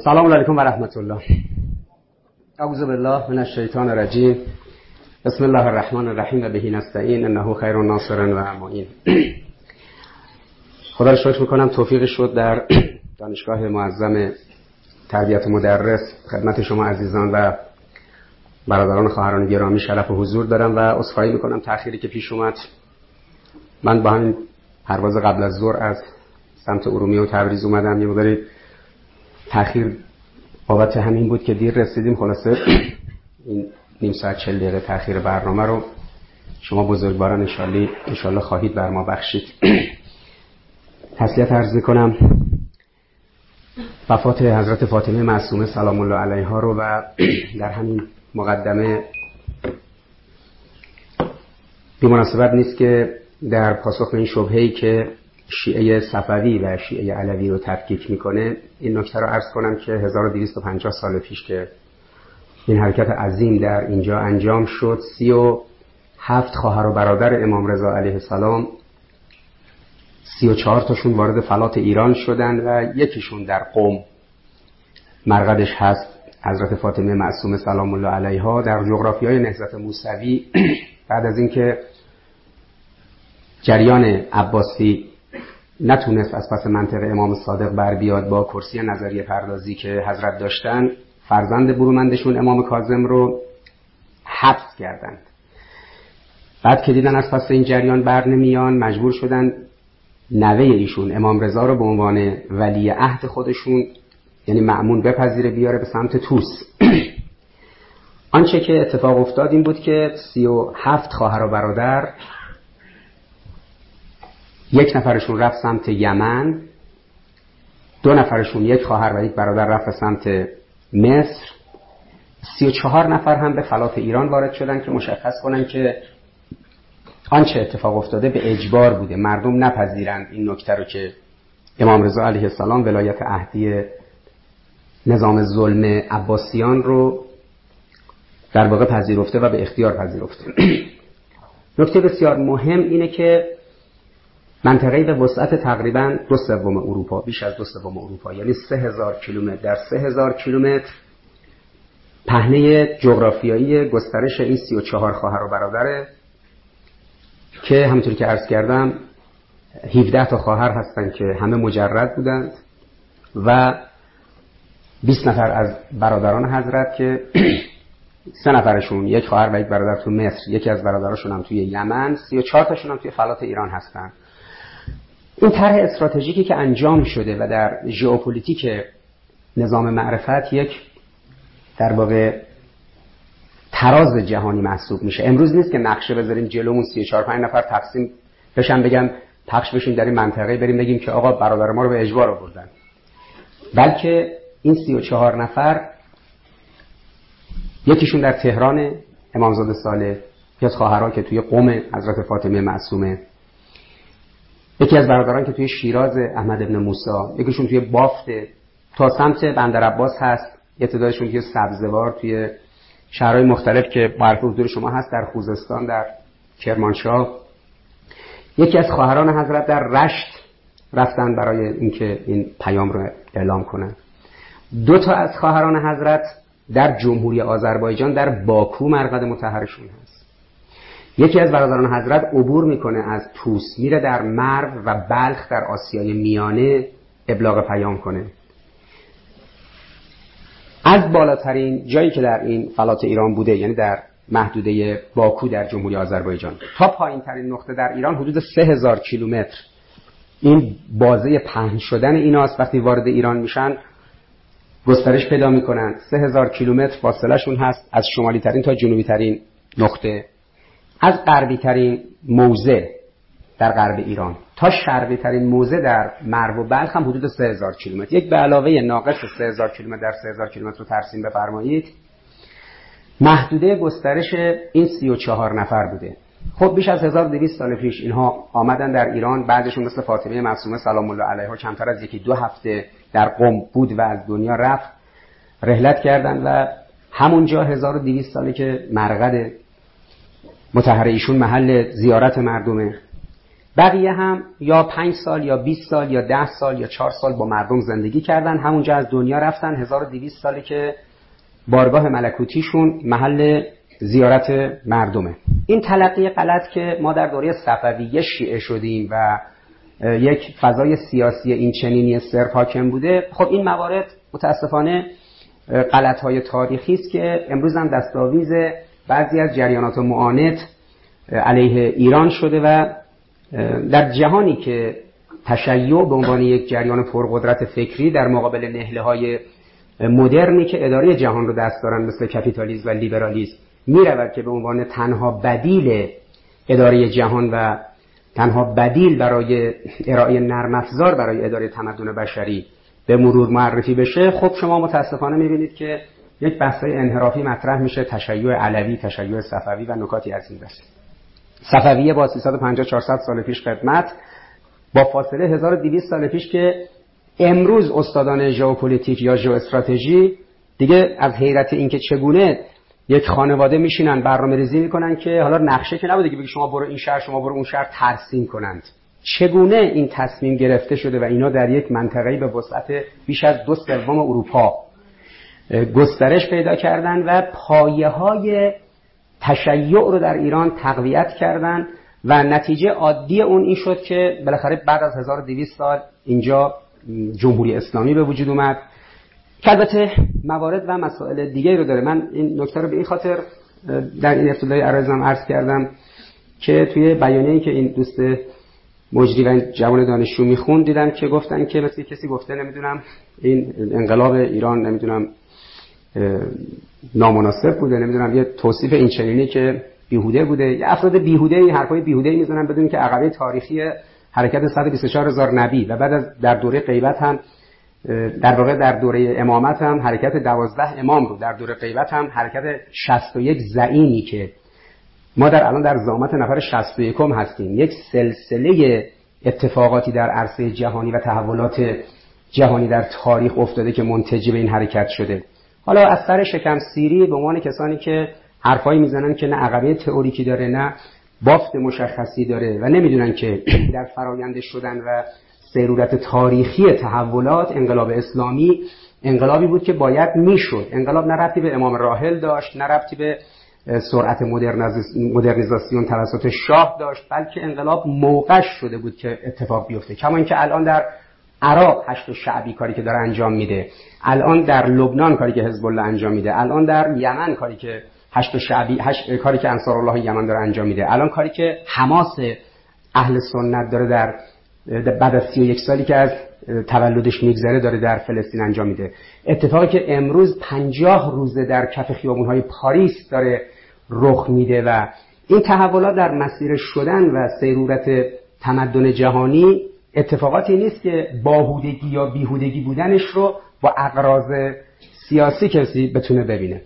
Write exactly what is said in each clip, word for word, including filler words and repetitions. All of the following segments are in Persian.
سلام علیکم و رحمت الله. اعوذ بالله من الشیطان الرجیم. بسم الله الرحمن الرحیم و به نستعین انه خیر ناصر و معین. خدا رو شکر میکنم توفیق شد در دانشگاه معظم تربیت مدرس خدمت شما عزیزان و برادران و خواهران گرامی شرف و حضور دارم و عذرخواهی میکنم تأخیری که پیش اومد. من با همین پرواز قبل از ظهر از سمت ارومیه و تبریز اومدم، یه مقداری تأخیر بابت همین بود که دیر رسیدیم. خلاصه این نیم ساعت چهل دقیقه تأخیر برنامه رو شما بزرگواران انشالله انشالله خواهید بر ما بخشید. تسلیت عرض میکنم وفات حضرت فاطمه معصومه سلام الله علیها رو و در همین مقدمه بی‌مناسبت نیست که در پاسخ به این شبهه‌ای که شیعه صفوی و شیعه علوی رو تفکیک میکنه این نکته رو عرض کنم که هزار و دویست و پنجاه سال پیش که این حرکت عظیم در اینجا انجام شد، سی و هفت خواهر و برادر امام رضا علیه السلام، سی و چهار تاشون وارد فلات ایران شدن و یکیشون در قم مرقدش هست حضرت فاطمه معصومه سلام الله علیها. در جغرافیای نهضت موسوی بعد از اینکه جریان عباسی نتونست از پس منطقه امام صادق بر بیاد با کرسی نظریه پردازی که حضرت داشتن، فرزند برومندشون امام کاظم رو حبس کردند. بعد که دیدن از پس این جریان بر نمیان مجبور شدن نوه ایشون امام رضا رو به عنوان ولی عهد خودشون یعنی مأمون بپذیره بیاره به سمت طوس. آنچه که اتفاق افتاد این بود که سی و هفت خواهر و برادر، یک نفرشون رفت سمت یمن، دو نفرشون یک خواهر و یک برادر رفت سمت مصر، سی و چهار نفر هم به فلات ایران وارد شدن که مشخص کنن که آنچه اتفاق افتاده به اجبار بوده، مردم نپذیرند این نکته رو که امام رضا علیه السلام ولایت عهدی نظام ظلم عباسیان رو در واقع پذیرفته و به اختیار پذیرفته. نکته بسیار مهم اینه که منطقه‌ای به وسعت تقریباً دو سوم اروپا، بیش از دو سوم اروپا، یعنی سه هزار کیلومتر در سه هزار کیلومتر پهنه جغرافیایی گسترش این سی و چهار خواهر و برادره که همونطور که عرض کردم هفده تا خواهر هستن که همه مجرد بودند و بیست نفر از برادران حضرت که سه نفرشون یک خواهر و یک برادر تو مصر، یکی از برادراشون هم توی یمن، سی و چهار تاشون هم توی فلات ایران هستن. این طرح استراتژیکی که انجام شده و در ژئوپلیتیک نظام معرفت یک در واقع تراز جهانی محسوب میشه. امروز نیست که نقشه بذاریم جلومون سی و چهار پنج نفر تقسیم بشن بگن پخش بشین در این منطقه بریم بگیم که آقا برادر ما رو به اجبار آوردن، بلکه این سی و چهار نفر یکیشون در تهران امامزاده صالح، یکی از خواهران که توی قم حضرت فاطمه معصومه، یکی از برادران که توی شیراز احمد ابن موسی، یکیشون توی بافت تا سمت بندر عباس هست، یه تعدادشون توی سبزوار توی شهرهای مختلف که معرف حضور شما هست، در خوزستان، در کرمانشاه. یکی از خواهران حضرت در رشت رفتن برای اینکه این پیام رو اعلام کنن. دو تا از خواهران حضرت در جمهوری آذربایجان در باکو مرقد مطهرشون هست. یکی از برادران حضرت عبور میکنه از طوس میره در مرو و بلخ در آسیای میانه ابلاغ پیام کنه. از بالاترین جایی که در این فلات ایران بوده یعنی در محدوده باکو در جمهوری آذربایجان تا پایین ترین نقطه در ایران حدود سه هزار کیلومتر این بازه پهن شدن ایناست. وقتی وارد ایران میشن گسترش پیدا میکنن. سه هزار کیلومتر فاصله شون هست از شمالی ترین تا جنوبی ترین نقطه، از غربی ترین موضع در غرب ایران تا شرقی ترین موضع در مرو و بلخ هم حدود سه هزار کیلومتر. یک به علاوه ناقص سه هزار کیلومتر در سه هزار کیلومتر رو ترسیم بفرمایید. محدوده گسترش این سی و چهار نفر بوده. خب بیش از هزار و دویست سال پیش اینها آمدن در ایران. بعدشون مثل فاطمه معصومه سلام الله علیها کمتر از یکی دو هفته در قم بود و از دنیا رفت، رحلت کردن و همونجا هزار و دویست ساله که مرقد مطهر ایشون محل زیارت مردمه بقیه هم یا پنج سال یا بیست سال یا ده سال یا چهار سال با مردم زندگی کردن، همونجا از دنیا رفتن. هزار و دویست سالی که بارگاه ملکوتیشون محل زیارت مردمه. این تلقی غلط که ما در دوره صفویه شیعه شدیم و یک فضای سیاسی این چنینی صرف حاکم بوده، خب این موارد متاسفانه غلط‌های تاریخی است که امروز هم دستاویز بعضی از جریانات معاند علیه ایران شده و در جهانی که تشیع به عنوان یک جریان پرقدرت فکری در مقابل نهله‌های مدرنی که اداره جهان رو دست دارن مثل کپیتالیسم و لیبرالیسم میرود که به عنوان تنها بدیل اداره جهان و تنها بدیل برای ارائه نرم افزار برای اداره تمدن بشری به مرور معرفی بشه، خب شما متاسفانه میبینید که یک بحث‌های انحرافی مطرح میشه، تشیع علوی، تشیع صفوی و نکاتی از این دست. صفویه با سیصد و پنجاه چهارصد سال پیش خدمت، با فاصله هزار و دویست سال پیش که امروز استادان ژئوپلیتیک یا ژئواستراتژی دیگه از حیرت اینکه چگونه یک خانواده میشینن برنامه‌ریزی میکنن که حالا نقشه که نبوده که بگی شما برو این شهر شما برو اون شهر ترسیم کنند، چگونه این تصمیم گرفته شده و اینا در یک منطقه‌ای به وسعت بیش از دو سوم اروپا گسترش پیدا کردن و پایه‌های تشیع رو در ایران تقویت کردن و نتیجه عادی اون این شد که بالاخره بعد از هزار و دویست سال اینجا جمهوری اسلامی به وجود اومد که البته موارد و مسائل دیگه رو داره. من این نکته رو به این خاطر در این ابتدای عرضم عرض کردم که توی بیانیه‌ای که این دوست مجری و جوان دانشجو میخوند دیدم که گفتن که مثل کسی گفته نمیدونم این انقلاب ایران نمیدونم نامناسب بوده، نمیدونم یه توصیف این چنینی که بیهوده بوده، یه افراد بیهوده این حرفای بیهوده میزنن بدون که عقبه تاریخی حرکت صد و بیست و چهار هزار نبی و بعد از در دوره غیبت هم در واقع در دوره امامت هم حرکت دوازده امام رو، در دوره غیبت هم حرکت شصت و یک زعیمی که ما در الان در زعامت نفر شصت و یکم هستیم، یک سلسله اتفاقاتی در عرصه جهانی و تحولات جهانی در تاریخ افتاده که منتج به این حرکت شده. حالا از سر شکم سیری به عنوان کسانی که حرفایی میزنن که نه عقبه تئوریکی داره نه بافت مشخصی داره و نمیدونن که در فرآیند شدن و سیرورت تاریخی تحولات انقلاب اسلامی انقلابی بود که باید میشد. انقلاب نه ربطی به امام راحل داشت، نه ربطی به سرعت مدرنیزاسیون توسط شاه داشت، بلکه انقلاب موقع شده بود که اتفاق بیفته. کما اینکه الان در عراق هشت شعبی کاری که داره انجام میده، الان در لبنان کاری که حزب الله انجام میده، الان در یمن کاری که هشت شعبی هشت کاری که انصارالله یمن داره انجام میده، الان کاری که حماس اهل سنت داره در بعد از سی و یک سالی که از تولدش میگذره داره در فلسطین انجام میده، اتفاقی که امروز پنجاه روزه در کف خیابون‌های پاریس داره رخ میده و این تحولات در مسیر شدن و سیرورت تمدن جهانی اتفاقاتی نیست که باهودگی یا بیهودگی بودنش رو با اغراض سیاسی کسی بتونه ببینه.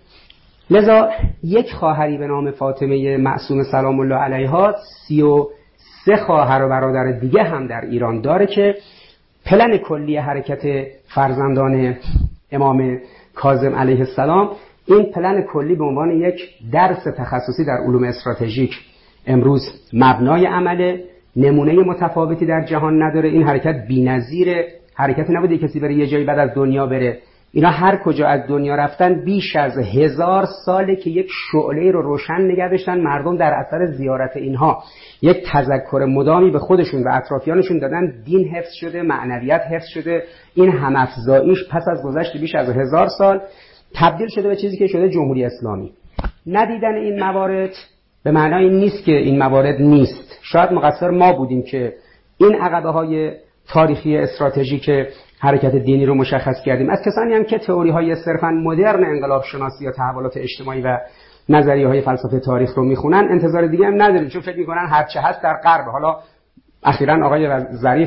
لذا یک خواهری به نام فاطمه معصومه سلام الله علیها سی و سه خواهر و برادر دیگه هم در ایران داره که پلن کلی حرکت فرزندان امام کاظم علیه السلام، این پلن کلی به عنوان یک درس تخصصی در علوم استراتژیک امروز مبنای عمله، نمونه متفاوتی در جهان نداره. این حرکت بی‌نظیره، حرکتی نبوده کسی بره یه جایی بعد از دنیا بره. اینا هر کجا از دنیا رفتن بیش از هزار ساله که یک شعله رو روشن نگه داشتن، مردم در اثر زیارت اینها یک تذکر مدامی به خودشون و اطرافیانشون دادن، دین حفظ شده، معنویت حفظ شده. این هم‌افزاییش پس از گذشت بیش از هزار سال تبدیل شده به چیزی که شده جمهوری اسلامی. ندیدن این موارد به معنای این نیست که این موارد نیست. شاید مقصر ما بودیم که این عقبه‌های تاریخی استراتژیک حرکت دینی رو مشخص کردیم. از کسانی هم که تئوری‌های صرفاً مدرن انقلاب شناسی یا تحولات اجتماعی و نظریه‌های فلسفه تاریخ رو میخونن انتظار دیگه هم نداریم، چون فکر میکنن هر چه هست در غرب. حالا اخیراً آقای ظریف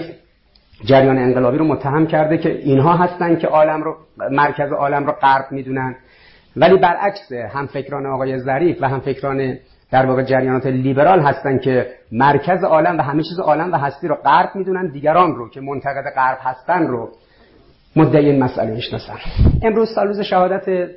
جریان انقلابی رو متهم کرده که اینها هستن که عالم رو مرکز عالم رو غرب میدونن، ولی برعکس هم فکران آقای ظریف و هم فکران در واقع جریانات لیبرال هستن که مرکز عالم و همه چیز عالم و هستی رو غرب میدونن، دیگران رو که منتقد غرب هستن رو مدعی این مسئله میشناسن. امروز سال روز شهادت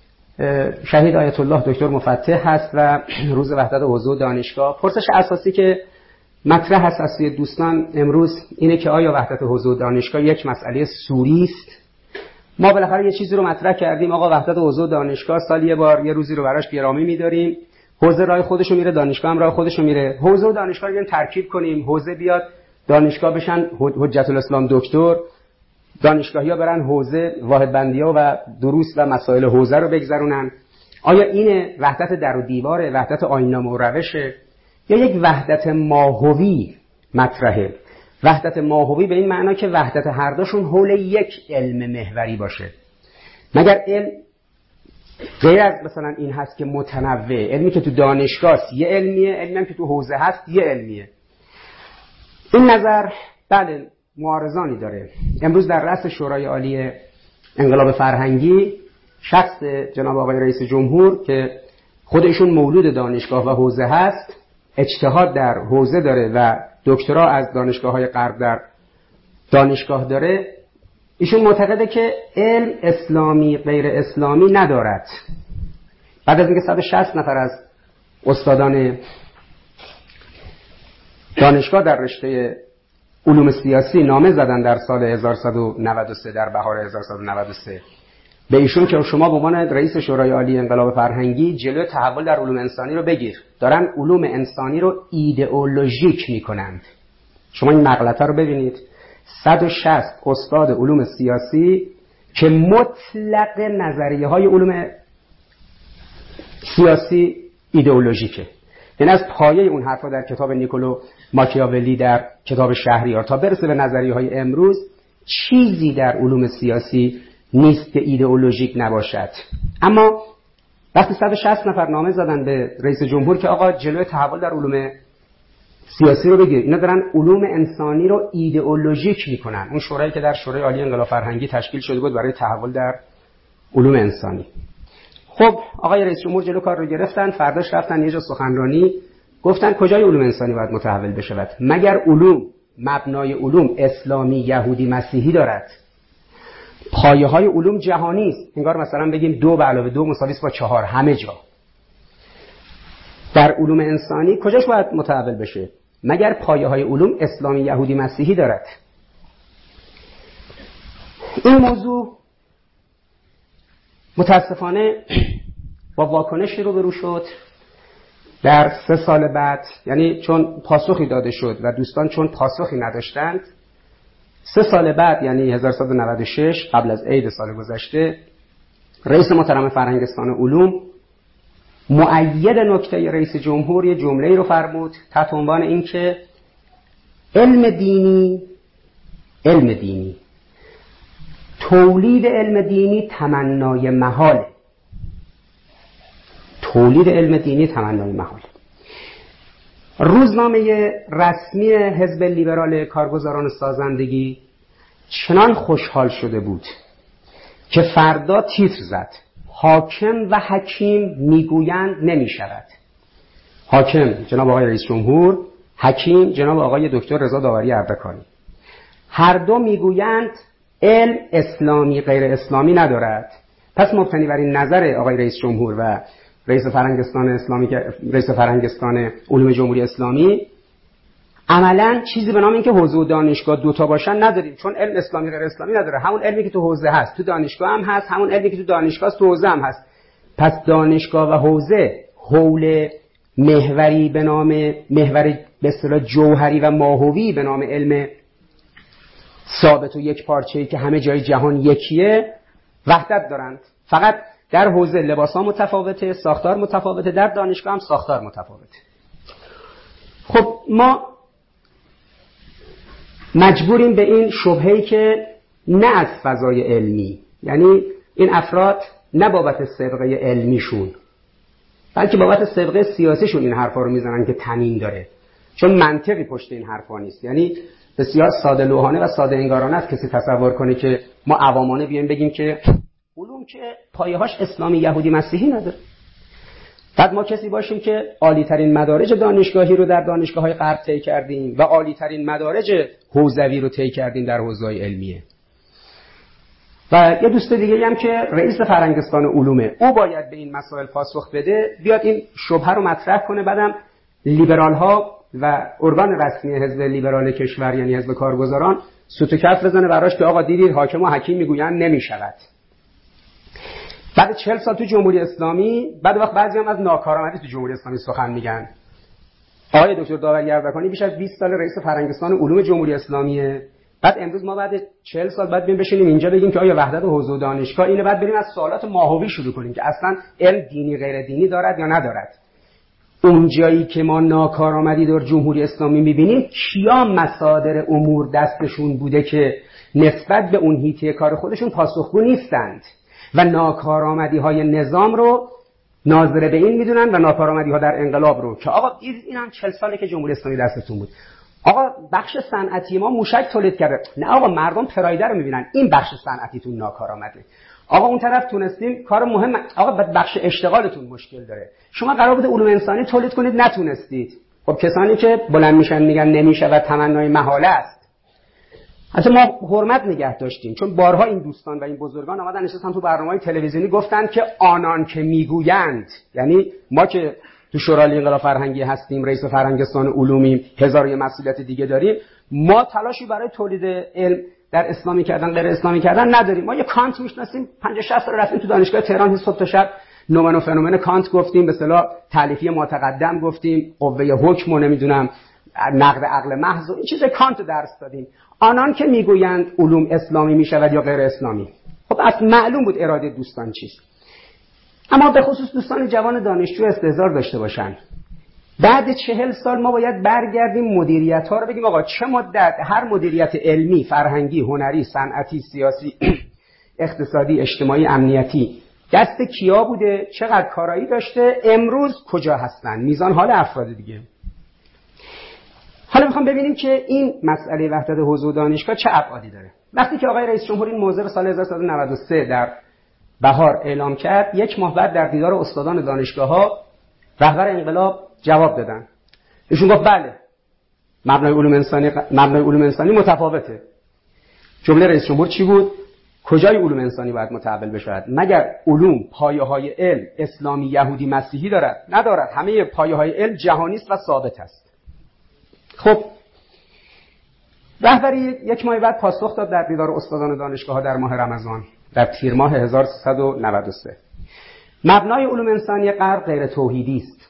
شهید آیت الله دکتر مفتح هست و روز وحدت حوزه و دانشگاه. پرسش اساسی که مطرح هست از سوی دوستان امروز اینه که آیا وحدت حوزه و دانشگاه یک مسئله سوری است؟ ما بالاخره یه چیزی رو مطرح کردیم، آقا وحدت حوزه و دانشگاه سال یه بار یه روزی رو براش گرامی می‌داریم، حوزه راه خودش رو میره، دانشگاه هم راه خودش رو میره. حوزه و دانشگاه رو ترکیب کنیم، حوزه بیاد دانشگاه بشن حجت الاسلام دکتر، دانشگاهی‌ها برن حوزه واحد بندی‌ها و دروس و مسائل حوزه رو بگذرونن. آیا این وحدت در و دیواره، وحدت آیین‌نامه و روشه، یا یک وحدت ماهوی مطرحه؟ وحدت ماهوی به این معنا که وحدت هر دوشون حول یک علم محوری باشه. مگر علم غیر از مثلا این هست که متنوع، علمی که تو دانشگاه یه علمیه، علمی هم که تو حوزه هست یه علمیه. این نظر بله معارضانی داره. امروز در رأس شورای عالی انقلاب فرهنگی شخص جناب آقای رئیس جمهور که خودشون مولود دانشگاه و حوزه هست، اجتهاد در حوزه داره و دکترا از دانشگاه‌های غرب در دانشگاه داره، ایشون معتقده که علم اسلامی غیر اسلامی ندارد. بعد از اینکه صد و شصت نفر از استادان دانشگاه در رشته علوم سیاسی نامه زدن در سال هزار و سیصد و نود و سه، در بهار هزار و سیصد و نود و سه به ایشون که شما به عنوان رئیس شورای عالی انقلاب فرهنگی جلوی تحول در علوم انسانی رو بگیر، دارن علوم انسانی رو ایدئولوژیک میکنند. شما این مقالطه رو ببینید، صد و شصت استاد علوم سیاسی که مطلق نظریه های علوم سیاسی ایدئولوژیکه، یعنی از پایه اون حرفا در کتاب نیکولو ماکیاولی در کتاب شهریار تا برسه به نظریه های امروز، چیزی در علوم سیاسی نیست که ایدئولوژیک نباشد. اما وقتی صد و شصت نفر نامه زدن به رئیس جمهور که آقا جلوی تحول در علوم سیاسی رو بگیر، اینا دارن علوم انسانی رو ایدئولوژیک میکنن. اون شورایی که در شورای عالی انقلاب فرهنگی تشکیل شده بود برای تحول در علوم انسانی. خب آقای رئیس جمهور جلو کار رو گرفتن، فرداش رفتن یه جا سخنرانی، گفتن کجای علوم انسانی باید متحول بشود؟ مگر علوم مبنای علوم اسلامی، یهودی، مسیحی دارد؟ پایه های علوم جهانی است. انگار مثلا بگیم دو به علاوه دو مساوی است با چهار همه جا. در علوم انسانی کجاش باید متحول بشه؟ مگر پایه های علوم اسلامی، یهودی، مسیحی دارد؟ این موضوع متاسفانه با واکنشی روبرو شد در سه سال بعد، یعنی چون پاسخی داده شد و دوستان چون پاسخی نداشتند، سه سال بعد یعنی هزار و سیصد و نود و شش قبل از عید سال گذشته، رئیس محترم فرهنگستان علوم مؤید نکته رئیس جمهور یه جمله‌ای رو فرمود تحت عنوان این که علم دینی علم دینی تولید علم دینی تمنای محاله. تولید علم دینی تمنای محاله. روزنامه رسمی حزب لیبرال کارگزاران سازندگی چنان خوشحال شده بود که فردا تیتر زد حاکم و حکیم میگویند نمی شود. حاکم جناب آقای رئیس جمهور، حکیم جناب آقای دکتر رضا داوری اردکانی، هر دو میگویند علم اسلامی غیر اسلامی ندارد. پس مبتنی بر این نظر آقای رئیس جمهور و رئیس فرهنگستان اسلامی که رئیس فرهنگستان علوم جمهوری اسلامی، عملاً چیزی به نام این که حوزه و دانشگاه دوتا باشن نداریم، چون علم اسلامی غیر اسلامی نداره. همون علمی که تو حوزه هست تو دانشگاه هم هست، همون علمی که تو دانشگاه است تو حوزه هم هست. پس دانشگاه و حوزه حول محوری به نام محور به اصطلاح جوهری و ماهوی به نام علم ثابت و یک پارچه‌ای که همه جای جهان یکیه وحدت دارند. فقط در حوزه لباس‌ها متفاوته، ساختار متفاوته، در دانشگاه هم ساختار متفاوته. خب ما مجبوریم به این شبهه‌ای که نه از فضای علمی، یعنی این افراد نه بابت سابقه علمیشون بلکه بابت سابقه سیاسیشون این حرفا رو میزنن که طنین داره، چون منطقی پشت این حرفا نیست. یعنی بسیار ساده لوحانه و ساده انگارانه است کسی تصور کنه که ما عوامانه بیایم بگیم که علوم که پایه‌هاش اسلامی، یهودی، مسیحی نداره. بعد ما کسی باشیم که عالی ترین مدارج دانشگاهی رو در دانشگاه‌های غرب طی کردیم و عالی ترین مدارج حوزوی رو طی کردیم در حوزه‌های علمیه. و یه دوست دیگه هم که رئیس فرهنگستان علومه، او باید به این مسائل پاسخ بده، بیاد این شبهه رو مطرح کنه، بعدم لیبرال ها و ارگان رسمی حزب لیبرال کشور یعنی حزب کارگزاران سوت و کف بزنه براش که آقا دیدید حاکم و حکیم میگویند نمیشود. بعد چهل سال تو جمهوری اسلامی، بعد وقت بعضی هم از ناکارآمدی تو جمهوری اسلامی سخن میگن. آقای دکتر داوری اردکانی بیش از بیست سال رئیس فرهنگستان علوم جمهوری اسلامیه. بعد امروز ما بعد چهل سال بعد بریم بشینیم اینجا بگیم که آیا وحدت حوزه و دانشگاه اینه، بعد بریم از سوالات ماهوی شروع کنیم که اصلا علم دینی غیر دینی دارد یا ندارد. اون جایی که ما ناکارآمدی در جمهوری اسلامی میبینیم، کیا مصادر امور دستشون بوده که نسبت به اون حیطه کار خودشون پاسخگو نیستند و ناکارآمدی های نظام رو ناظر به این میدونن و ناکارآمدی ها در انقلاب رو که آقا این هم چهل ساله که جمهوری اسلامی دستتون بود. آقا بخش صنعتی ما موشک تولید کرده. نه آقا مردم پرایده رو میبینن، این بخش صنعتیتون ناکارآمده. آقا اون طرف تونستیم کار مهم، آقا بخش اشتغالتون مشکل داره. شما قرار بوده علوم انسانی تولید کنید نتونستید. خب کسانی که بلند میشن میگن نمیشه و تمنای محاله است، اصلا ما حرمت نگه داشتیم، چون بارها این دوستان و این بزرگان آمدن نشستن تو برنامه‌های تلویزیونی گفتن که آنان که میگویند، یعنی ما که تو شورای انقلاب فرهنگی هستیم، رئیس فرهنگستان علومیم، هزار و مسئولیت دیگه داریم، ما تلاشی برای تولید علم در اسلامی کردن غیر اسلامی کردن نداریم. ما یه کانت میشناسیم، پنجاه شصت سال رفتیم تو دانشگاه تهران صبح تا شب نومن و فنومن کانت گفتیم، به اصطلاح تالیفی متقدم گفتیم، قوه حکم و نمیدونم نقد عقل محض و این چیز کانت درس دادیم. آنان که میگویند علوم اسلامی میشود یا غیر اسلامی، خب اصلا معلوم بود اراده دوستان چیست. اما به خصوص دوستان جوان دانشجو استحضار داشته باشن. بعد چهل سال ما باید برگردیم مدیریت ها رو بگیم آقا چه مدت هر مدیریت علمی، فرهنگی، هنری، صنعتی، سیاسی، اقتصادی، اجتماعی، امنیتی دست کیا بوده، چقدر کارایی داشته، امروز کجا هستن، میزان حال افراد دیگه. حالا میخوام ببینیم که این مسئله وحدت حوزه و دانشگاه چه ابعادی داره. وقتی که آقای رئیس جمهور این موضوع رو سال هزار و سیصد و نود و سه در بهار اعلام کرد، یک ماه بعد در دیدار استادان دانشگاه‌ها رهبر انقلاب جواب دادن. ایشون گفت بله، مبنای علوم انسانی مبنای علوم انسانی متفاوته. جمله رئیس جمهور چی بود؟ کجای علوم انسانی باید متحول بشود؟ مگر علوم پایه‌های علم اسلامی، یهودی، مسیحی دارد؟ ندارد. همه پایه‌های علم جهانی است و ثابت است. خب رهبری یک ماه بعد پاسخ داد در دیدار استادان دانشگاه‌ها در ماه رمضان در تیر ماه هزار و سیصد و نود و سه. مبنای علوم انسانی غرب غیر توحیدی است،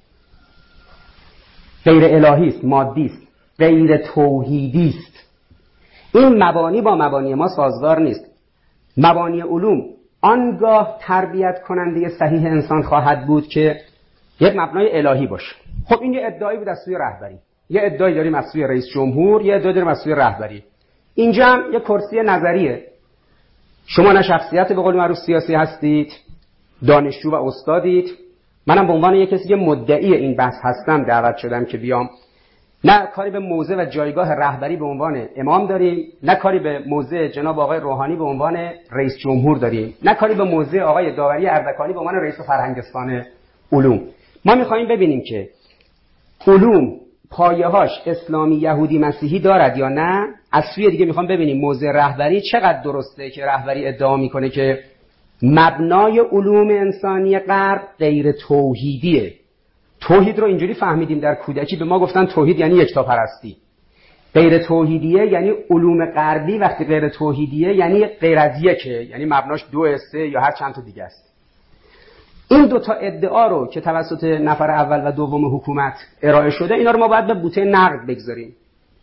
غیر الهی است، مادی است، غیر توحیدی است. این مبانی با مبانی ما سازگار نیست. مبانی علوم آنگاه تربیت کننده صحیح انسان خواهد بود که یک مبنای الهی باشه. خب این یه ادعایی بود از سوی رهبری، یه ادعایی داریم از سوی رئیس جمهور، یه ادعایی داریم از سوی رهبری. اینجا هم یه کرسی نظریه. شما نه شخصیت به قول معروف سیاسی هستید، دانشجو و استادید. منم به عنوان یک کسی که مدعی این بحث هستم دعوت شدم که بیام. نه کاری به موضع و جایگاه رهبری به عنوان امام داریم، نه کاری به موضع جناب آقای روحانی به عنوان رئیس جمهور داریم، نه کاری به موضع آقای داوری اردکانی به عنوان رئیس فرهنگستان علوم. ما می‌خوایم ببینیم که علوم پایه‌هاش اسلامی، یهودی، مسیحی دارد یا نه. از سوی دیگه می‌خوام ببینیم موضع رهبری چقدر درسته که رهبری ادعا می‌کنه که مبنای علوم انسانی غرب غیر توحیدیه. توحید رو اینجوری فهمیدیم در کودکی، به ما گفتن توحید یعنی یکتاپرستی. غیر توحیدیه یعنی علوم غربی وقتی غیر توحیدیه یعنی غیر از یکه، یعنی مبناش دو، سه یا هر چند تا دیگه است. این دو تا ادعا رو که توسط نفر اول و دوم حکومت ارائه شده، اینا رو ما باید به بوته نقد بگذاریم.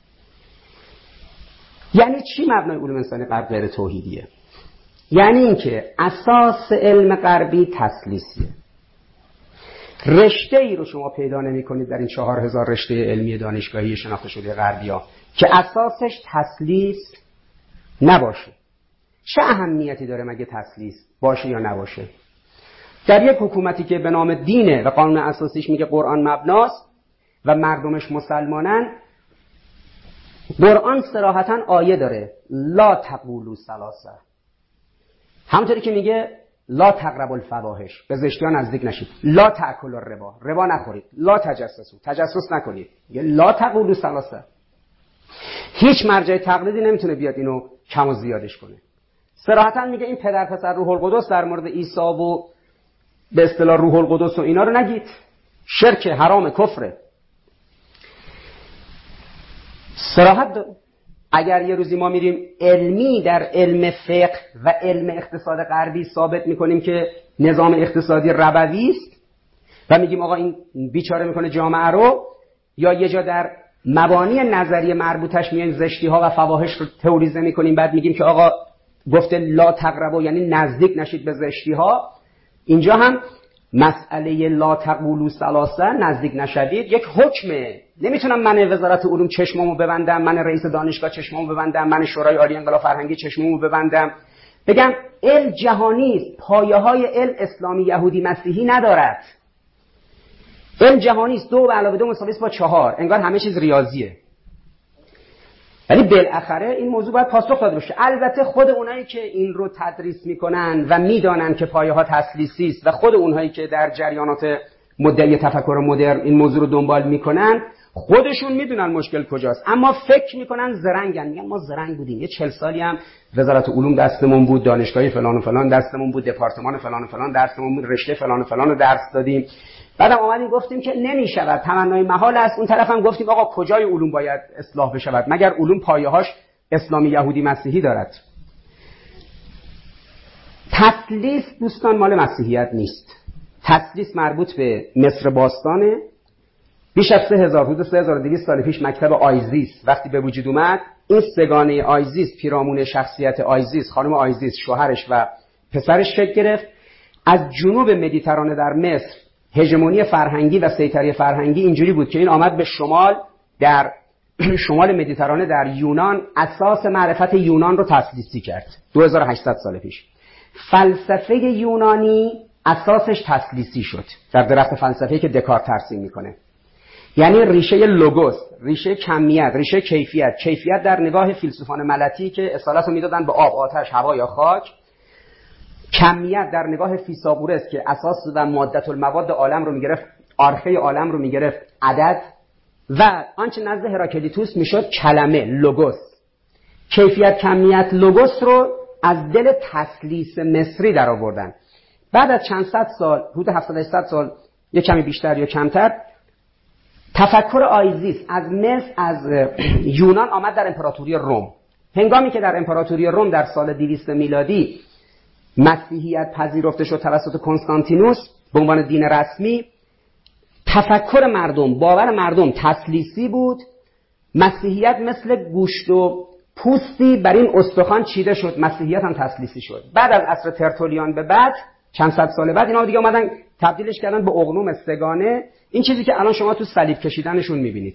یعنی چی مبنای علوم انسانی غرب غیر توحیدیه؟ یعنی اینکه اساس علم غربی تسلیسیه. رشته ای رو شما پیدا نمی کنید در این چهار هزار رشته علمی دانشگاهی شناخته شده غربیا که اساسش تسلیس نباشه. چه اهمیتی داره مگه تسلیس باشه یا نباشه؟ در یک حکومتی که به نام دینه و قانون اساسیش میگه قرآن مبناست و مردمش مسلمانن، قرآن صراحتاً آیه داره لا تقولوا ثلاثه، همونطوری که میگه لا تقربوا الفواحش، به زشتی ها نزدیک نشید، لا تأکلوا الربا، ربا نخورید، لا تجسسوا، تجسس نکنید، میگه لا تقولوا ثلاثه. هیچ مرجع تقلیدی نمیتونه بیاد اینو کم و زیادش کنه. صراحتاً میگه این پدر پسر روح القدس در مورد عیسی و به اصطلاح روح القدس و اینا رو نگید، شرک، حرام، کفره. صراحت داره. اگر یه روزی ما میریم علمی در علم فقه و علم اقتصاد غربی ثابت میکنیم که نظام اقتصادی ربوی است و میگیم آقا این بیچاره میکنه جامعه رو، یا یه جا در مبانی نظری مربوطش میایم زشتی ها و فواحش رو تئوریزه میکنیم، بعد میگیم که آقا گفته لا تقربوا یعنی نزدیک نشید به زشتی ها، اینجا هم مسئله لا تقولوا ثلاثه نزدیک نشدید یک حکمه. نمیتونم من وزارت علوم چشممو ببندم، من رئیس دانشگاه چشممو ببندم، من شورای عالی انقلاب فرهنگی چشممو ببندم بگم علم جهانی است، پایه‌های علم اسلامی یهودی مسیحی ندارد. علم جهانی است، دو به علاوه دو مساوی است با چهار، انگار همه چیز ریاضیه. ولی بالاخره این موضوع باید پاسخ داده بشه. البته خود اونایی که این رو تدریس میکنن و میدانن که پایه‌ها تسلیسی است و خود اونهایی که در جریانات مدعی تفکر مدرن این موضوع رو دنبال میکنن خودشون میدونن مشکل کجاست، اما فکر میکنن زرنگن. میگن ما زرنگ بودیم، یه چهل سالی هم وزارت علوم دستمون بود، دانشگاهی فلان و فلان دستمون بود، دپارتمان فلان و فلان دستمون بود، رشته فلان و فلان رو درس دادیم. بعدم اومدیم گفتیم که نمیشود، تمنای محال است. اون طرف هم گفتیم آقا کجای علوم باید اصلاح بشود مگر علوم پایه‌هاش اسلامی یهودی مسیحی دارد. تسلیس دوستان مال مسیحیت نیست. تسلیس مربوط به مصر باستانه. بیش از سه هزار حدود سه هزار و دویست سال پیش مکتب آیزیس وقتی به وجود اومد، این سگانه آیزیس، پیرامون شخصیت آیزیس، خانم آیزیس، شوهرش و پسرش شکل گرفت. از جنوب مدیترانه در مصر هژمونی فرهنگی و سیطره فرهنگی اینجوری بود که این آمد به شمال، در شمال مدیترانه در یونان اساس معرفت یونان رو تسلیسی کرد. دو هزار و هشتصد سال پیش فلسفه یونانی اساسش تسلیسی شد در درخت فلسفه‌ای که دکارت ترسیم میکنه. یعنی ریشه لوگوس، ریشه کمیت، ریشه کیفیت. کیفیت در نگاه فیلسوفان ملتی که اصالت رو میدادن به آب، آتش، هوا یا خاک. کمیت در نگاه فیثاغورس که اساس و مادت المواد عالم رو میگرفت، آرخه عالم رو میگرفت عدد، و آنچه نزد هراکلیتوس میشد کلمه، لوگوس. کیفیت، کمیت، لوگوس رو از دل تسلیس مصری در آوردن. بعد از چند صد سال، حدود هفتصد هشتصد سال، یک کمی بیشتر یا کمتر، تفکر آیزیس از مصر، از یونان آمد در امپراتوری روم. هنگامی که در امپراتوری روم در سال دویست میلادی مسیحیت پذیرفته شد توسط کنستانتینوس به عنوان دین رسمی، تفکر مردم، باور مردم تسلیسی بود. مسیحیت مثل گوشت و پوستی بر این استخوان چیده شد، مسیحیت هم تسلیسی شد. بعد از عصر ترتولیان به بعد، چند صد سال بعد، اینا دیگه اومدن تبدیلش کردن به اقنوم سگانه، این چیزی که الان شما تو صلیب کشیدنشون میبینید.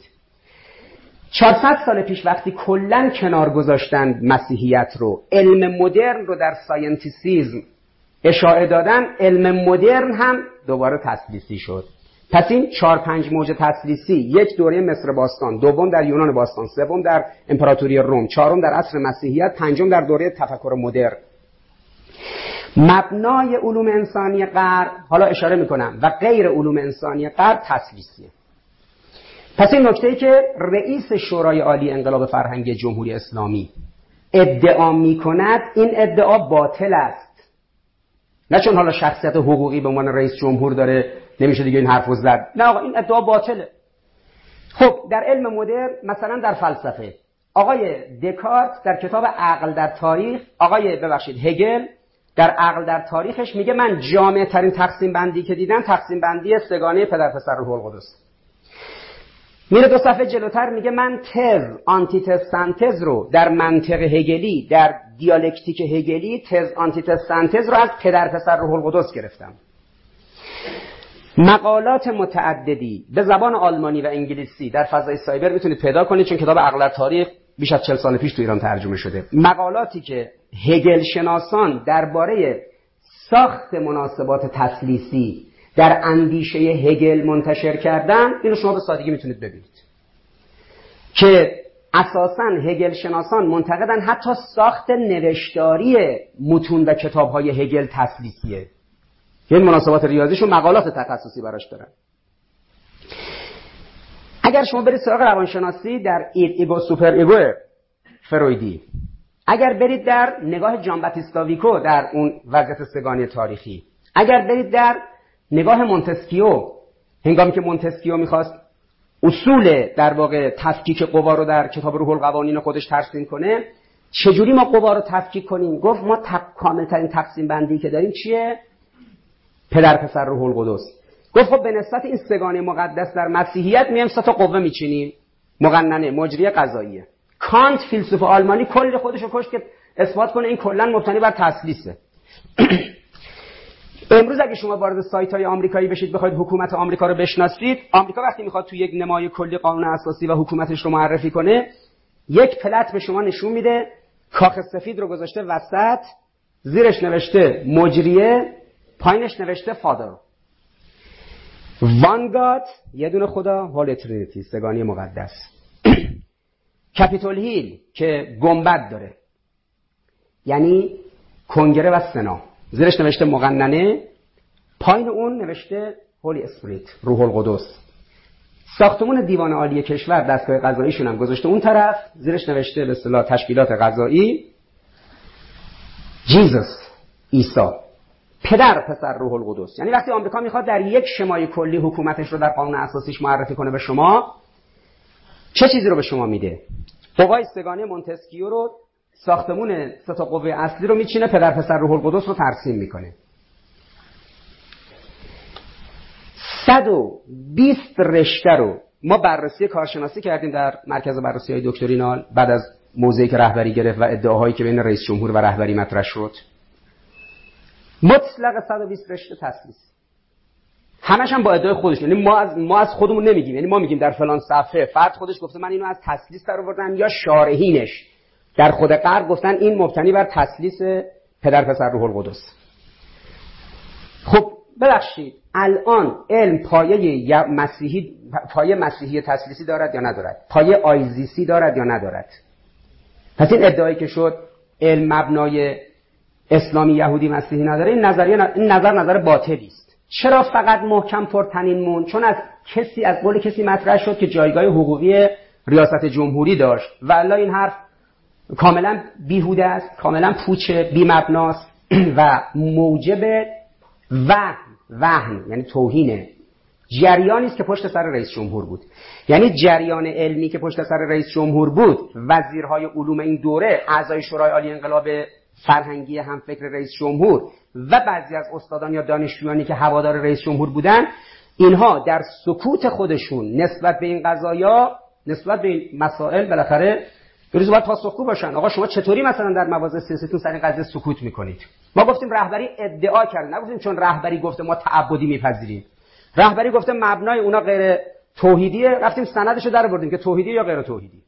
چهارصد سال پیش وقتی کلن کنار گذاشتن مسیحیت رو، علم مدرن رو در ساینتیسیزم اشاعه دادن، علم مدرن هم دوباره تسلیسی شد. پس این چهار پنج موج تسلیسی، یک دوره مصر باستان، دوم در یونان باستان، سوم در امپراتوری روم، چهارم در عصر مسیحیت، پنجم در دوره تفکر مدرن. مبنای علوم انسانی غرب، حالا اشاره میکنم، و غیر علوم انسانی غرب تسلیسیه. پس این نکته‌ای که رئیس شورای عالی انقلاب فرهنگی جمهوری اسلامی ادعا میکند، این ادعا باطل است. نه چون حالا شخصیت حقوقی به عنوان رئیس جمهور داره نمیشه دیگه این حرفو زد، نه آقا، این ادعا باطله. خب در علم مدرن، مثلا در فلسفه، آقای دکارت در کتاب عقل در تاریخ، آقای ببخشید هگل در عقل در تاریخش میگه من جامع ترین تقسیم بندی که دیدم تقسیم بندی سگانه پدر پسر روح القدس. میره دو صفحه جلوتر میگه من تز، آنتیتز، سنتز رو در منطق هگلی، در دیالکتیک هگلی، تز، آنتیتز، سنتز رو از پدر پسر روح القدس گرفتم. مقالات متعددی به زبان آلمانی و انگلیسی در فضای سایبر میتونید پیدا کنید، چون کتاب عقل در تاریخ بیش از چهل سال پیش تو ایران ترجمه شده. مقالاتی که هگل شناسان درباره ساخت مناسبات تسلیسی در اندیشه هگل منتشر کردن، اینو شما به سادگی میتونید ببینید که اساساً هگل شناسان معتقدن حتی ساخت نوشتاری متون و کتاب‌های هگل تسلیسیه. این مناسبات ریاضیشون مقالات تخصصی براش دارن. اگر شما برید سراغ روانشناسی در ایگو سوپر ایگو فرویدی، اگر برید در نگاه جان باتیستا ویکو در اون وضعیت سگانه تاریخی، اگر برید در نگاه مونتسکیو، هنگامی که مونتسکیو میخواست اصول در واقع تفکیک قوا رو در کتاب روح القوانین خودش ترسیم کنه. چجوری ما قوا رو تفکیک کنیم؟ گفت ما تق... کاملترین تقسیم بندی که داریم چیه؟ پدر پسر روح القدس. گفت خب به نسبت این سگانه مقدس در مسیحیت میایم سه تا قوه میچینیم، مقننه، مجریه، قضاییه. کانت فیلسوف آلمانی کل خودش رو کشت که اثبات کنه این کلا مبتنی بر تثلیثه. امروز اگه شما وارد سایت‌های آمریکایی بشید بخواید حکومت آمریکا رو بشناسید، آمریکا وقتی میخواد تو یک نمای کلی قانون اساسی و حکومتش رو معرفی کنه، یک پلت به شما نشون میده، کاخ سفید رو گذاشته وسط، زیرش نوشته مجریه، پایینش نوشته فادر. وان گاد، یه دونه خدا، هولی ترینیتی، سگانی مقدس. کپیتول هیل که گنبد داره، یعنی کنگره و سنا، زیرش نوشته مقننه، پایین اون نوشته هولی اسپریت، روح القدس. ساختمون دیوان عالی کشور دستگاه قضاییشون هم گذاشته اون طرف، زیرش نوشته به اصطلاح تشکیلات قضایی، جیزس، عیسی، پدر پسر روح القدس. یعنی وقتی آمریکا میخواد در یک شمای کلی حکومتش رو در قانون اساسیش معرفی کنه به شما، چه چیزی رو به شما میده؟ قوای سگانه مونتسکیو رو، ساختمون سه تا قوه اصلی رو میچینه، پدر پسر روح القدس رو ترسیم میکنه. صد و بیست رشته رو ما بررسی کارشناسی کردیم در مرکز بررسی‌های دکترینال بعد از موضعی که رهبری گرفت و ادعاهایی که بین رئیس جمهور و رهبری مطرح شد. مطلق صد و بیست رشته تثلیث، همش هم با ادعای خودش. یعنی ما از ما از خودمون نمیگیم، یعنی ما میگیم در فلان صفحه فرد خودش گفته من اینو از تثلیث درآوردم، یا شارحینش در خود غرب گفتن این مبتنی بر تثلیث پدر پسر روح القدس. خب ببخشید الان علم پایه مسیحی پایه مسیحی تثلیثی دارد یا ندارد؟ پایه آیزیسی دارد یا ندارد؟ پس این ادعایی که شد علم مبنای اسلامی یهودی مسیحی نداره، این نظریه این نظر نظر باطلی است. چرا فقط محکم پرتنین مون؟ چون از کسی از قول کسی مطرح شد که جایگاه حقوقی ریاست جمهوری داشت و الا این حرف کاملا بیهوده است، کاملا پوچه، بی مبناست و موجب وهم وهم یعنی توهین جریانی است که پشت سر رئیس جمهور بود. یعنی جریان علمی که پشت سر رئیس جمهور بود، وزیرهای علوم این دوره، اعضای شورای عالی انقلاب فرهنگی هم فکر رئیس جمهور و بعضی از استادان یا دانشجویانی که هوادار رئیس جمهور بودن، اینها در سکوت خودشون نسبت به این قضایا، نسبت به این مسائل بالاخره بروز باید پاسخگو باشن. آقا شما چطوری مثلا در مواضع سیاسیتون سر این قضیه سکوت میکنید؟ ما گفتیم رهبری ادعا کرد، نگفتیم چون رهبری گفته ما تعبدی میپذیریم. رهبری گفته مبنای اونا غیر توحیدیه، رفتیم سندشو درآوردیم که توحیدی یا غیر توحیدی.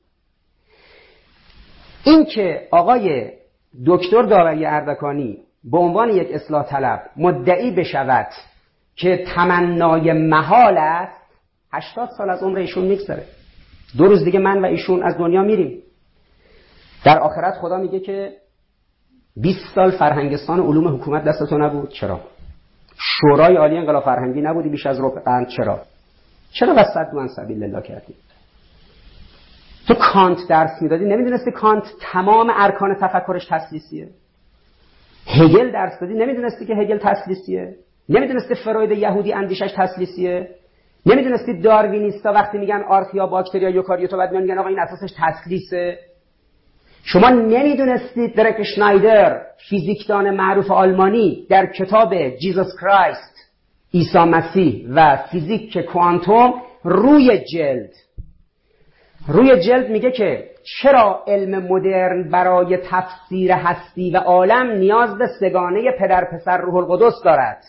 این که آقای دکتر داوری اردکانی به عنوان یک اصلاح طلب مدعی بشود که تمنای محال است، هشتاد سال از عمر ایشون میگذره. دو روز دیگه من و ایشون از دنیا میریم. در آخرت خدا میگه که بیست سال فرهنگستان علوم حکومت دست تو نبود. چرا؟ شورای عالی انقلاب فرهنگی نبودی بیش از ربع قرن. چرا؟ چرا وسط دوان سبیل الله کردی؟ تو کانت درس میدادی، نمیدونستی کانت تمام ارکان تفکرش تثلیثیه؟ هگل درس دادی، نمیدونستی که هگل تثلیثیه؟ نمیدونستی فروید یهودی اندیشش تثلیثیه؟ نمیدونستی داروینیستا وقتی میگن آرخیا باکتریا یوکاریوتا بعد میگن آقا این اساسش تثلیثه؟ شما نمیدونستید درک شنایدر فیزیکدان معروف آلمانی در کتاب جیزوس کرایست، عیسی مسیح و فیزیک کوانتوم، روی جلد روی جلد میگه که چرا علم مدرن برای تفسیر هستی و عالم نیاز به سگانه پدر پسر روح القدس دارد.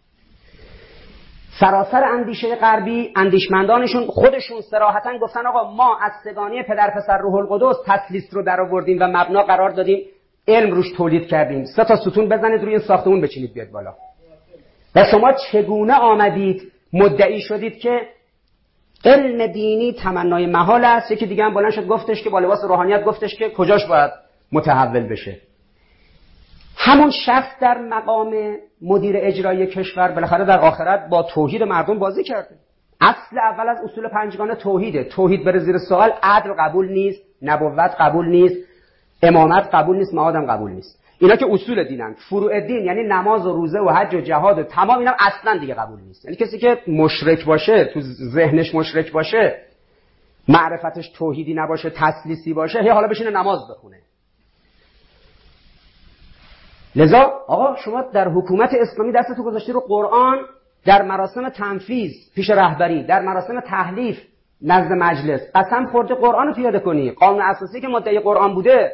سراسر اندیشه غربی، اندیشمندانشون خودشون صراحتاً گفتن آقا ما از سگانه پدر پسر روح القدس تثلیث رو درآوردیم و مبنا قرار دادیم، علم روش تولید کردیم. سه تا ستون بزنید روی این ساختمون بچینید بیاد بالا. و شما چگونه آمدید مدعی شدید که علم دینی تمنای محال است؟ یکی دیگه هم بلند شد گفتش که با لباس روحانیت گفتش که کجاش باید متحول بشه. همون شخص در مقام مدیر اجرایی کشور بالاخره در آخرت با توحید مردم بازی کرده. اصل اول از اصول پنجگانه توحیده. توحید بره زیر سوال، عدل قبول نیست، نبوت قبول نیست، امامت قبول نیست، معادم قبول نیست. اینا که اصول دینن. فروع دین یعنی نماز و روزه و حج و جهاد و تمام اینا اصلا دیگه قبول نیست. یعنی کسی که مشرک باشه، تو ذهنش مشرک باشه، معرفتش توحیدی نباشه، تسلیسی باشه، هی حالا بشینه نماز بخونه. لذا آقا شما در حکومت اسلامی دستتو گذاشتی رو قرآن، در مراسم تنفیذ پیش رهبری، در مراسم تحلیف نزد مجلس قسم خورده قرآن رو پیاده کنی، قانون اساسی که مدعی قرآن بوده.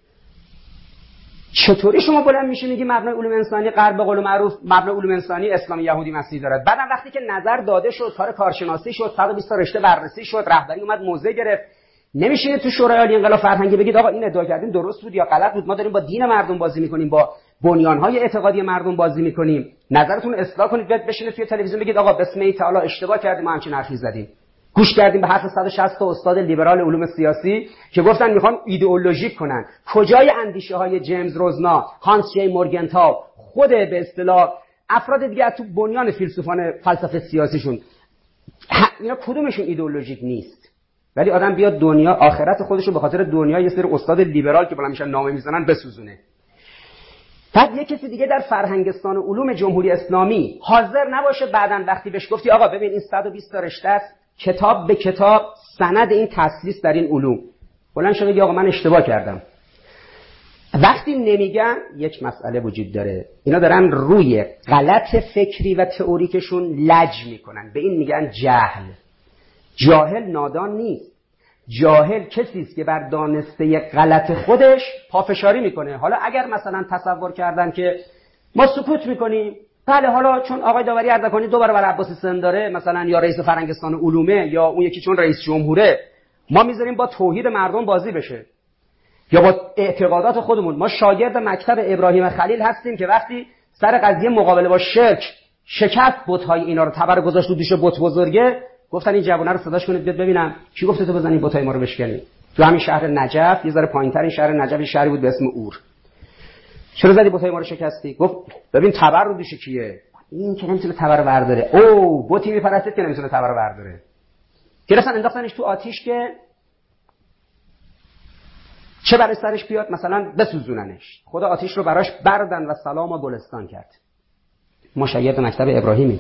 چطوری شما بلند میشه میگی مبنای علوم انسانی غرب به قول معروف مبنای علوم انسانی اسلامی یهودی مسیحی دارد؟ بعدم وقتی که نظر داده شد، کار کارشناسی شد، صد و بیست تا رشته بررسی شد، رهبری اومد موضع گرفت، نمیشه تو شورای عالی انقلاب فرهنگی بگید آقا این ادعا کردیم درست بود یا غلط بود، ما داریم با دین مردم بازی میکنیم، با بنیانهای اعتقادی مردم بازی میکنیم، نظرتون اصلاح کنید، بیاد بشینید توی تلویزیون بگید آقا بسم الله تعالی اشتباه کردیم، ما همچین حرفی زدیم. گوش کردیم به حرف صد و شصت تا استاد لیبرال علوم سیاسی که گفتن میخوان ایدئولوژیک کنن. کجای اندیشه های جیمز روزنا، هانس جی مورگنتاو، خود به اصطلاح افراد دیگه تو بنیان فیلسوفان فلسفه سیاسیشون، اینا کدومشون ایدئولوژیک نیست؟ ولی آدم بیاد دنیا آخرت خودشو به خاطر دنیا یه سری استاد لیبرال که بالا میشن نامه میزنن بسوزونه. بعد یه کسی دیگه در فرهنگستان علوم جمهوری اسلامی حاضر نباشه بعدن وقتی بهش گفتی آقا ببین این صد و بیست تا رشته است، کتاب به کتاب سند این تسلیس در این علوم، بلند شده بگی آقا من اشتباه کردم. وقتی نمیگن یک مسئله وجود داره، اینا دارن روی غلط فکری و تئوریکشون لج میکنن، به این میگن جهل. جاهل نادان نیست، جاهل کسی است که بر دانسته غلط خودش پافشاری میکنه. حالا اگر مثلا تصور کردن که ما سکوت میکنیم، بله حالا چون آقای داوری اردکانی دو برابر عباسی سن داره مثلا، یا رئیس فرهنگستان علومه، یا اون یکی چون رئیس جمهوره، ما میذاریم با توحید مردم بازی بشه یا با اعتقادات خودمون. ما شاگرد مکتب ابراهیم خلیل هستیم که وقتی سر قضیه مقابله با شرک شکست بت‌های اینا رو تبر گذاشت رو دوش بت بزرگه، گفتن این جوونا رو صداش کنید بیاد ببینم کی گفته تو بزنی بت‌های ما رو بشکنی. تو همین شهر نجف، یه ذره پایین‌تر این شهر نجف، شهری بود به اسم اور، چرا زدی بت‌های ما رو شکستی؟ گفت ببین تبر رو دوش کیه، این که نمیتونه تبر برداره. او بتی میپرستید که نمیتونه تبر برداره، گرفتن انداختنش تو آتیش که چه برای سرش بیاد، مثلا بسوزوننش. خدا آتیش رو براش بردن و سلام و گلستان کرد. ما شاگرد مکتب ابراهیمی.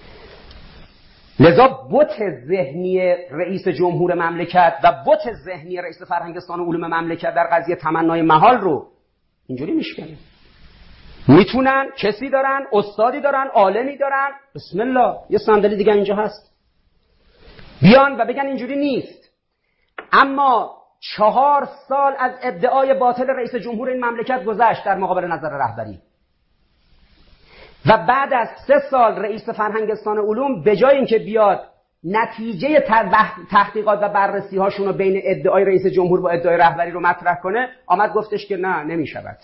لذا بت ذهنی رئیس جمهور مملکت و بت ذهنی رئیس فرهنگستان علوم مملکت در قضیه تمنای محال رو اینجوری میشکنه. میتونن، کسی دارن، استادی دارن، عالمی دارن، بسم الله یه صندلی دیگه اینجا هست، بیان و بگن اینجوری نیست. اما چهار سال از ادعای باطل رئیس جمهور این مملکت گذشت در مقابل نظر رهبری و بعد از سه سال رئیس فرهنگستان علوم به جای اینکه بیاد نتیجه تحقیقات و بررسی هاشون رو بین ادعای رئیس جمهور با ادعای رهبری رو مطرح کنه، آمد گفتش که نه نمیشود.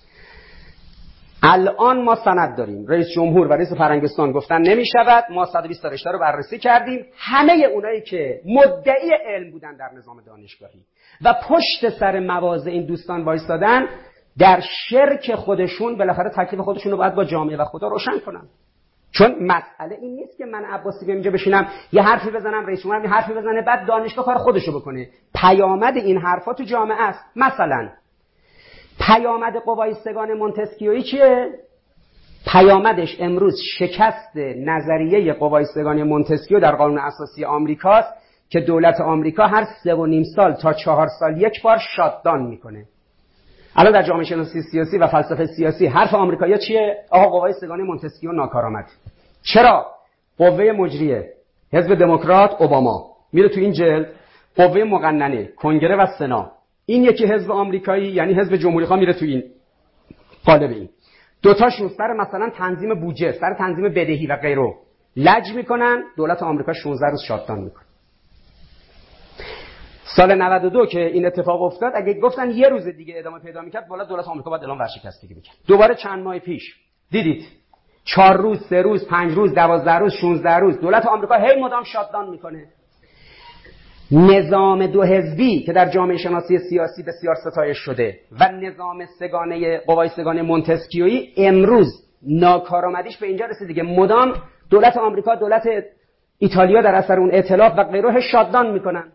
الان ما سند داریم، رئیس جمهور و رئیس فرهنگستان گفتن نمیشود، ما صد و بیست تا رشته رو بررسی کردیم، همه اونایی که مدعی علم بودن در نظام دانشگاهی و پشت سر مواضع این دوستان وایسادن، در شرک خودشون بالاخره تکلیف خودشون رو باید با جامعه و خدا روشن کنن. چون مسئله این نیست که من عباسی بیام اینجا بشینم یه حرفی بزنم، رئیس جمهور یه حرفی بزنه بعد دانشگاه کار خودشو بکنه. پیامد این حرفا تو جامعه است. مثلا پیامد قوایستگان مونتسکیویی چیه؟ پیامدش امروز شکست نظریه قوایستگان مونتسکیو در قانون اساسی آمریکاست که دولت آمریکا هر سه و نیم سال تا چهار سال یک بار شاتدان میکنه. الان در جامعه شناسی سیاسی و فلسفه سیاسی حرف آمریکایی‌ها چیه؟ آقا قوایستگان مونتسکیو ناکارآمد. چرا؟ قوه مجریه حزب دموکرات اوباما میره تو این جلد، قوه مقننه کنگره و سنا این یکی حزب آمریکایی یعنی حزب جمهوری‌خواه میره تو این قالب. این دو تاشون سر مثلا تنظیم بودجه، سر تنظیم بدهی و غیره لج میکنن، دولت آمریکا شانزده روز شاتدان میکنه. سال نود و دو که این اتفاق افتاد، اگه گفتن یه روز دیگه ادامه پیدا میکرد، بالا دولت آمریکا باید اعلام ورشکستگی میکرد. دوباره چند ماه پیش دیدید چهار روز، سه روز، پنج روز، دوازده روز، شانزده روز دولت آمریکا هی مدام شاتدان میکنه. نظام دو حزبی که در جامعه شناسی سیاسی بسیار ستایش شده و نظام سگانه قوای سگانه مونتسکیویی امروز ناکارآمدیش به اینجا رسید دیگه مدام دولت آمریکا، دولت ایتالیا در اثر اون ائتلاف و غیره شاتدان میکنن.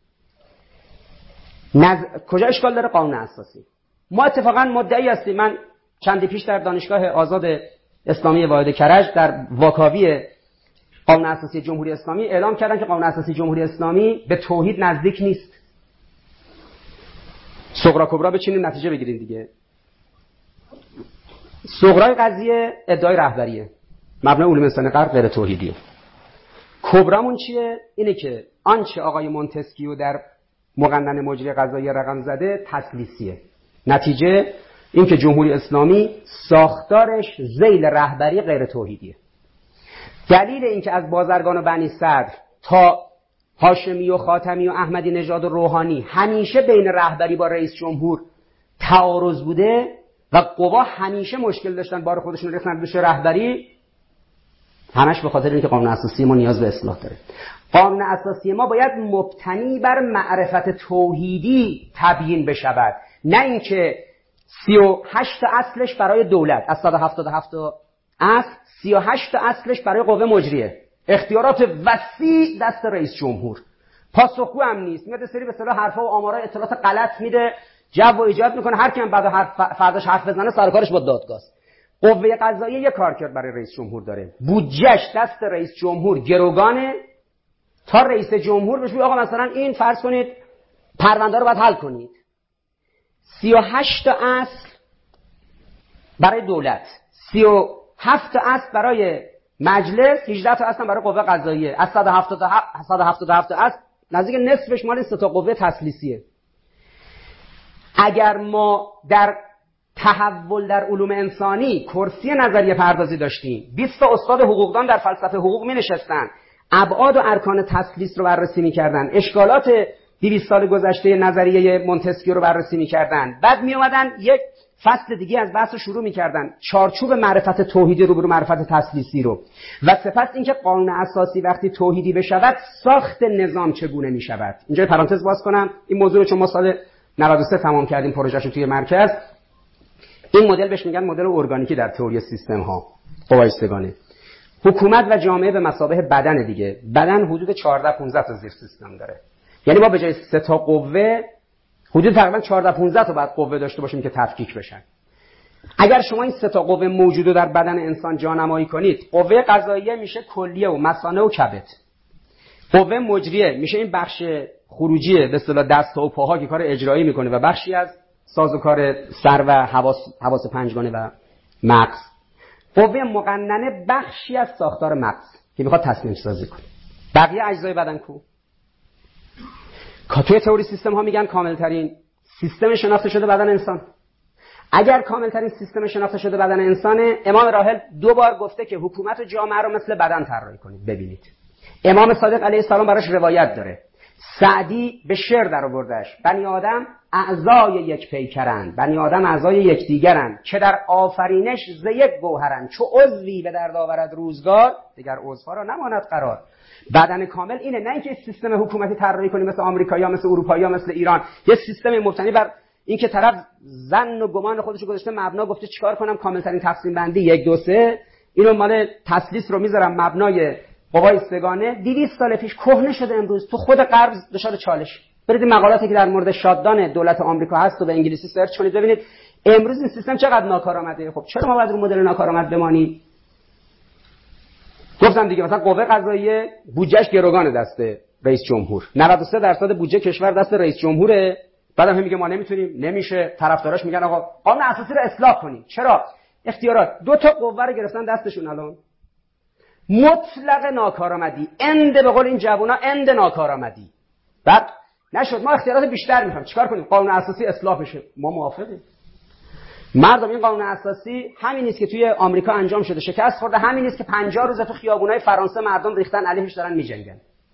نز... کجا اشکال داره قانون اساسی؟ ما اتفاقا مدعی هستیم. من چندی پیش در دانشگاه آزاد اسلامی واحد کرج در واکاوی قانون اساسی جمهوری اسلامی اعلام کردن که قانون اساسی جمهوری اسلامی به توحید نزدیک نیست. صغرا کبرا بچینیم نتیجه بگیریم دیگه. صغرای قضیه ادعای رهبریه، مبنای علوم انسانی غرب غیر توحیدیه. کبرامون چیه؟ اینه که آنچه آقای مونتسکیو در مقننه مجری قضایی رقم زده تسلیسیه. نتیجه این که جمهوری اسلامی ساختارش ذیل رهبری غیر توحیدیه. دلیل این که از بازرگان و بنی صدر تا هاشمی و خاتمی و احمدی نژاد و روحانی همیشه بین رهبری با رئیس جمهور تعارض بوده و قوا همیشه مشکل داشتن بار خودشون ریختن بشه رهبری، همش به خاطر اینکه قانون اساسی ما نیاز به اصلاح داره. قانون اساسی ما باید مبتنی بر معرفت توحیدی تبیین بشود، نه اینکه سی و هشت اصلش برای دولت از صد و هفتاد و هفت اصل سی و هشت اصلش برای قوه مجریه، اختیارات وسیع دست رئیس جمهور، پاسخگو هم نیست، میاد سری به اصطلاح حرفا و آمارای اطلاعات غلط میده، جو و ایجاد میکنه، هر کی هم بعد حرف فرداش حرف بزنه سرکارش با دادگاه. قوه قضاییه یک کارکرد برای رئیس جمهور داره، بودجهش دست رئیس جمهور گروگانه تا رئیس جمهور بهش بگه آقا مثلا این فرض کنید پرونده رو باید حل کنید. سی و هشت اصل برای دولت، سی و هفت اصل برای مجلس، هجده تا اصل برای قوه قضاییه. از صد و هفتاد و هفت اصل نزدیک نصفش مال سه تا قوه تسلیسیه. اگر ما در تحول در علوم انسانی کرسی نظریه پردازی داشتیم، بیست تا استاد حقوقدان در فلسفه حقوق می نشستن، ابعاد و ارکان تسلیس رو بررسی می کردن، اشکالات دویست سال گذشته نظریه مونتسکیو رو بررسی می کردن، بعد می اومدن یک فصل دیگه از بحث رو شروع می کردن، چارچوب معرفت توحیدی رو بر معرفت تسلیسی رو، و سپس اینکه قانون اساسی وقتی توحیدی بشود ساخت نظام چگونه می شود. اینجا پرانتز باز کنم، این موضوع رو چون ما سال نود و سه تمام کردیم پروژه‌شو توی مرکز، این مدل بهش میگن مدل ارگانیکی در تئوری سیستم ها قوای سگانه. حکومت و جامعه به مثابه بدن دیگه، بدن حدود چهارده پانزده تا زیر سیستم داره، یعنی ما به جای سه تا قوه حدود تقریبا چهارده پانزده تا بعد قوه داشته باشیم که تفکیک بشن. اگر شما این سه تا قوه موجود رو در بدن انسان جانمایی کنید، قوه قضاییه میشه کلیه و مثانه و کبد، قوه مجریه میشه این بخش خروجیه به اصطلاح دست‌ها و پاها که کار اجرایی میکنه و بخشی از سازوکار سر و حواس حواس پنجگانه و مغز، قوه مقننه بخشی از ساختار مغز که میخواد تصمیم سازی کنه. بقیه اجزای بدن کو؟ توی تئوری سیستم ها میگن کامل ترین سیستم شناخته شده بدن انسان. اگر کامل ترین سیستم شناخته شده بدن انسانه، امام راحل دو بار گفته که حکومت و جامعه رو مثل بدن طراحی کنید. ببینید امام صادق علیه السلام براش روایت داره، سعدی به شعر در آوردهش، بنی آدم اعضای یک پیکرند، بنی آدم اعضای یکدیگرند که در آفرینش ز یک گوهرند، چو عضوی به درد آورد روزگار دیگر عضوها را نماند قرار. بدن کامل اینه، نه اینکه سیستم حکومتی طراحی کنیم مثل آمریکایی‌ها، مثل اروپایی‌ها، مثل ایران، یه سیستم مبتنی بر اینکه طرف ظن و گمان خودش رو گذاشته مبنا، گفته چیکار کنم کامل ترین تقسیم بندی یک دو سه، اینو مال تسلیس رو میذارم مبنای قوای سگانه. دویست سال پیش کهنه شده، امروز تو خود غرب دچار چالش. برید مقالاتی که در مورد شادان دولت آمریکا هست و به انگلیسی سرچ کنید ببینید امروز این سیستم چقدر ناکارآمده. خب چرا ما باید رو مدل ناکارآمد بمانیم؟ گفتم دیگه مثلا قوه قضاییه بودجهش گروگان دست رئیس جمهور، نود و سه درصد بودجه کشور دست رئیس جمهوره، بعدم هم میگه ما نمیتونیم، نمیشه، طرفداراش میگن آقا قانون اساسی رو اصلاح کنیم. چرا؟ اختیارات دو تا قوه رو گرفتن دستشون، الان مطلق ناکارآمدی، اند به قول این جوونا اند ناکارآمدی. بعد نشد، ما اختیارات بیشتر میخوایم، چیکار کنیم؟ قانون اساسی اصلاح بشه. ما موافقیم. مردم این قانون اساسی همین نیست که توی آمریکا انجام شده شکست خورده، همین نیست که پنجاه روز تو خیابونای فرانسه مردم ریختن علیهش دارن میجنگن.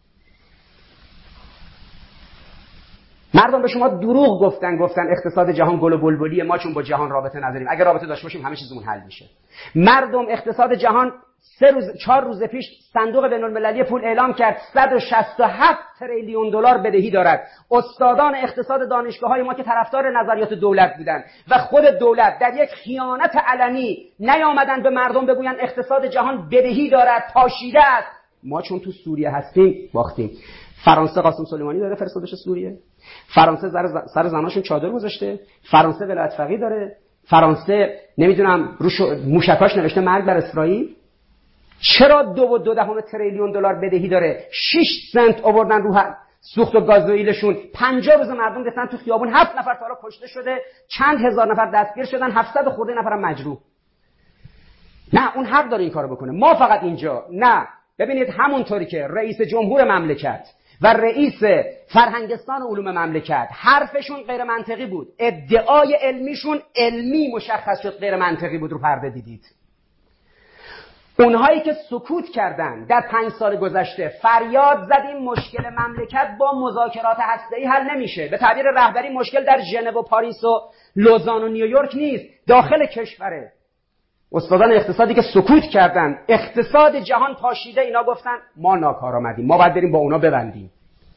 مردم به شما دروغ گفتن، گفتن اقتصاد جهان گل و بلبلیه، ما چون با جهان رابطه نداریم، اگه رابطه داشته باشیم همه چیزمون حل میشه. مردم اقتصاد جهان سه روز چهار روز پیش صندوق بین‌المللی پول اعلام کرد صد و شصت و هفت تریلیون دلار بدهی دارد. استادان اقتصاد دانشگاه‌های ما که طرفدار نظریات دولت بودند و خود دولت در یک خیانت علنی نیامدن به مردم بگوین اقتصاد جهان بدهی دارد، پاشیده است. ما چون تو سوریه هستیم باختیم. فرانسه قاسم سلیمانی داره فرستادش سوریه، فرانسه سر زناشون چادر گذاشته، فرانسه ولایت فقیه داره، فرانسه نمیدونم روش موشکاش نوشته مرگ بر اسرائیل. چرا دو و دو دهم تریلیون دلار بدهی داره؟ شش سنت آوردن رو سوخت و گازوئیلشون، پنجاه روز مردم ریختن تو خیابون، هفت نفر تا حالا کشته شده، چند هزار نفر دستگیر شدن، هفتصد خورده نفرم مجروح. نه، اون حق داره این کارو بکنه. ما فقط اینجا نه. ببینید همونطوری که رئیس جمهور مملکت و رئیس فرهنگستان علوم مملکت حرفشون غیر منطقی بود، ادعای علمیشون علمی مشخص شد غیر منطقی بود، رو پرده دیدید. اونهایی که سکوت کردن در پنج سال گذشته فریاد زدیم مشکل مملکت با مذاکرات هسته‌ای حل نمیشه. به تعبیر رهبری مشکل در ژنو و پاریس و لوزان و نیویورک نیست، داخل کشوره. استادان اقتصادی که سکوت کردن، اقتصاد جهان پاشیده، اینا گفتن ما ناکارآمدیم، ما باید بریم با اونا ببندیم.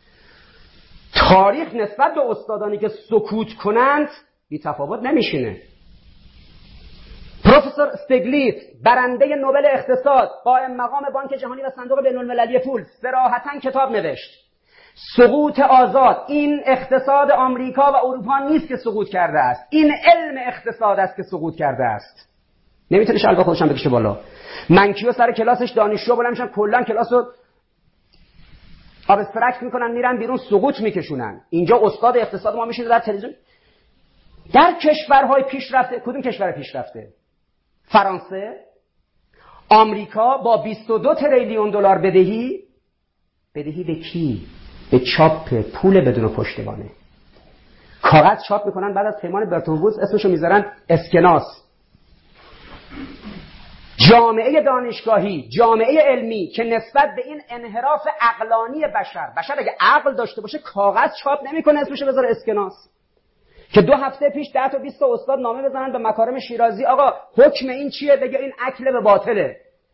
تاریخ نسبت به استادانی که سکوت کنند بی تفاوت نمیشینه. پروفسور استگلیت برنده نوبل اقتصاد، قائم مقام بانک جهانی و صندوق بین‌المللی پول، صراحتاً کتاب نوشت سقوط آزاد این اقتصاد آمریکا و اروپا نیست که سقوط کرده است، این علم اقتصاد است که سقوط کرده است. نمیتونه شلوار خودش هم بکشه بالا. منکیو سر کلاسش دانشجو بلند میشن کلا کلاسو ابسترکت میکنن، میرن بیرون سقوط میکشونن. اینجا استاد اقتصاد ما میشینه در تلویزیون. در کشورهای پیشرفته، کدوم کشور پیشرفته؟ فرانسه، آمریکا با بیست و دو تریلیون دلار بدهی. بدهی به کی؟ به چاپ پول بدون پشتوانه. کاغذ چاپ میکنن، بعد از پیمان برتون وودز اسمشو میذارن اسکناس. جامعه دانشگاهی، جامعه علمی که نسبت به این انحراف عقلانی بشر، بشر اگه عقل داشته باشه کاغذ چاپ نمیکنه، اسمشو بذاره اسکناس. که دو هفته پیش ده تا بیست تا استاد نامه بزنن به مکارم شیرازی آقا حکم این چیه، بگه این اکل به باطله.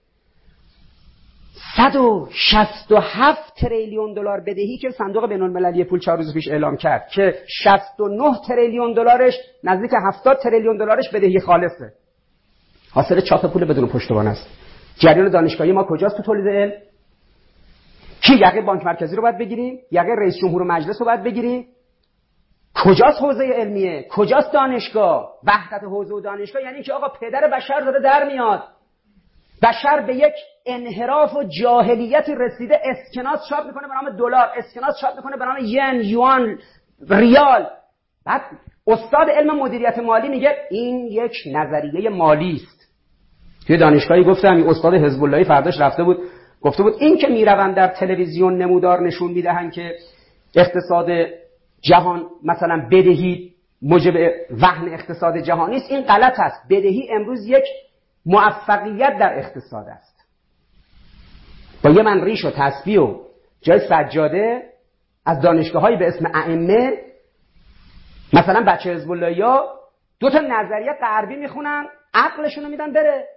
صد و شصت و هفت تریلیون دلار بدهی که صندوق بین‌المللی پول چهار روز پیش اعلام کرد که شصت و نه تریلیون دلارش، نزدیک هفتاد تریلیون دلارش بدهی خالصه. حاصل چاپ پول بدون پشتوانه است. جریان دانشگاهی ما کجاست تو تولید علم؟ کی یقه بانک مرکزی رو باید بگیریم؟ یقه رئیس جمهور و مجلس رو باید بگیریم؟ کجاست حوزه علمیه؟ کجاست دانشگاه؟ وحدت حوزه و دانشگاه یعنی که آقا پدر بشر داره در میاد. بشر به یک انحراف و جاهلیت رسیده، اسکناس چاپ میکنه به نام دلار، اسکناس چاپ میکنه به نام ین، یوان، ریال. بعد استاد علم مدیریت مالی میگه این یک نظریه مالی است. توی دانشگاهی گفتم این استاد حزب اللهی فرداش رفته بود گفته بود این که میروند در تلویزیون نمودار نشون میدهن که اقتصاد جهان مثلا بدهی موجب وهن اقتصاد جهانی است، این غلط است. بدهی امروز یک موفقیت در اقتصاد است. با یه من ریش و تسبیح و جای سجاده از دانشگاه‌هایی به اسم ائمه، مثلا بچه حزب اللهی‌ها دو تا نظریه غربی میخونن، عقلشون رو میدن بره.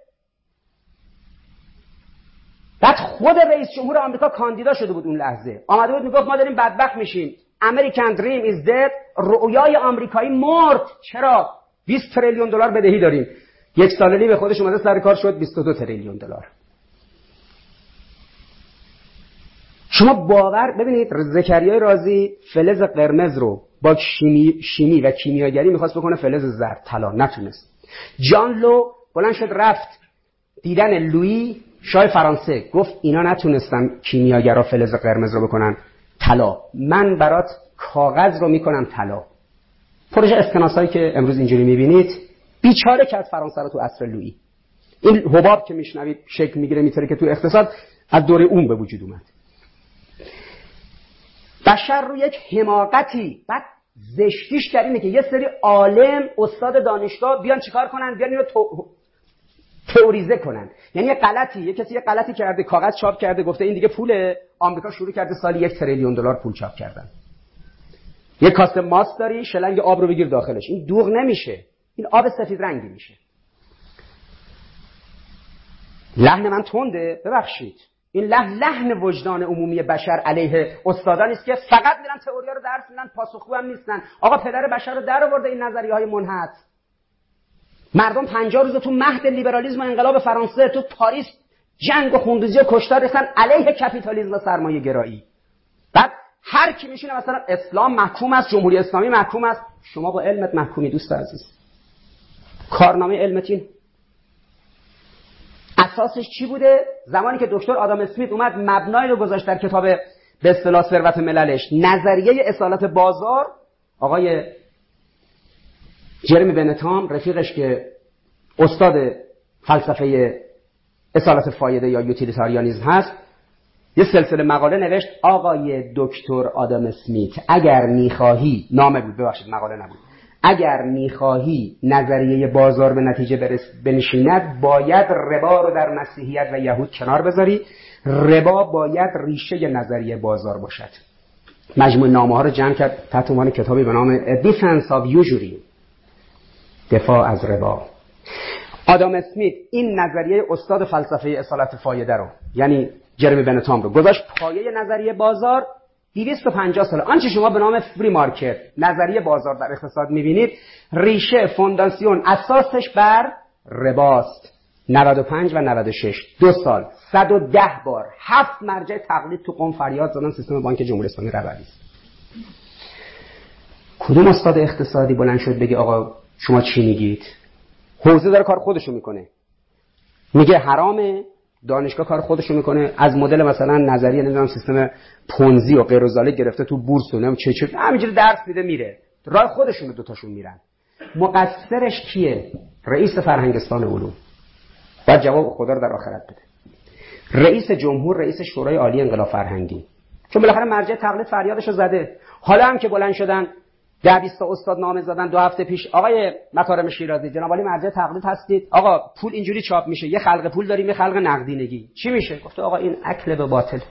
بعد خود رئیس جمهور آمریکا کاندیدا شده بود اون لحظه، آمده بود میگفت ما داریم بدبخت میشیم، American dream is dead، رؤیای آمریکایی مرد. چرا؟ بیست تریلیون دلار بدهی داریم. یک سال به خودش اومده سر کار شد بیست و دو تریلیون دلار. شما باور ببینید زکریای رازی فلز قرمز رو با شیمی, شیمی و کیمیاگری میخواست بکنه فلز زرد طلا، نتونست. جان لو بلند شد رفت دیدن لویی شاه فرانسه، گفت اینا نتونستن کیمیاگرا فلز قرمز رو بکنن طلا، من برات کاغذ رو میکنم طلا. پروژه اسکناسایی که امروز اینجوری میبینید بیچاره کرد فرانسه رو تو عصر لویی. این حباب که میشنوید شکل میگیره میتره که تو اقتصاد از دوره اون به وجود اومد. بشر رو یک حماقتی، بعد زشتیش در اینه که یه سری عالم استاد دانشگاه بیان چیکار کنن؟ بیان اینو تو... تئوریزه کنن. یعنی یه غلطی، یه کسی یه غلطی کرده، کاغذ چاپ کرده، گفته این دیگه پوله، آمریکا شروع کرده سالی یک تریلیون دلار پول چاپ کردن. یه کاسه ماست داری، شلنگ آب رو بگیر داخلش، این دوغ نمیشه، این آب سفید رنگی میشه. لحن من تنده، ببخشید. این لحن لحن وجدان عمومی بشر علیه استادانی است که فقط میرن تئوریا رو درس میدن، پاسخگو هم نیستن. آقا پدر بشر رو در آورده این نظریه‌های منحط. مردم پنجاه روز تو مهد لیبرالیسم و انقلاب فرانسه، تو پاریس جنگ و خونریزی و کشتار ریختن علیه کپیتالیسم و سرمایه گرایی. بعد هر کی میشینه مثلا اسلام محکوم است، جمهوری اسلامی محکوم است. شما با علمت محکومی دوست عزیز. کارنامه علمتین اساسش چی بوده؟ زمانی که دکتر آدام اسمیت اومد مبنای رو گذاشت در کتاب به اصطلاح ثروت مللش، نظریه اصالت بازار، آقای جرمی بنتام رفیقش که استاد فلسفه اصالت فایده یا یوتیلیتاریانیسم هست، یه سلسله مقاله نوشت. آقای دکتر آدام اسمیت اگر میخواهی، نامه بود ببخشید مقاله نبود، اگر میخواهی نظریه بازار به نتیجه برس بنشیند باید ربا رو در مسیحیت و یهود کنار بذاری. ربا باید ریشه نظریه بازار باشد. مجموع نامه ها رو جمع کرد تحت عنوان کتابی به نام A Defense of Usury، دفاع از ربا. آدام اسمیت این نظریه استاد فلسفه اصالت فایده رو، یعنی جرمی بنتام رو گذاشت پایه نظریه بازار. دویست و پنجاه سال آنچه شما به نام فری مارکت، نظریه بازار در اقتصاد میبینید، ریشه فونداسیون اساسش بر رباست. نود و پنج و نود و شش دو سال صد و ده بار هفت مرجع تقلید تو قم فریاد زدن سیستم بانک جمهوری اسلامی ربوی است. کدوم استاد اقتصادی بلند شد بگه آقا شما چی میگید؟ حوزه داره کار خودشو میکنه، میگه حرامه، دانشگاه کار خودشو میکنه، از مدل مثلا نظریه نمیدونم سیستم پونزی و غیر الزاله گرفته تو بورس و نمیدونم چه چه همینجوری درس میده میره راه خودشون، دو تاشون میرن. مقصرش کیه؟ رئیس فرهنگستان علوم. بعد جواب خدا رو در آخرت بده. رئیس جمهور، رئیس شورای عالی انقلاب فرهنگی، چون بالاخره مرجع تقلید فریادشو زده. حالا هم که بلند شدن ده بیست تا استاد نامه زدن دو هفته پیش، آقای مکارم شیرازی جناب عالی مرجع تقلید هستید، آقا پول اینجوری چاپ میشه، یه خلق پول داریم یه خلق نقدینگی، چی میشه؟ گفته آقا این اکل به باطل.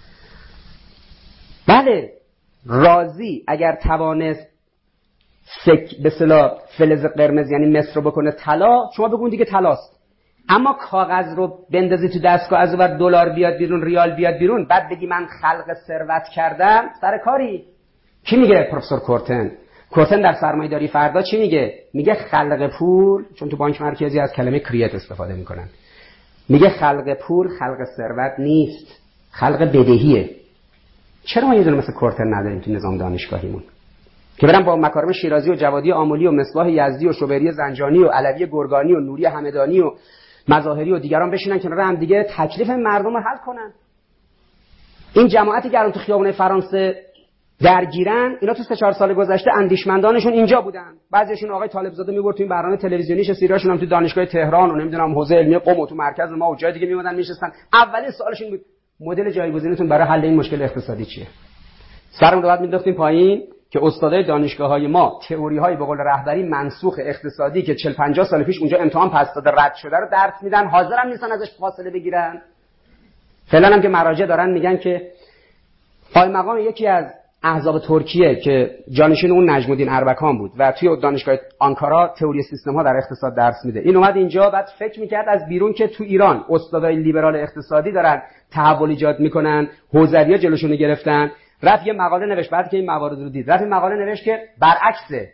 بله راضی اگر توانست سک به اصطلاح فلز قرمز یعنی مصر رو بکنه طلا، شما بگون دیگه طلاست. اما کاغذ رو بندازی تو دستگاه از اون دلار بیاد بیرون، ریال بیاد بیرون، بعد بگی من خلق ثروت کردم، سر کاری. کی میگه؟ پروفسور کورتن. کورتن در سرمایه‌داری فردا چی میگه؟ میگه خلق پول، چون تو بانک مرکزی از کلمه کریت استفاده میکنن، میگه خلق پول خلق ثروت نیست، خلق بدهیه. چرا ما یه دونه مثل کورتن نداریم تو نظام دانشگاهیمون که برن با مکارم شیرازی و جوادی آملی و مصباح یزدی و شوبری زنجانی و علوی گرگانی و نوری همدانی و مظاهری و دیگران بشینن کنار هم دیگه تکلیف مردم رو حل کنن؟ این جماعتی که الان تو خیابون فرانسه درگیرن، اینا تو سه چهار سال گذشته اندیشمندانشون اینجا بودن. بعضیشون آقای طالب زاده میبرد تو این برنامه تلویزیونیش، سیریاشون هم تو دانشگاه تهران و نمیدونم حوزه علمی قم و تو مرکز ما و جای دیگه میومدن میشستن. اولین سوالشون بود مدل جایگزینتون برای حل این مشکل اقتصادی چیه؟ سرمون رو بعد مینداختیم پایین که استادای دانشگاه‌های ما تئوری‌های به قول رهبری منسوخ اقتصادی که چهل پنجاه سال پیش اونجا امتحان پس داده رد شده رو درس میدن، حاضرم نیستن ازش فاصله بگیرن. فعلا هم که مراجع دارن میگن که قائم مقام یکی از احزاب ترکیه که جانشین اون نجم الدین اربکان بود و توی دانشگاه آنکارا تئوری سیستم ها در اقتصاد درس میده، این اومد اینجا بعد فکر میکرد از بیرون که تو ایران استادای لیبرال اقتصادی دارن تحول ایجاد میکنن، حوزوی‌ها جلوشونو گرفتن، رفت یه مقاله نوشت. بعد که این موارد رو دید رفت این مقاله نوشت که برعکس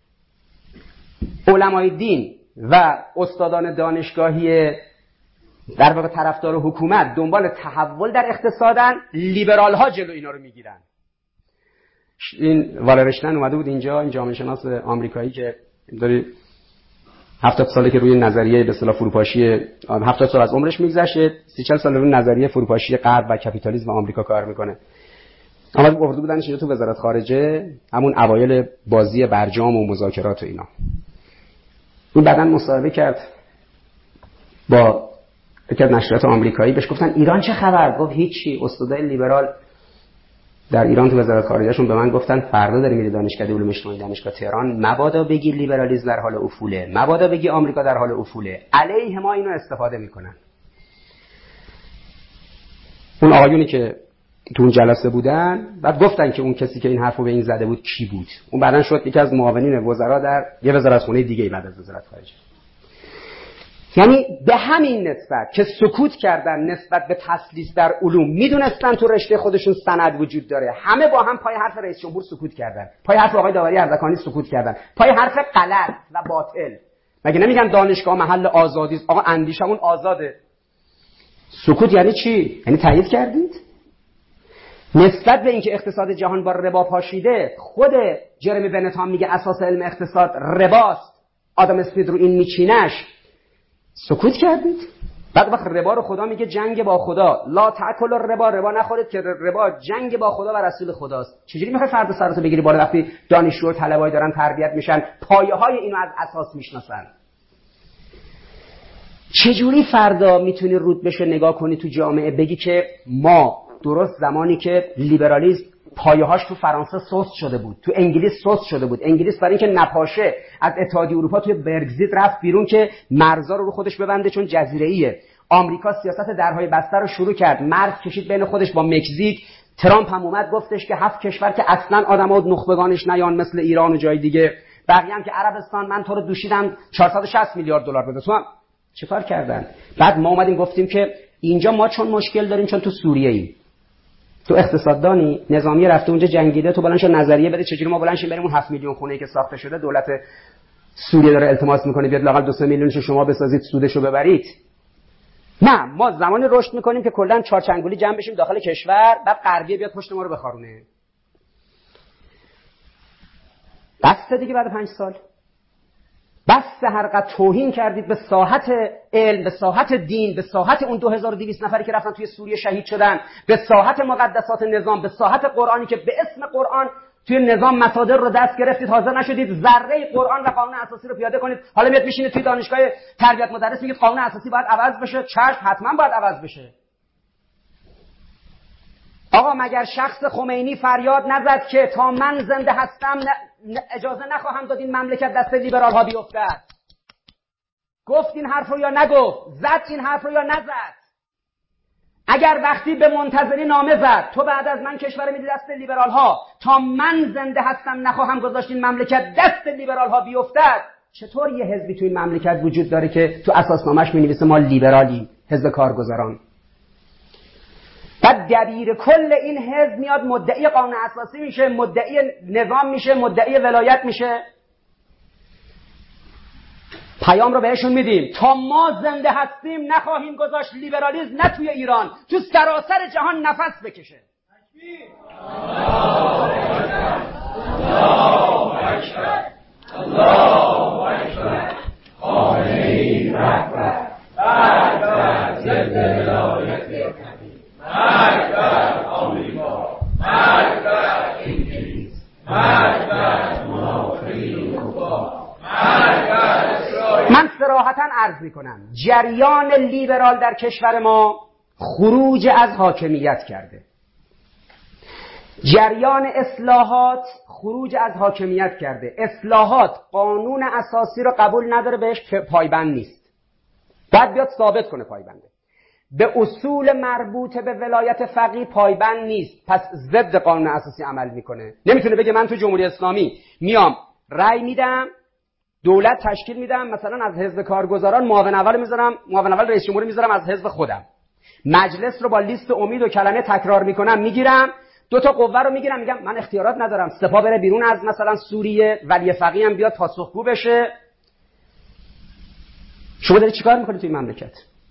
علمای دین و استادان دانشگاهی در واقع طرفدار حکومت دنبال تحول در اقتصادن، لیبرال ها جلو اینا رو میگیرن. این والرشتن اومده بود اینجا، این جامعه شناس آمریکایی که داری هفتاد ساله که روی نظریه به اصطلاح فروپاشی هفتاد سال از عمرش میگذشته، سی چهل سال روی نظریه فروپاشی غرب و کپیتالیسم آمریکا کار میکنه. اما گفته بودنش اینجا تو وزارت خارجه، همون اوایل بازی برجام و مذاکرات و اینا. این بعداً مصاحبه کرد با یکی از نشریات آمریکایی، بهش گفتن ایران چه خبر؟ گفت هیچی. استادای لیبرال در ایران تو وزارت خارجهشون به من گفتن فردا داری میری دانشکده علوم اجتماعی دانشگاه تهران، مبادا بگی لیبرالیسم در حال افوله، مبادا بگی آمریکا در حال افوله، علیه ما اینو استفاده میکنن. اون آقایونی که تو اون جلسه بودن بعد گفتن که اون کسی که این حرفو به این زده بود کی بود. اون بعدن شد یکی از معاونین وزرا در یه وزارتخونه دیگه بعد از وزارت خارجه. یعنی به همین نسبت که سکوت کردن نسبت به تسلیس در علوم، میدونستن تو رشته خودشون سند وجود داره، همه با هم پای حرف رئیس جمهور سکوت کردن، پای حرف آقای داوری اردکانی سکوت کردن، پای حرف غلط و باطل. مگه نمیگن دانشگاه محل آزادی است؟ آقا اندیشمون آزاده. سکوت یعنی چی؟ یعنی تایید کردید؟ نسبت به اینکه اقتصاد جهان با ربا پاشیده، خود جرمی بنتام میگه اساس علم اقتصاد رباست، آدم اسمیت رو این میچینش، سکوت کردید؟ بعد وقت ربا رو خدا میگه جنگ با خدا، لا تاکلوا الربا، ربا نخورید که ربا جنگ با خدا و رسول خداست. چجوری میخوای فرد سرتو بگیری بالا وقتی دانشجو و طلبه‌ای دارن تربیت میشن پایه‌های اینو از اساس میشناسن؟ چجوری فردا میتونی رود بشه نگاه کنی تو جامعه بگی که ما درست زمانی که لیبرالیسم پایه‌هاش تو فرانسه سست شده بود، تو انگلیس سست شده بود، انگلیس برای اینکه نپاشه از اتحادیه اروپا توی برگزیت رفت بیرون که مرزا رو رو خودش ببنده چون جزیره‌ایه. آمریکا سیاست درهای بسته رو شروع کرد، مرز کشید بین خودش با مکزیک. ترامپ هم اومد گفتش که هفت کشور که اصلا آدم‌ها و نخبگانش نیان مثل ایران و جای دیگه، بقیه هم که عربستان من تو رو دوشیدم چهارصد و شصت میلیارد دلار بده. تو هم چیکار کردن؟ بعد ما اومدیم گفتیم که اینجا ما چون مشکل داریم چون تو سوریه ای، تو اقتصاددانی نظامی رفته اونجا جنگیده، تو بلند شو نظریه بده چجوری ما بلند شیم بریم اون هفت میلیون خونه‌ای که ساخته شده دولت سوریه داره التماس میکنه بیاد لااقل دو سه میلیونشو شما بسازید سودشو ببرید. نه، ما زمانی رشد میکنیم که کلا چارچنگولی جمع بشیم داخل کشور، بعد غربیه بیاد پشت ما رو بخارونه. بس دیگه بعد پنج سال بس هر قد توهین کردید به ساحت علم، به ساحت دین، به ساحت اون دو هزار و دویست نفری که رفتن توی سوریه شهید شدن، به ساحت مقدسات نظام، به ساحت قرآنی که به اسم قرآن توی نظام مصادر رو دست گرفتید، حاضر نشدید ذره قرآن و قانون اساسی رو پیاده کنید. حالا میاد میشینید توی دانشگاه تربیت مدرس میگید قانون اساسی باید عوض بشه. چشم، حتما باید عوض بشه. آقا مگر شخص خمینی فریاد نزد که تا من زنده هستم اجازه نخواهم داد این مملکت دست لیبرال ها بیفتد؟ گفت این حرف رو یا نگفت؟ زد این حرف رو یا نزد؟ اگر وقتی به منتظری نامه زد تو بعد از من کشور میدی دست لیبرال ها، تا من زنده هستم نخواهم گذاشت این مملکت دست لیبرال ها بیفتد، چطور یه حزبی تو این مملکت وجود داره که تو اساسنامه‌اش می‌نویسه ما لیبرالی، حزب کارگزاران؟ بعد دبیر کل این حزب میاد مدعی قانون اساسی میشه، مدعی نظام میشه، مدعی ولایت میشه. پیام رو بهشون میدیم تا ما زنده هستیم نخواهیم گذاشت لیبرالیسم نه توی ایران، تو سراسر جهان نفس بکشه. الله اکبر، الله اکبر، خامنه‌ای رهبر، رهبر ضد ولایت کبیر، مرگ بر آمریکا، مرگ بر انگلیس، مرگ بر منافقین کفار، مرگ بر اسرائیل. من صراحتاً عرض میکنم جریان لیبرال در کشور ما خروج از حاکمیت کرده. جریان اصلاحات خروج از حاکمیت کرده. اصلاحات قانون اساسی رو قبول نداره، بهش پایبند نیست. باید بیاد ثابت کنه پایبنده. به اصول مربوط به ولایت فقیه پایبند نیست، پس ضد قانون اساسی عمل میکنه. نمیتونه بگه من تو جمهوری اسلامی میام رأی میدم، دولت تشکیل میدم، مثلا از حزب کارگزاران معاون اول میذارم، معاون اول رئیس جمهوری میذارم از حزب خودم، مجلس رو با لیست امید و کلمه تکرار میکنم میگیرم، دو تا قوه رو میگیرم میگم من اختیارات ندارم، سپاه بره بیرون از مثلا سوریه، ولی فقیه هم بیاد پاسخگو بشه. شما دارید چیکار میکنید توی مملکت؟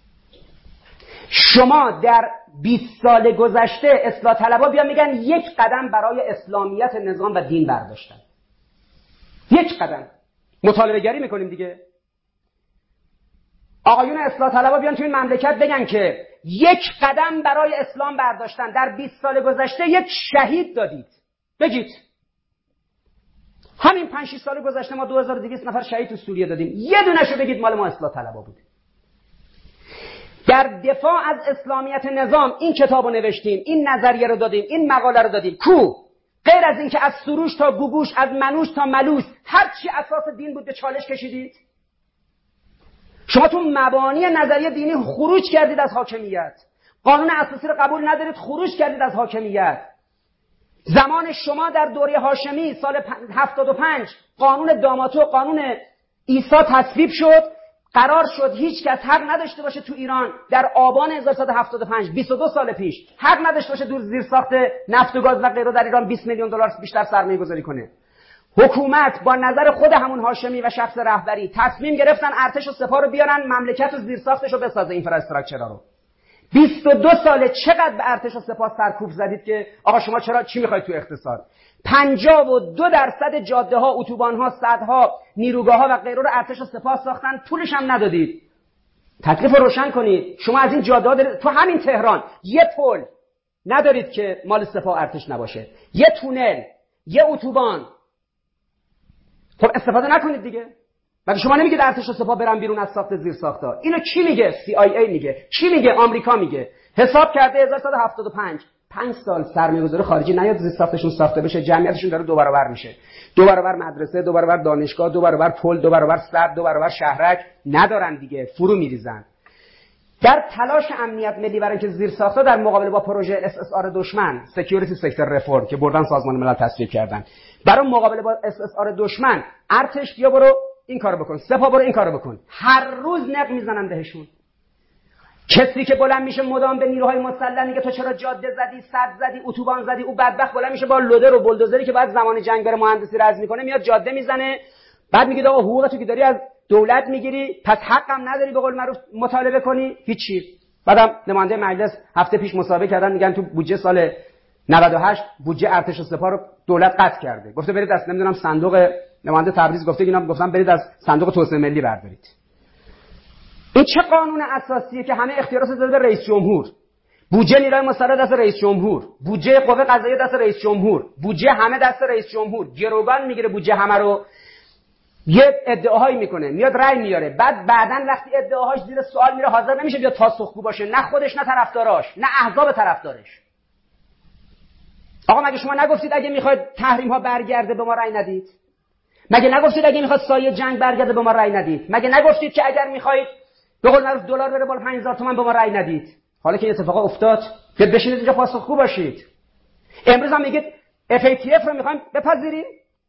شما در بیست سال گذشته اصلاح طلبها بیان میگن یک قدم برای اسلامیت نظام و دین برداشتن. یک قدم. مطالبه گری میکنیم دیگه. آقایون اصلاح طلبها بیان توی این مملکت بگن که یک قدم برای اسلام برداشتن، در بیست سال گذشته یک شهید دادید. بگید. همین پنج شش سال گذشته ما دو هزار و دویست نفر شهید تو سوریه دادیم. یه دونهشو بگید مال ما اصلاح طلبها بوده. در دفاع از اسلامیت نظام این کتابو نوشتیم، این نظریه رو دادیم، این مقاله رو دادیم. کو؟ غیر از این که از سروش تا گوگوش، از منوش تا ملوس، هر چی اساس دین بود به چالش کشیدید. شما تو مبانی نظریه دینی خروج کردید از حاکمیت. قانون اساسی رو قبول ندارید، خروج کردید از حاکمیت. زمان شما در دوره هاشمی سال هفتاد و پنج قانون داماتو، قانون عیسی تصویب شد. قرار شد هیچ کس حق نداشته باشه تو ایران در آبان هزار و سیصد و هفتاد و پنج، بیست و دو سال پیش، حق نداشته باشه دور زیر ساخت نفت و گاز و غیره در ایران بیست میلیون دلار بیشتر سرمایه گذاری کنه. حکومت با نظر خود همون هاشمی و شخص رهبری تصمیم گرفتن ارتش و سپاه رو بیارن مملکت و زیر ساختش رو بسازه، اینفراستراکچرا رو. بیست و دو ساله چقدر به ارتش و سپاه سرکوب زدید که آقا شما چرا چی میخواید تو اقتصاد؟ پنجاه و دو درصد جاده ها، اتوبان ها، سدها، نیروگاه ها و غیره رو ارتش و سپاه ساختن، پولش هم ندادید. تکلیف رو روشن کنید. شما از این جاده دارید، تو همین تهران یه پل ندارید که مال سپاه ارتش نباشه، یه تونل، یه اتوبان. خب استفاده نکنید دیگه. مگه شما نمیگید ارتش و سپاه برن بیرون از ساخت زیر ساخت‌ها؟ اینو کی میگه؟ سی آی ای میگه. کی میگه؟ آمریکا میگه. حساب کرده هزار و سیصد و هفتاد و پنج پنج سال سرمایه‌گذار خارجی نیاد زیر ساختشون ساخته بشه، جمعیتشون داره دو برابر میشه. دو برابر مدرسه، دو برابر دانشگاه، دو برابر پل، دو برابر سد، دو برابر شهرک ندارن دیگه، فرو میریزن. در تلاش امنیت ملی برای اینکه زیر ساخت‌ها در مقابله با پروژه اس اس آر دشمن، سکیوریتی سکتور رفورم که بردن سازمان ملل تصویب کردن، برای مقابله با اس اس آر دشمن، ارتش بیا برو این کارو بکن، سپاه برو این کارو بکن. هر روز نق میزنن بهشون. کسی که بلند میشه مدام به نیروهای مسلح میگه تو چرا جاده زدی، سد زدی، اتوبان زدی، او بدبخت بلند میشه با لودر و بولدوزری که بعد زمان جنگ بره مهندسی رز میکنه میاد جاده میزنه، بعد میگه آقا حقوقتو که داری از دولت میگیری پس حقم نداری به قول معروف مطالبه کنی. هیچی. بعدم نماینده مجلس هفته پیش مسابقه کردن، میگن تو بودجه سال نود و هشت بودجه ارتش و سپاه رو دولت قطع کرده، گفته برید از نمیدونم صندوق، نماینده تبریز گفته اینا گفتن برید از صندوق توسعه ملی بردارید. این چه قانون اساسیه که همه اختیارات داده به رئیس جمهور؟ بودجه نیروی مسلح دست رئیس جمهور، بودجه قوه قضاییه دست رئیس جمهور، بودجه همه دست رئیس جمهور. گروگان میگیره بودجه همه رو، یه ادعاهایی میکنه، میاد رأی میاره، بعد بعدن وقتی ادعاهاش زیر سوال میره حاضر نمیشه بیاد پاسخگو باشه، نه خودش نه طرفداراش نه احزاب طرفدارش. آقا مگه شما نگفتید اگه میخواید تحریم ها برگرده به ما رأی ندید؟ مگه نگفتید اگه میخواید سایه جنگ برگرده به ما رأی ندید؟ مگه نگفتید که اگر میخواید به قول معروف دلار بره بالا پنج هزار تومان به ما رأی ندید؟ حالا که این اتفاق افتاد که بشینید اینجا پاسخگو باشید. امروز هم میگید اف ای تی اف رو میخوایم بپذیریم.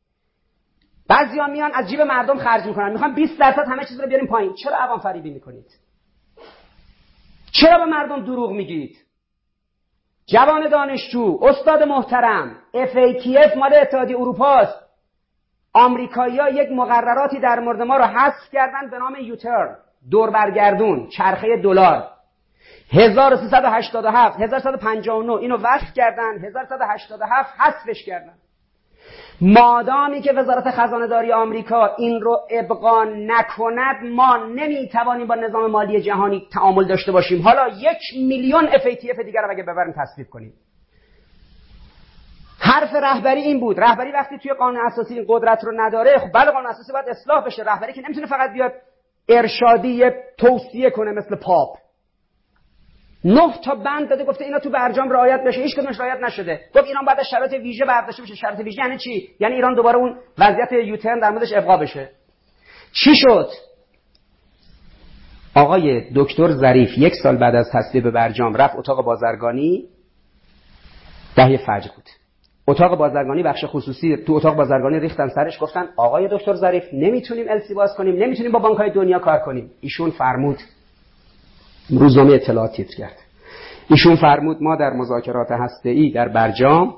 بعضیا میان از جیب مردم خرج میکنن، میخوان بیست درصد همه چیز رو بیاریم پایین. چرا عوام فریبی میکنید؟ چرا به مردم دروغ میگید؟ جوان دانشجو، استاد محترم، اف ای تی اف مال اتحادیه اروپا است. آمریکایی‌ها یک مقرراتی در مورد ما رو حذف کردن به نام یوترن، دور برگردون، چرخه دلار. هزار و سیصد و هشتاد و هفت هزار و سیصد و پنجاه و نه اینو وقف کردن، هزار و سیصد و هشتاد و هفت حذفش کردن. مادامی که وزارت خزانه داری آمریکا این رو ابقا نکند ما نمیتوانیم با نظام مالی جهانی تعامل داشته باشیم. حالا یک میلیون اف ای تی اف دیگر رو اگه ببریم تصویب کنیم. حرف رهبری این بود. رهبری وقتی توی قانون اساسی این قدرت رو نداره، خب بله قانون اساسی باید اصلاح بشه. رهبری که نمیتونه فقط بیاد ارشادی توصیه کنه مثل پاپ. نه تا بند داده گفته اینا تو برجام رعایت بشه، هیچ کدومش رعایت نشده. گفت ایران بعد از شرایط ویژه برداشته بشه. شرایط ویژه یعنی چی؟ یعنی ایران دوباره اون وضعیت یوترن در موردش ابقا بشه. چی شد؟ آقای دکتر ظریف یک سال بعد از تصویب برجام رفت اتاق بازرگانی، دهه فجر بود. اتاق بازرگانی بخش خصوصی تو اتاق بازرگانی ریختن سرش، گفتن آقای دکتر ظریف نمیتونیم السی باز کنیم، نمیتونیم با بانک‌های دنیا کار کنیم. ایشون فرمود، روزنامه اطلاعات تیتر کرد، ایشون فرمود ما در مذاکرات هسته‌ای در برجام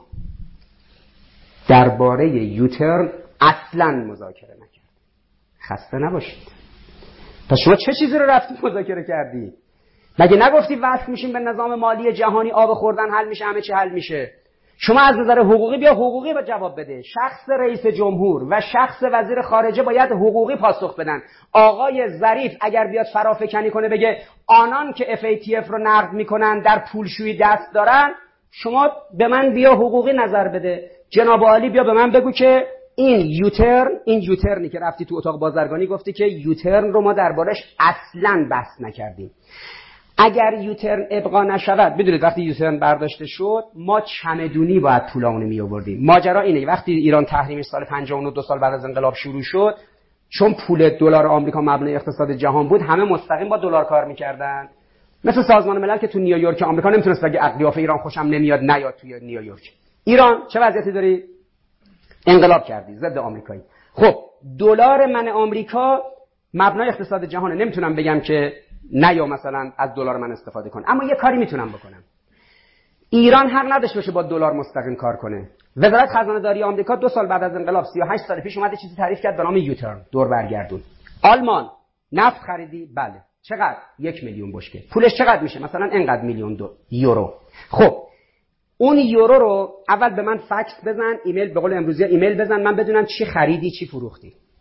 درباره یوترن اصلاً مذاکره نکردیم. خسته نباشید. پس شما چه چیزی رو رفتی مذاکره کردی؟ مگه نگفتی وصل میشیم به نظام مالی جهانی، آب خوردن حل میشه، همه چی حل میشه؟ شما از نظر حقوقی بیا حقوقی به جواب بده. شخص رئیس جمهور و شخص وزیر خارجه باید حقوقی پاسخ بدن. آقای ظریف اگر بیاد فرافکنی کنه بگه آنان که اف ای تی اف رو نقد میکنن در پولشویی دست دارن، شما به من بیا حقوقی نظر بده. جناب عالی بیا به من بگو که این یوترن، این یوترنی که رفتی تو اتاق بازرگانی گفتی که یوترن رو ما دربارش اصلاً بحث نکردیم. اگر یوترن ابقا نشود، بدونید وقتی یوترن برداشته شد ما چمدونی باید پولامونو می آوردیم. ماجرا اینه وقتی ایران تحریمش سال پنجاه و نه دو سال بعد از انقلاب شروع شد، چون پول دلار آمریکا مبنای اقتصاد جهان بود، همه مستقیم با دلار کار می‌کردن. مثل سازمان ملل که تو نیویورک آمریکا نمیتونست بگه قیافه ایران خوشم نمیاد نیاد توی نیویورک. ایران چه وضعیتی داری؟ انقلاب کردی ضد آمریکایی. خب دلار من آمریکا مبنای اقتصاد جهانه، نمیتونم بگم که نه یا مثلا از دلار من استفاده کن، اما یه کاری میتونم بکنم. ایران حق نداشته باشه با دلار مستقیم کار کنه. وزارت خزانه داری آمریکا دو سال بعد از انقلاب سی و هشت سال پیش اومد چیزی تعریف کرد به نام یوترن، دور برگردون. آلمان نفت خریدی؟ بله. چقدر؟ یک میلیون بشکه. پولش چقدر میشه؟ مثلا اینقدر میلیون دو یورو. خب اون یورو رو اول به من فکس بزن، ایمیل به قول امروزی ایمیل بزن، من بدونم چی خریدی چی فروختی.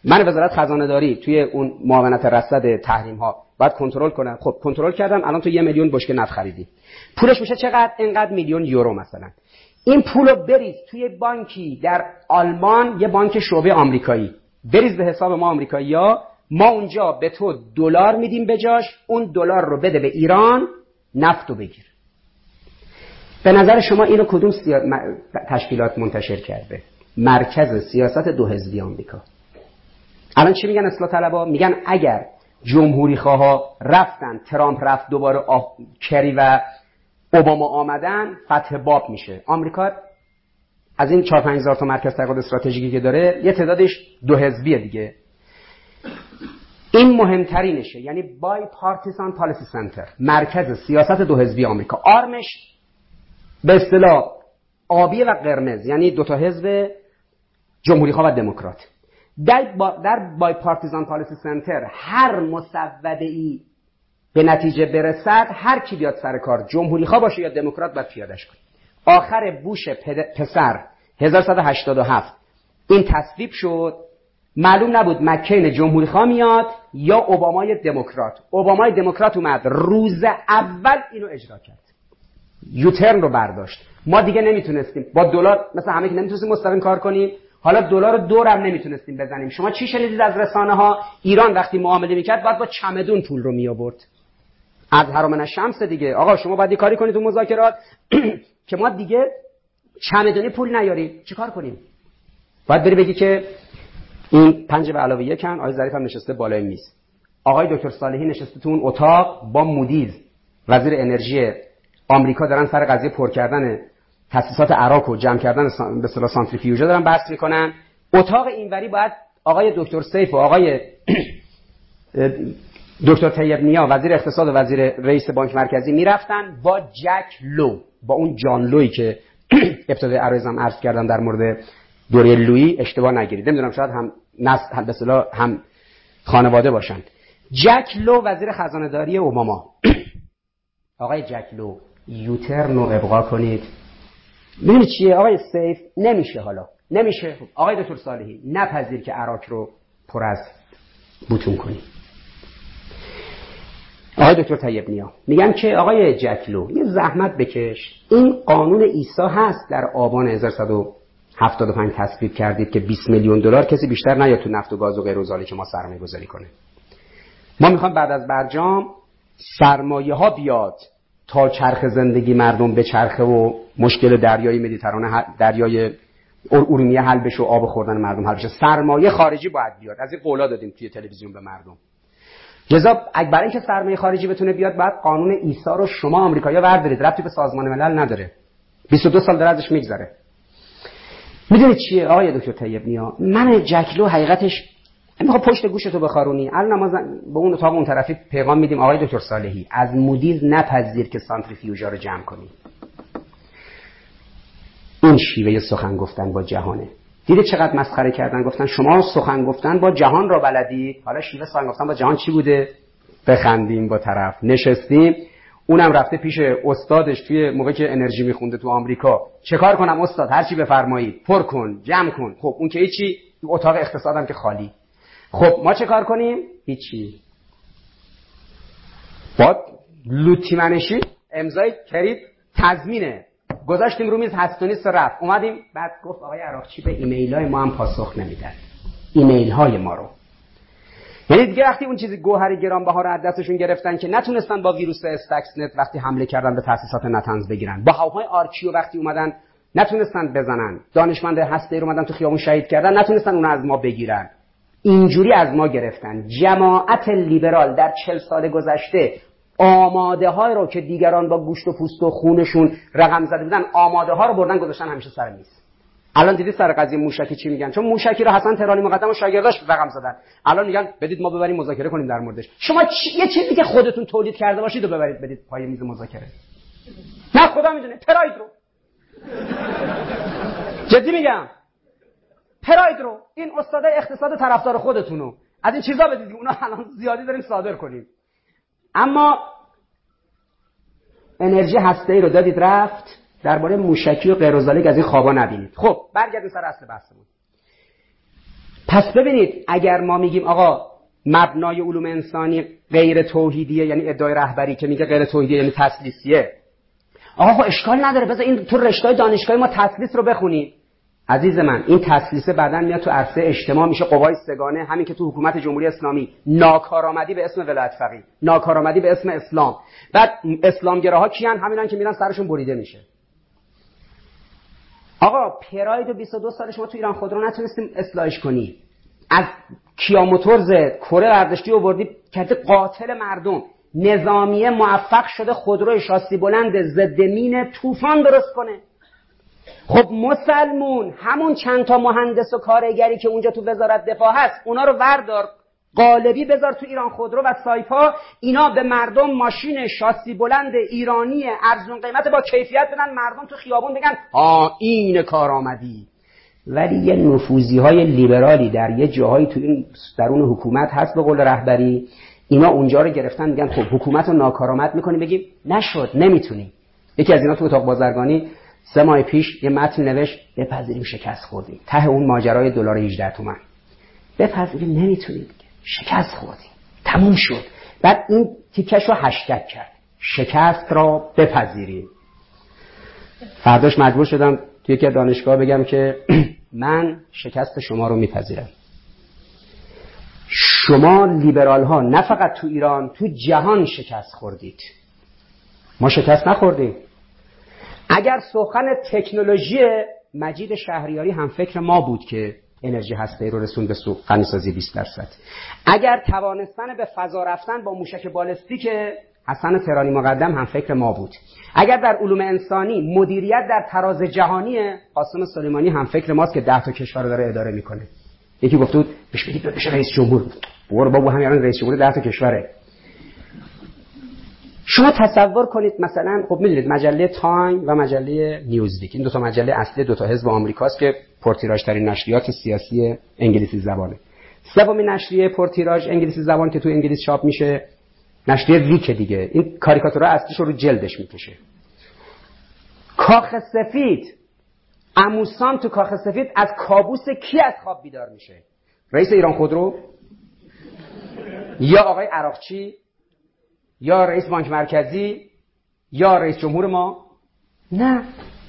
من وزارت خزانه داری توی اون معاونت رصد تحریم ها باید کنترل کنم. خب کنترل کردم، الان تو یه میلیون بشکه نفت خریدی، پولش میشه چقدر؟ اینقدر میلیون یورو مثلا. این پولو بریز توی بانکی در آلمان، یه بانک شعبه آمریکایی، بریز به حساب ما آمریکایی‌ها، ما اونجا به تو دلار میدیم به جاش، اون دلار رو بده به ایران، نفتو بگیر. به نظر شما اینو کدوم سیا... تشکیلات منتشر کرده؟ مرکز سیاست دو حزبی آمریکا. الان چی میگن اصلاح طلبا؟ میگن اگر جمهوری خواها رفتن، ترامپ رفت، دوباره آف... کری و اوباما آمدن، فتح باب میشه. آمریکا از این چهار پنج هزار تا مرکز تقاعد استراتژیکی که داره، یه تعدادش دو حزبیه دیگه. این مهمترینشه، یعنی بای پارتیزان پالیسی سنتر، مرکز سیاست دو حزبی آمریکا. آرمش به اصطلاح آبی و قرمز، یعنی دو تا حزب جمهوری خواه و دموکرات. در, با در بای پارتیزان پالیسی سنتر هر مسوده‌ای به نتیجه برسد، هر کی بیاد سر کار، جمهوری خواه باشه یا دموکرات، باید پیادهش کنه. آخر بوش پسر هزار و سیصد و هشتاد و هفت این تصویب شد. معلوم نبود مکین جمهوری خواه میاد یا اوبامای دموکرات. اوبامای دموکرات اومد روز اول اینو اجرا کرد، یوترن رو برداشت. ما دیگه نمیتونستیم با دلار مثلا همه که نمیتونستیم مستقیم کار کنیم، حالا دلار دورم نمیتونستیم بزنیم. شما چی شنیدید از رسانه ها؟ ایران وقتی معامله میکرد باید با چمدون پول رو می آورد. از حرام الشمس دیگه. آقا شما باید کاری کنید تو مذاکرات که ما دیگه چمدونی پول نیاریم. چیکار کنیم؟ باید بری بگی که این پنج به علاوه یکن. آقای ظریف هم نشسته بالای میز، آقای دکتر صالحی نشسته تو اون اتاق با مودیز وزیر انرژی آمریکا، دارن سر قضیه پر کردن تاسیسات عراق و جمع کردن به اصطلاح سانتریفیوژا دارن بحث میکنن. اتاق اینوری باید آقای دکتر سیف و آقای دکتر طیب نیا وزیر اقتصاد و وزیر رئیس بانک مرکزی میرفتن با جک لو، با اون جان لویی که ابتدای عرضم عرض کردم در مورد دوره لویی، اشتباه نگیرید، نمیدونم شاید هم نسل به اصطلاح هم خانواده باشن. جک لو وزیر خزانه داری اوباما. آقای جک لو یوترن رو ابقا کنید. ببینید چیه آقای سیف؟ نمیشه، حالا نمیشه. آقای دکتر صالحی نپذیر که عراق رو پر از بوتون کنی. آقای دکتر طیب نیا میگن که آقای جکلو یه زحمت بکش، این قانون عیسی هست در آبان هزار و سیصد و هفتاد و پنج تصویب کردید که بیست میلیون دلار کسی بیشتر نیاد تو نفت و گاز و غیر و که ما سرمایه گذاری کنه. ما میخوام بعد از برجام سرمایه ها بیاد تا چرخ زندگی مردم به چرخه و مشکل دریای مدیترانه، دریای ارومیه حل بشه و آب خوردن مردم حل بشه. سرمایه خارجی باید بیاد. از این قولا دادیم توی تلویزیون به مردم. لذا برای اینکه سرمایه خارجی بتونه بیاد، بعد قانون عیسی رو شما آمریکایی‌ها بردارید، ربطی به سازمان ملل نداره. بیست و دو سال داره ازش میگذره. میدونید چیه آقای دکتر طیب نیا؟ من جکلو حقیقتش میخوام پشت گوشتو بخارونی. الان ما به اون اتاق اون طرفی پیغام میدیم آقای دکتر صالحی از مودیز نپذیر که سانتریفیوژا رو جمع کنی. این شیوه سخن گفتن با جهانه. دیدید چقدر مسخره کردن؟ گفتن شما سخن گفتن با جهان را بلدید. حالا شیوه سخن گفتن با جهان چی بوده؟ بخندیم با طرف، نشستیم، اونم رفته پیش استادش توی موقعی که انرژی میخونده تو آمریکا. چه کار کنم استاد؟ هر چی بفرمایید، پر کن، جمع کن. خب اون که هیچی، اتاق اقتصادم که خالی. خب ما چه کار کنیم؟ هیچی. با لوتی منشی امضای کرید تضمینه گذاشتیم رو میز، هستونیست رفت. اومدیم بعد گفت آقای عراقچی به ایمیل های ما هم پاسخ نمیدن، ایمیل های ما رو. یعنی دیگه وقتی اون چیزی گوهر گرانبها رو از دستشون گرفتن که نتونستن با ویروس استاکسنت وقتی حمله کردن به تاسیسات نتنز بگیرن، با هواهای آرکیو وقتی اومدن نتونستن بزنن، دانشمند هسته‌ای رو اومدن تو خیابون شهید کردن، نتونستن اون از ما بگیرن. اینجوری از ما گرفتن. جماعت لیبرال در چهل سال گذشته آماده های رو که دیگران با گوشت و پوست و خونشون رقم زده بودن، آماده ها رو بردن گذاشتن همیشه سر میز. الان دیدید سر قضیه موشکی چی میگن؟ چون موشکی رو حسن تهرانی مقدم و شاگرداش رقم زدن، الان میگن بدید ما ببریم مذاکره کنیم در موردش. شما چ... یه چیزی که خودتون تولید کرده باشید و ببرید بدید پای میز مذاکره. نه خدا میدونه. پراید رو جدی میگم، پراید رو، این استادای اقتصاد طرفدار خودتونو از این چیزا بدید، اونا الان زیادی داریم صادر کنیم. اما انرژی هسته‌ای رو دادید رفت، درباره موشکی و غیر و ذالک از این خوابا نبینید. خب برگردیم سر اصل بحثمون. پس ببینید اگر ما میگیم آقا مبنای علوم انسانی غیر توحیدیه، یعنی ادعای رهبری که میگه غیر توحیدیه یعنی تثلیثیه، آقا خب اشکال نداره بذار این تو رشته‌های دانشگاهی ما تثلیث رو بخونیم. عزیز من این تثلیث بعداً میاد تو عرصه اجتماع میشه قوای سگانه، همین که تو حکومت جمهوری اسلامی ناکارآمدی به اسم ولایت فقیه، ناکارآمدی به اسم اسلام، بعد اسلامگراها کیان؟ همینان که میرن سرشون بریده میشه. آقا پراید و بیست و دو سال شما تو ایران خودرو نتونستیم اصلاحش کنی، از کیا موتورز کره برداشتی آوردی کرده قاتل مردم، نظامیه موفق شده خودروی شاسی بلند ضد مین طوفان درست کنه. خب مسلمون همون چند تا مهندس و کارگری که اونجا تو وزارت دفاع هست اونا رو وردار قالبی بذار تو ایران خودرو و سایپا، اینا به مردم ماشین شاسی بلند ایرانی ارزون قیمت با کیفیت بدن، مردم تو خیابون بگن آ این کارآمدی. ولی یه نفوذی های لیبرالی در یه جاهایی تو این درون حکومت هست به قول رهبری، اینا اونجا رو گرفتن میگن خب حکومت رو ناکارآمد میکنیم، بگیم نشد نمیتونیم. یکی از اینا تو اتاق بازرگانی سه ماه پیش یه متن نوشت بپذیریم شکست خوردیم، ته اون ماجرای دلار هجده تومن، بپذیریم نمیتونیم، شکست خوردیم تموم شد. بعد این تیکش رو هشتگ کرد شکست را بپذیریم. فرداش مجبور شدم توی یکی دانشگاه بگم که من شکست شما رو میپذیرم. شما لیبرال ها نه فقط تو ایران تو جهان شکست خوردید، ما شکست نخوردیم. اگر سخن تکنولوژی مجید شهریاری هم فکر ما بود که انرژی هسته‌ای رو رسون به سوق غنی‌سازی بیست درصد، اگر توانستن به فضا رفتن با موشک بالستیک حسن تهرانی مقدم هم فکر ما بود، اگر در علوم انسانی مدیریت در تراز جهانی قاسم سلیمانی هم فکر ماست که ده تا کشور رو داره اداره میکنه. یکی گفت بود بهش بگید بشه رئیس جمهور، برو بابا همین الان رئیس جمهور ده تا کشوره. شما تصور کنید مثلا خب میدونید مجله تایم و مجله نیوزویک این دو تا مجله اصلی دو تا حزب آمریکاست که پرتیراژ ترین نشریات سیاسی انگلیسی زبانه. سومین نشریه پرتیراژ انگلیسی زبان که تو انگلیس چاپ میشه نشریه ویک دیگه، این کاریکاتورها اصلیشو رو جلدش میکشه. کاخ سفید، عموسام تو کاخ سفید از کابوس کی از خواب بیدار میشه؟ رئیس ایران خودرو یا آقای عراقچی یا رئیس بانک مرکزی یا رئیس جمهور ما؟ نه،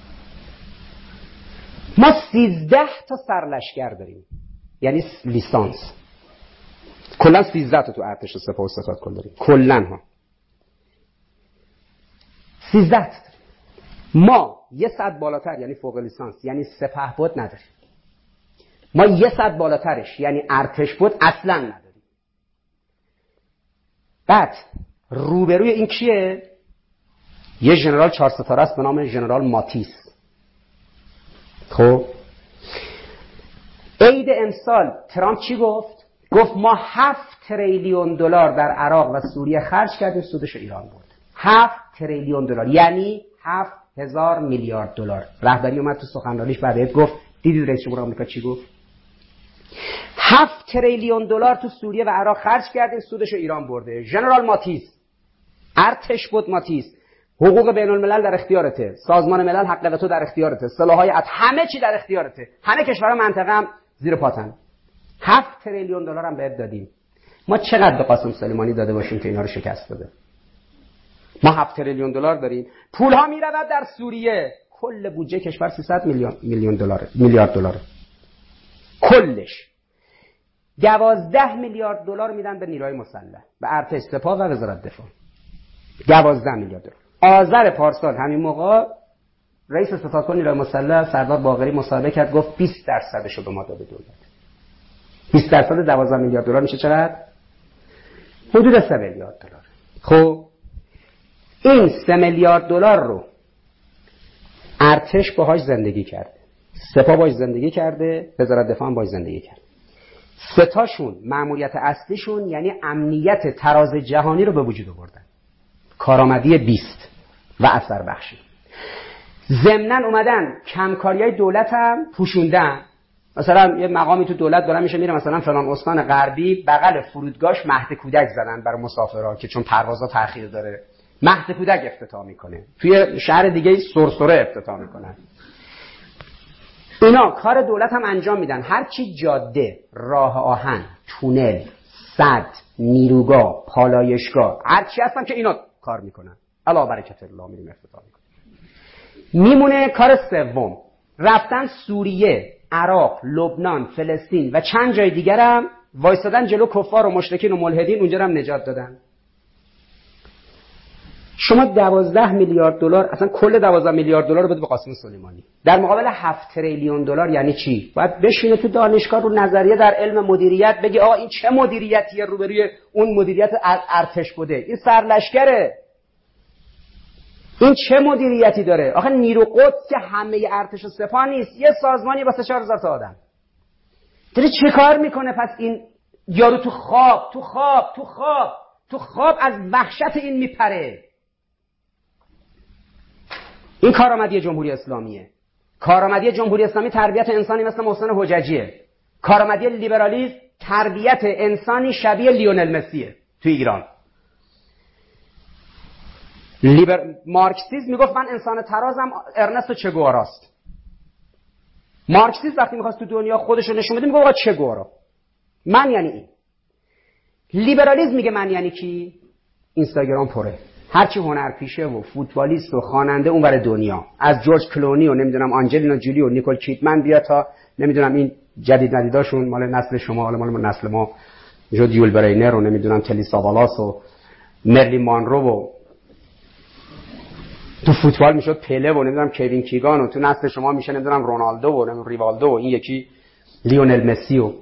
ما سیزده تا سرلشکر داریم، یعنی لیسانس، کلا سیزده تا تو ارتش و سپاه و ستادکل داریم کلا ها، سیزده تا داریم. ما یه صد بالاتر یعنی فوق لیسانس یعنی سپهبد نداریم، ما یه صد بالاترش یعنی ارتش بود اصلا نداریم. بعد روبروی این کیه؟ یه ژنرال چهار ستاره است به نام ژنرال ماتیس. خب عید امسال ترامپ چی گفت؟ گفت ما هفت تریلیون دلار در عراق و سوریه خرج کردیم، سودش ایران برد. هفت تریلیون دلار یعنی هفت هزار میلیارد دلار. رهبری اومد تو سخنرانیش بعد گفت دیدید رئیس جمهور آمریکا چی گفت؟ هفت تریلیون دلار تو سوریه و عراق خرج کردیم، سودش ایران برده. ژنرال ماتیس، ارتش بود ماتیس، حقوق بین الملل در اختیارته، سازمان ملل حق وتو در اختیارته، سلاح‌های ات همه چی در اختیارته، همه کشورها منطقه هم زیر پاتن. هفت تریلیون دلار هم بهت دادیم. ما چقدر به قاسم سلیمانی داده باشیم که اینا رو شکست بده؟ ما هفت تریلیون دلار داریم، پول‌ها میرود در سوریه، کل بودجه کشور سیصد میلیون میلیون دلاره، میلیارد دلاره کلش. دوازده میلیارد دلار میدن به نیروهای مسلح، به ارتش، سپاه و وزارت دفاع. دوازده میلیارد دلار. آذر پارسال همین موقع رئیس ستادکل نیروهای مسلح سردار باقری مصاحبه کرد، گفت بیست درصدشو به ما داده دولت. بیست درصد دوازده میلیارد دلار میشه چقدر؟ حدود سه میلیارد دلار. خب این سه میلیارد دلار رو ارتش باهاش زندگی کرده، سپاه باهاش زندگی کرده، وزارت دفاع هم باهاش زندگی کرده. ستاشون مأموریت اصلیشون یعنی امنیت تراز جهانی رو به وجود آوردن، کارآمدی بیست و اثر بخشی. ضمناً اومدن کمکاریای دولت هم پوشوندن. مثلا یه مقامی تو دولت داره میشه میره مثلا فلان استان غربی بغل فرودگاهش مهد کودک زدن برای مسافرها که چون پروازا تأخیر داره مهد کودک افتتاح میکنه، توی شهر دیگه سرسره افتتاح میکنن. اینا کار دولت هم انجام میدن. هر چی جاده، راه آهن، تونل، سد، نیروگاه، پالایشگاه، هر چی هستن که اینا کار میکنن. الا برکت الله میریم افتتاح میکنیم. میمونه کار سوم، رفتن سوریه، عراق، لبنان، فلسطین و چند جای دیگر هم وایسادن جلو کفار و مشرکین و ملحدین، اونجا هم نجات دادن. شما دوازده میلیارد دلار، اصلا کل دوازده میلیارد دلار رو بده به قاسم سلیمانی در مقابل هفت تریلیون دلار. یعنی چی؟ باید بشینه تو دانشگاه رو نظریه در علم مدیریت بگی آقا این چه مدیریتیه روبروی اون مدیریت ارتش بوده، این سرلشکره، این چه مدیریتی داره؟ آخه نیرو قدس که همه ارتش و سپاه نیست، یه سازمانی واسه چهار هزار تا آدم داره چه کار میکنه؟ پس این یارو تو خواب تو خواب تو خواب تو خواب از وحشت این میپره. این کارآمدی جمهوری اسلامیه. کارآمدی جمهوری اسلامی تربیت انسانی مثل محسن حججیه. کارآمدی لیبرالیسم تربیت انسانی شبیه لیونل مسیه تو ایران. لیبر... مارکسیسم میگفت من انسان ترازم ارنستو چه گواراست. مارکسیسم وقتی میخواست تو دنیا خودش رو نشون بده میگه آقا چه گوارا، من یعنی این. لیبرالیسم میگه من یعنی کی؟ اینستاگرام پره، هرچی هنرپیشه و فوتبالیست و خواننده اون ور دنیا، از جورج کلونی و نمیدونم آنجلینا جولی و نیکول کیدمن بیا تا نمیدونم این جدید ندیداشون مال نسل شما، حالا مال نسل ما، جو دیول برینر و نمیدونم تلی ساوالاس و مرلی مانرو و تو فوتبال میشد پله و نمیدونم کوین کیگان و تو نسل شما میشه نمیدونم رونالدو و نمیدونم ریوالدو و این یکی لیونل مسی. و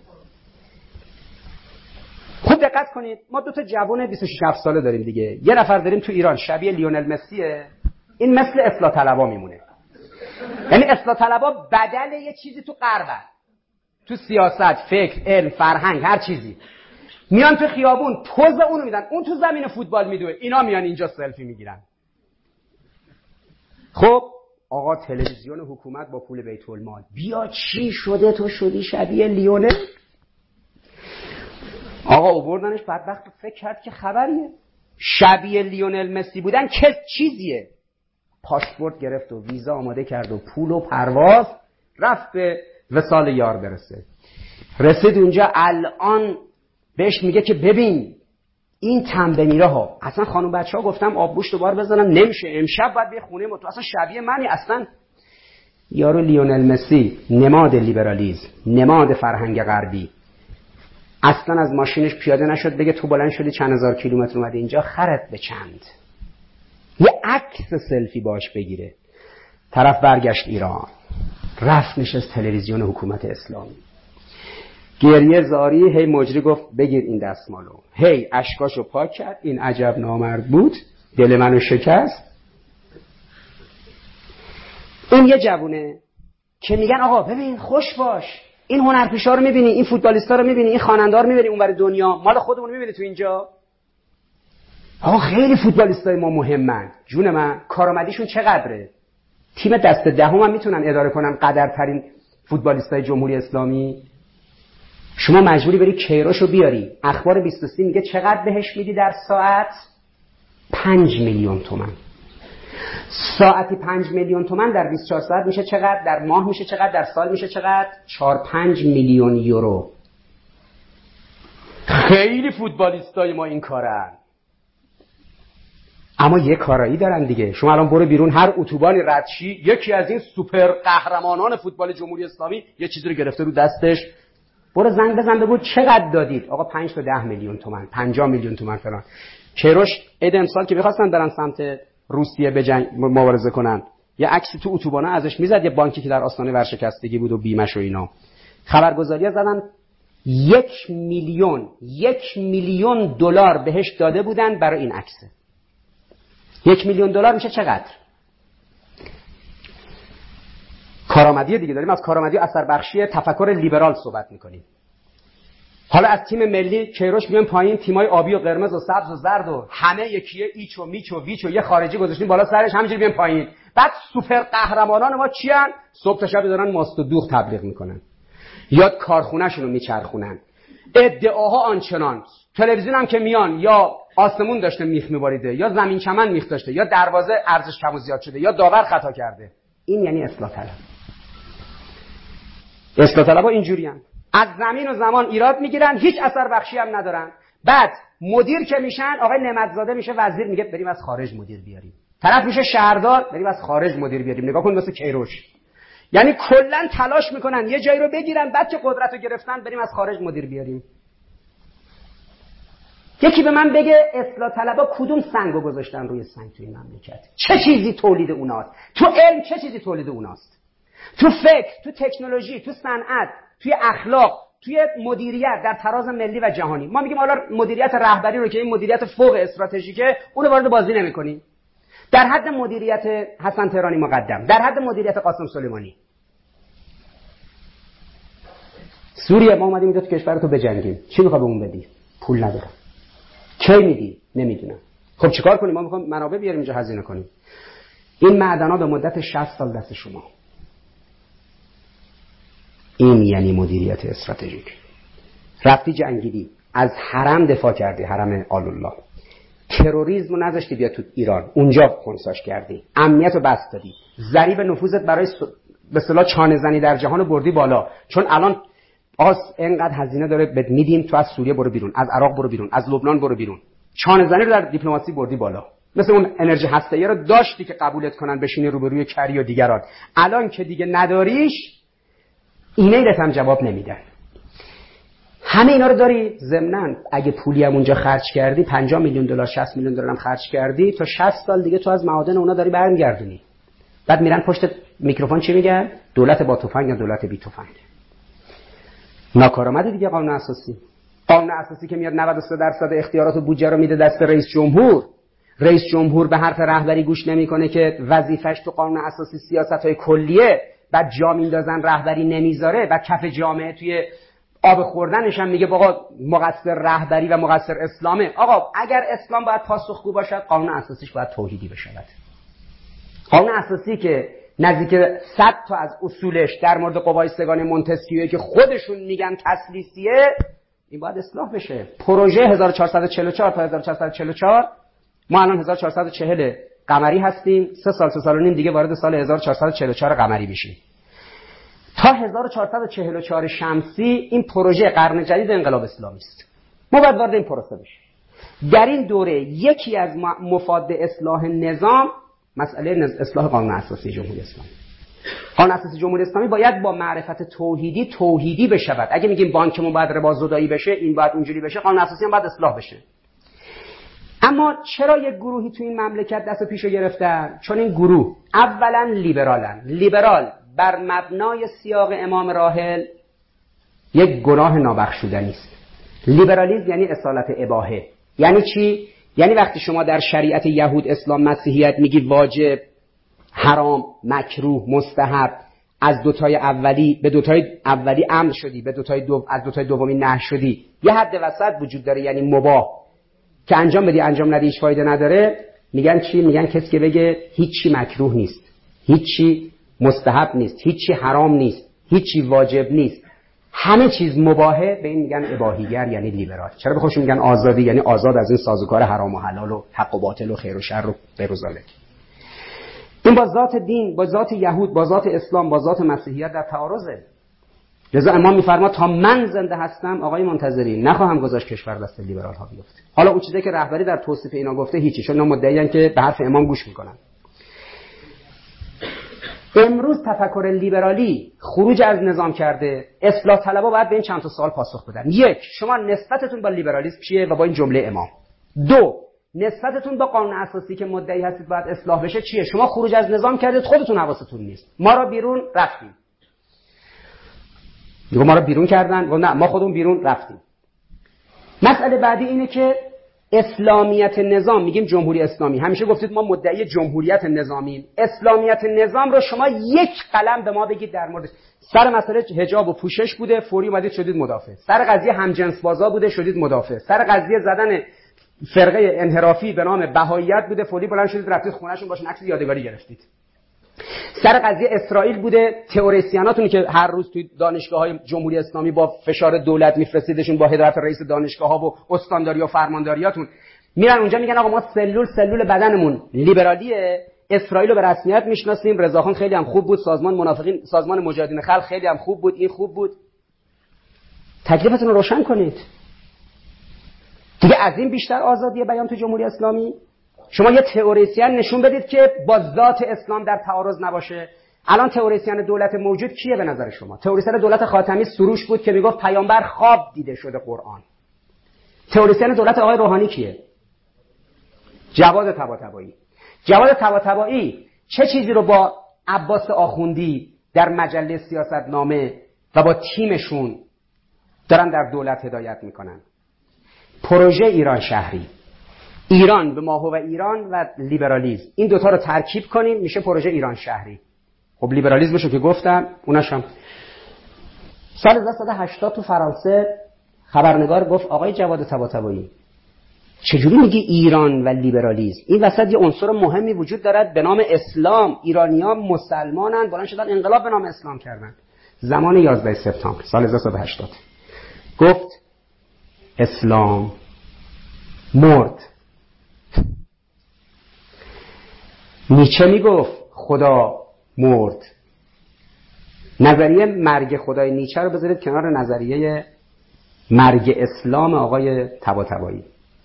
خوب دقت کنید، ما دو تا جوان بیست و شش هفت ساله داریم دیگه. یه نفر داریم تو ایران شبیه لیونل مسیه، این مثل اصلاح طلبا میمونه. یعنی اصلاح طلبا بدل یه چیزی تو غربن، تو سیاست، فکر، علم، فرهنگ، هر چیزی. میان تو خیابون پوز اونو میدن، اون تو زمین فوتبال میدوه، اینا میان اینجا سلفی میگیرن. خب آقا تلویزیون حکومت با پول بیت المال، بیا چی شده تو شدی شبیه لیونل؟ آقا آوردنش، بدبخت فکر کرد که خبریه، شبیه لیونل مسی بودن که چیزیه. پاسپورت گرفت و ویزا آماده کرد و پول و پرواز، رفت به وصال یار برسه. رسید اونجا، الان بهش میگه که ببین این تنبه میره ها، اصلا خانم بچه ها گفتم آبگوشت رو بار بزنم نمیشه، امشب باید به خونه ما، تو اصلا شبیه منی. اصلا یارو لیونل مسی نماد لیبرالیسم، نماد فرهنگ غربی، اصلا از ماشینش پیاده نشد بگه تو بلند شدی چند هزار کیلومتر اومدی اینجا، خرت به چند، یه عکس سلفی باش بگیره. طرف برگشت ایران، رفت نشست تلویزیون حکومت اسلامی، گریه زاری، هی مجری گفت بگیر این دستمالو، هی اشکاشو پاک کرد، این عجب نامرد بود، دل منو شکست. اون یه جوونه که میگن آقا ببین خوش باش، این هنرپیشا رو میبینی، این فوتبالیستا رو میبینی، این خواننده رو میبینی اونور دنیا، مال خودمون میبینی تو اینجا. آقا خیلی فوتبالیستای ما مهمن، جون من، کارآمدیشون چقدره؟ تیم دست دهم هم میتونن اداره کنن قدرترین فوتبالیستای جمهوری اسلامی. شما مجبوری بری کیروشو بیاری. اخبار بیست و سه میگه چقدر بهش میدی در ساعت؟ پنج میلیون تومان. ساعتی پنج میلیون تومان در بیست و چهار ساعت میشه چقدر؟ در ماه میشه چقدر؟ در سال میشه چقدر؟ چهار پنج میلیون یورو. خیلی فوتبالیستای ما این کارن. اما یه کارایی دارن دیگه. شما الان برو بیرون هر اتوبانی رد شی، یکی از این سوپر قهرمانان فوتبال جمهوری اسلامی یه چیزی رو گرفته رو دستش، برو زنگ بزن بگو چقدر دادید؟ آقا پنج تا ده میلیون تومان، پنجاه میلیون تومان فلان. کیروش عید امسال که می‌خواستن برن سمت روسیه به جنگ مبارزه کنن، یه عکسی تو اتوبانا ازش میزد، یه بانکی که در آستانه ورشکستگی بود و بیمش و اینا. خبرگزاری‌ها زدن یک میلیون یک میلیون دلار بهش داده بودن برای این عکس. یک میلیون دلار میشه چقدر؟ کارآمدی دیگه داریم، از کارآمدی اثر بخشی تفکر لیبرال صحبت میکنیم. حالا از تیم ملی کیروش میان پایین، تیمای آبی و قرمز و سبز و زرد و همه یکیه، ایچ و میچ و ویچ و یه خارجی گذاشتیم بالا سرش، همینجوری میان پایین. بعد سوپر قهرمانان ما چیان؟ صبح تا شب دارن ماست و دوغ تبلیغ میکنن، یا کارخونه‌شون رو میچرخونن، ادعاها آنچنان. تلویزیون هم که میان یا آسمون داشته میخ میباریده، یا زمین چمن میخ داشته، یا دروازه ارزش کم و زیاد شده، یا داور خطا کرده. این یعنی اصلاح طلب. اصلاح طلبها اینجوریان، از زمین و زمان ایراد میگیرن، هیچ اثر بخشی هم ندارن. بعد مدیر که میشن، آقای نعمتزاده میشه وزیر، میگه بریم از خارج مدیر بیاریم. طرف میشه شهردار، بریم از خارج مدیر بیاریم. نگاه کن واسه کیروش. یعنی کلا تلاش میکنن یه جایی رو بگیرن، بعد که قدرت رو گرفتن بریم از خارج مدیر بیاریم. یکی به من بگه اصلاح طلبها کدوم سنگو گذاشتن روی سنگ توی این مملکت؟ چه چیزی تولید اوناست؟ تو علم چه چیزی تولید اوناست؟ تو فکر، تو تکنولوژی، تو صنعت، توی اخلاق، توی مدیریت در تراز ملی و جهانی. ما میگیم حالا مدیریت رهبری رو که این مدیریت فوق استراتژیکه، اون رو وارد بازی نمی‌کنیم. در حد مدیریت حسن تهرانی مقدم، در حد مدیریت قاسم سلیمانی. سوریه ما اومدیم اینجا تو کشور تو بجنگیم، چی می‌خوای به اون بدی؟ پول ندارم. کی میدی؟ نمیدونم. خب چیکار کنیم؟ ما می‌خوایم منابع بیاریم اینجا هزینه کنیم. این معدن‌ها به مدت شصت سال دست شما. این یعنی مدیریت استراتژیک. رفتی جنگیدی، از حرم دفاع کردی، حرم آل‌الله. تروریسم رو نذاشتی بیاد تو ایران، اونجا خنثیش کردی. امنیت رو بست دادی. ضریب نفوذت برای س... به اصطلاح چانه زنی در جهان رو بردی بالا. چون الان آس اینقدر هزینه داره بد میدیم، تو از سوریه برو بیرون، از عراق برو بیرون، از لبنان برو بیرون. چانه زنی رو در دیپلماسی بردی بالا. مثل اون انرژی هسته‌ای رو داشتی که قبولت کنن بشینی روبروی کری و دیگران. الان که دیگه نداریش، ایمیلت هم جواب نمیدن. همه اینا رو داری. ضمناً اگه پولی هم اونجا خرج کردی، پنجاه میلیون دلار شصت میلیون دلار هم خرج کردی، تا شصت سال دیگه تو از معادن اونا داری برمیگردونی. بعد میرن پشت میکروفون چی میگن؟ دولت با تفنگ یا دولت بی تفنگ. ناکارآمده دیگه قانون اساسی. قانون اساسی که میاد نود و سه درصد اختیارات و بودجه رو میده دست رئیس جمهور. رئیس جمهور به حرف رهبری گوش نمیکنه که وظیفش تو قانون اساسی سیاست‌های کلیه. بعد جا میندازن رهبری نمیذاره، بعد کف جامعه توی آب خوردنش هم میگه آقا مقصر رهبری و مقصر اسلامه. آقا اگر اسلام باید پاسخگو باشد، قانون اساسیش باید توحیدی بشود. قانون اساسی که نزدیک صد تا از اصولش در مورد قوای سگان مونتسکیویی که خودشون میگن تسلیسیه، این باید اصلاح بشه. پروژه هزار و چهارصد و چهل و چهار تا هزار و چهارصد و چهل و چهار، ما الان هزار و چهارصد و چهل قمری هستیم، سه سال سه سال و نیم دیگه وارد سال هزار و چهارصد و چهل و چهار قمری میشیم. تا هزار و چهارصد و چهل و چهار شمسی این پروژه قرن جدید انقلاب اسلامی است. ما باید وارد این پروسه بشیم. در این دوره یکی از مفاد اصلاح نظام مسئله اصلاح قانون اساسی جمهوری اسلامی. قانون اساسی جمهوری اسلامی باید با معرفت توحیدی توحیدی بشود. اگه میگیم بانکمون باید ربا زدایی بشه، این باید اونجوری بشه، قانون اساسی هم باید اصلاح بشه. اما چرا یک گروهی تو این مملکت دست پیشو گرفتن؟ چون این گروه اولا لیبرالن. لیبرال بر مبنای سیاق امام راحل یک گناه نابخشودنی است. لیبرالیسم یعنی اصالت اباحه. یعنی چی؟ یعنی وقتی شما در شریعت یهود، اسلام، مسیحیت میگی واجب، حرام، مکروه، مستحب، از دوتای اولی به دوتای اولی امر شدی، به دوتای دو از دوتای دومی نهی شدی، یه حد وسط وجود داره، یعنی مباح که انجام بدی انجام ندی هیچ فایده نداره. میگن چی؟ میگن کسی که بگه هیچی مکروه نیست، هیچی مستحب نیست، هیچی حرام نیست، هیچی واجب نیست، همه چیز مباحه، به این میگن اباحیگر، یعنی لیبرال. چرا به خودشون میگن آزادی؟ یعنی آزاد از این سازوکار حرام و حلال و حق و باطل و خیر و شر و غیر و ذالک. این با ذات دین، با ذات یهود، با ذات اسلام، با ذات مسیحیت در تعارضه. لذا امام میفرما تا من زنده هستم آقای منتظری نخواهم گذاشت کشور دست لیبرال ها بیفته. حالا اون چیزی که رهبری در توصیف اینا گفته هیچی، چون اینا مدعیان که به حرف امام گوش میکنن. امروز تفکر لیبرالی خروج از نظام کرده. اصلاح طلبها باید به این چند تا سوال پاسخ بدن. یک، شما نسبتتون با لیبرالیسم چیه و با این جمله امام؟ دو، نسبتتون با قانون اساسی که مدعی هستید باید اصلاح بشه چیه؟ شما خروج از نظام کردید، خودتون حواستون نیست. ما را بیرون رفتیم. دیگه ما را بیرون کردن و نه ما خودمون بیرون رفتیم. مسئله بعدی اینه که اسلامیت نظام، میگیم جمهوری اسلامی، همیشه گفتید ما مدعی جمهوریت نظامیم. اسلامیت نظام رو شما یک قلم به ما بگید در موردش. سر مسئله حجاب و پوشش بوده، فوری اومدید شدید مدافع. سر قضیه همجنس بازا بوده، شدید مدافع. سر قضیه زدن فرقه انحرافی به نام بهاییت بوده، فوری بلند شدید رفتید خونه‌شون باشون عکس یادگاری گرفتید. سر قضیه اسرائیل بوده، تئوریسیناتونی که هر روز توی دانشگاه‌های جمهوری اسلامی با فشار دولت میفرستیدشون با هدایت رئیس دانشگاه‌ها و استانداری و فرمانداریاتون، میرن اونجا میگن آقا ما سلول سلول بدنمون لیبرالیه، اسرائیل رو به رسمیت میشناسیم، رضاخان خیلی هم خوب بود، سازمان منافقین، سازمان مجاهدین خلق خیلی هم خوب بود، این خوب بود. تکلیفتون رو روشن کنید. دیگه از این بیشتر آزادی بیان تو جمهوری اسلامی؟ شما یه تئوریسین نشون بدید که با ذات اسلام در تعارض نباشه. الان تئوریسین دولت موجود کیه به نظر شما؟ تئوریسین دولت خاتمی سروش بود که میگفت پیامبر خواب دیده شده قرآن. تئوریسین دولت آقای روحانی کیه؟ جواد طباطبایی. جواد طباطبایی چه چیزی رو با عباس آخوندی در مجله سیاستنامه و با تیمشون دارن در دولت هدایت میکنن؟ پروژه ایران شهری، ایران به ماهو ایران و لیبرالیسم، این دوتا رو ترکیب کنیم میشه پروژه ایران شهری. خب لیبرالیسمشو که گفتم، اوناشم سال هزار و سیصد و هشتاد تو فرانسه خبرنگار گفت آقای جواد طباطبایی چجوری میگی ایران و لیبرالیسم؟ این وسط یه عنصر مهمی وجود دارد به نام اسلام. ایرانی‌ها مسلمانن، بلند شدن انقلاب به نام اسلام کردن. زمان یازده سپتامبر سال هزار و سیصد و هشتاد گفت اسلام مرد. نیچه میگفت خدا مرد. نظریه مرگ خدای نیچه رو بذارید کنار نظریه مرگ اسلام آقای طباطبایی.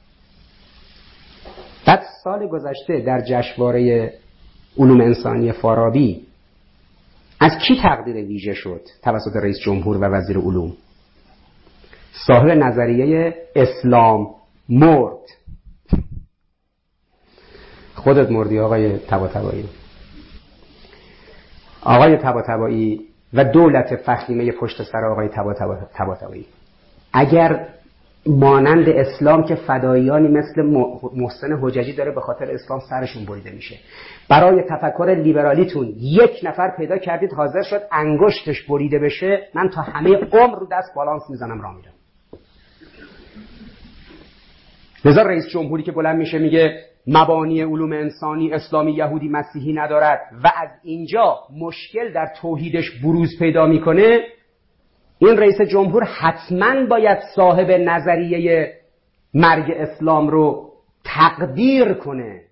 بعد سال گذشته در جشنواره علوم انسانی فارابی از کی تقدیر ویژه شد توسط رئیس جمهور و وزیر علوم؟ صاحب نظریه اسلام مرد. خودت مردی آقای طباطبایی. آقای طباطبایی و دولت فخیمه پشت سر آقای طباطبایی اگر مانند اسلام که فداییانی مثل محسن حججی داره به خاطر اسلام سرشون بریده میشه، برای تفکر لیبرالیتون یک نفر پیدا کردید حاضر شد انگشتش بریده بشه، من تا همه عمر رو دست بالانس میزنم راه میرم. لذا رئیس جمهوری که بلند میشه میگه مبانی علوم انسانی اسلامی یهودی مسیحی ندارد و از اینجا مشکل در توحیدش بروز پیدا میکنه، این رئیس جمهور حتما باید صاحب نظریه مرگ اسلام رو تقدیر کنه.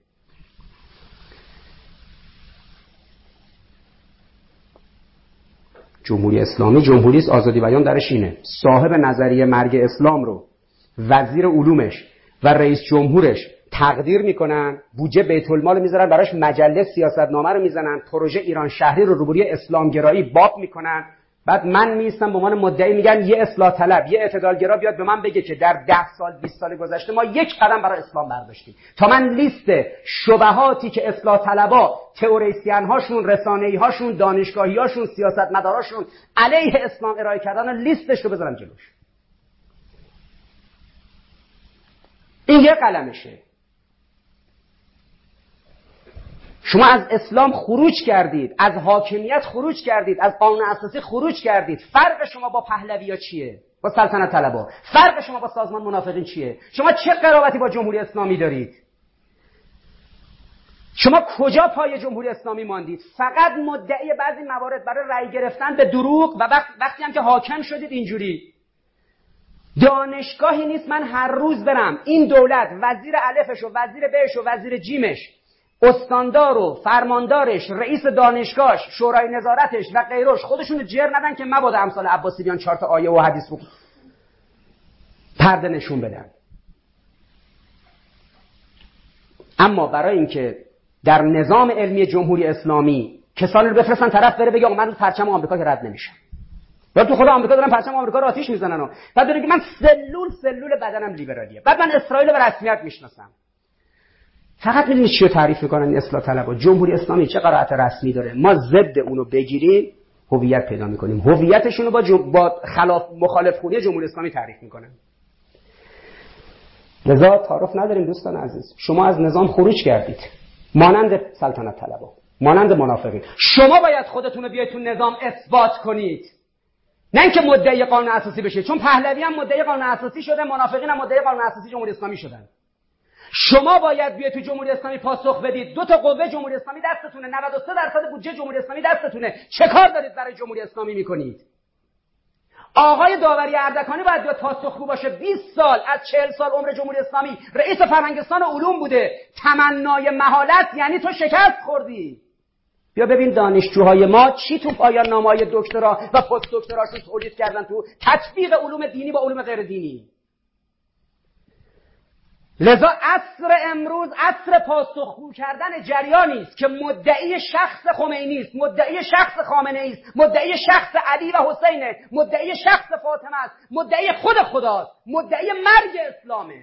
جمهوری اسلامی جمهوری است، آزادی بیان درش اینه. صاحب نظریه مرگ اسلام رو وزیر علومش و رئیس جمهورش تقدیر میکنن، بودجه بیت المال میذارن براش، مجله سیاستنامه رو میزنن، پروژه ایران شهری رو روبروی اسلامگرایی باب میکنن. بعد من میستم به عنوان مدعی میگن یه اصلاح طلب، یه اعتدالگرا بیاد به من بگه که در ده سال بیست سال گذشته ما یک قدم برای اسلام برداشتیم، تا من لیست شبهاتی که اصلاح طلبا، تئوریسین هاشون، رسانه‌ای هاشون، دانشگاهی هاشون، سیاستمداراشون علیه اسلام ارائه کردن لیستش رو بذارم جلوش. این یه قلمشه. شما از اسلام خروج کردید، از حاکمیت خروج کردید، از قانون اساسی خروج کردید. فرق شما با پهلوی‌ها چیه؟ با سلطنت طلبا؟ فرق شما با سازمان منافقین چیه؟ شما چه قرابتی با جمهوری اسلامی دارید؟ شما کجا پای جمهوری اسلامی ماندید؟ فقط مدعی بعضی موارد برای رأی گرفتن به دروغ و وقت وقتی هم که حاکم شدید اینجوری. دانشگاهی نیست من هر روز برم این دولت وزیر الفش و وزیر بش و وزیر جیمش، استاندار و فرماندارش، رئیس دانشگاهش، شورای نظارتش و غیرش خودشون جر ندن که مبادا امثال عباسی بیان چهار تا آیه و حدیث رو پرده نشون بدن. اما برای اینکه در نظام علمی جمهوری اسلامی کسانی رو بفرستن طرف بره بگه آقا من پرچم آمریکا که رد نمیشم، یا تو خود آمریکا دارن پرچم آمریکا رو آتیش میزنن و بعد داره که من سلول سلول بدنم لیبرالیه، بعد من اسرائیل رو به رسمیت میشناسم. فقط میدونید چی رو تعریف میکنن این اصلاح طلبها؟ جمهوری اسلامی چه قرائت رسمی داره، ما ضد اونو بگیریم هویت پیدا میکنیم. هویتشون رو با, جم... با خلاف مخالف خونی جمهوری اسلامی تعریف میکنن. لذا تعارف نداریم دوستان عزیز. شما از نظام خروج کردید مانند سلطنت طلبها، مانند منافقین. شما باید خودتون رو بیاید تو نظام اثبات کنید، نه اینکه مدعی قانون اساسی بشید. چون پهلوی هم مدعی قانون اساسی شده، منافقین هم مدعی قانون اساسی جمهوری اسلامی شدن. شما باید بیاید تو جمهوری اسلامی پاسخ بدید. دو تا قوه جمهوری اسلامی دستتونه، نود و سه درصد بودجه جمهوری اسلامی دستتونه. چه کار دارید برای جمهوری اسلامی میکنید؟ آقای داوری اردکانی باید بیاد پاسخگو باشه. بیست سال از چهل سال عمر جمهوری اسلامی رئیس فرهنگستان علوم بوده. تمنای مهالت یعنی تو شکست خوردی. بیا ببین دانشجوهای ما چی تو پایان نامه‌های دکترا و پست دکتراشون تولید کردن تو تطبیق علوم دینی با علوم غیر دینی. لذا عصر امروز عصر پاسخگو کردن جریانی است که مدعی شخص خمینی است، مدعی شخص خامنه‌ای است، مدعی شخص علی و حسینه، مدعی شخص فاطمه است، مدعی خود خداست، مدعی مرگ اسلامه.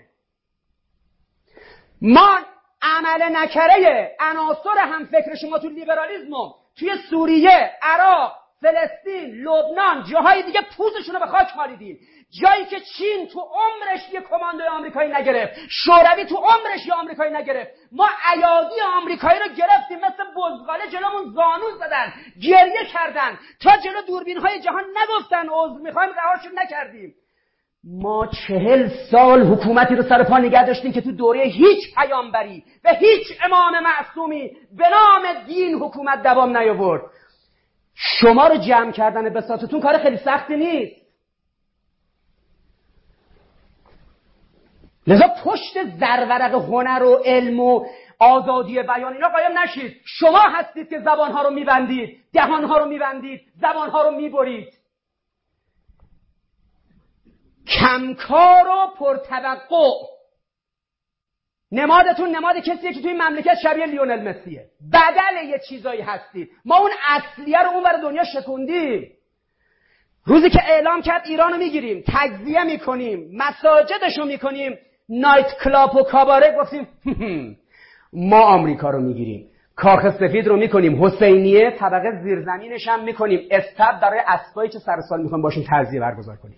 ما عمل نکره عناصر هم فکر شما تو لیبرالیسم توی سوریه، عراق، فلسطین، لبنان، جاهای دیگه پوزشون رو به خاک مالیدین. جایی که چین تو عمرش یه کماندوی آمریکایی نگرفت، شوروی تو عمرش یه آمریکایی نگرفت، ما ایادی آمریکایی رو گرفتیم مثل بزغاله جلومون زانو زدن، گریه کردن، تا جلو دوربین‌های جهان نگفتن عذر می‌خوایم، رهاشون نکردیم. ما چهل سال حکومتی رو سر پا نگه داشتیم که تو دوره هیچ پیامبری و هیچ امام معصومی به نام دین حکومت دوام نیاورد. شما رو جمع کردن بساطتون کار خیلی سختی نیست. لذا پشت زرورق هنر و علم و آزادی بیان اینا قایم نشید. شما هستید که زبانها رو میبندید، دهانها رو میبندید، زبانها رو میبرید. کمکار و پرتوقع. نمادتون نماد کسیه که توی مملکت شبیه لیونل مسیه. بدل یه چیزایی هستید. ما اون اصلیه رو اون ور دنیا شکوندیم. روزی که اعلام کرد ایران رو میگیریم، تجزیه میکنیم، مساجدش رو میکنیم، نایت کلاب و کاباره، گفتیم ما آمریکا رو میگیریم، کاخ سفید رو میکنیم، حسینیه طبقه زیرزمینش هم میکنیم، استب برای اسبایی که سر سال میخوایم باشون تعزیه برگزار کنیم.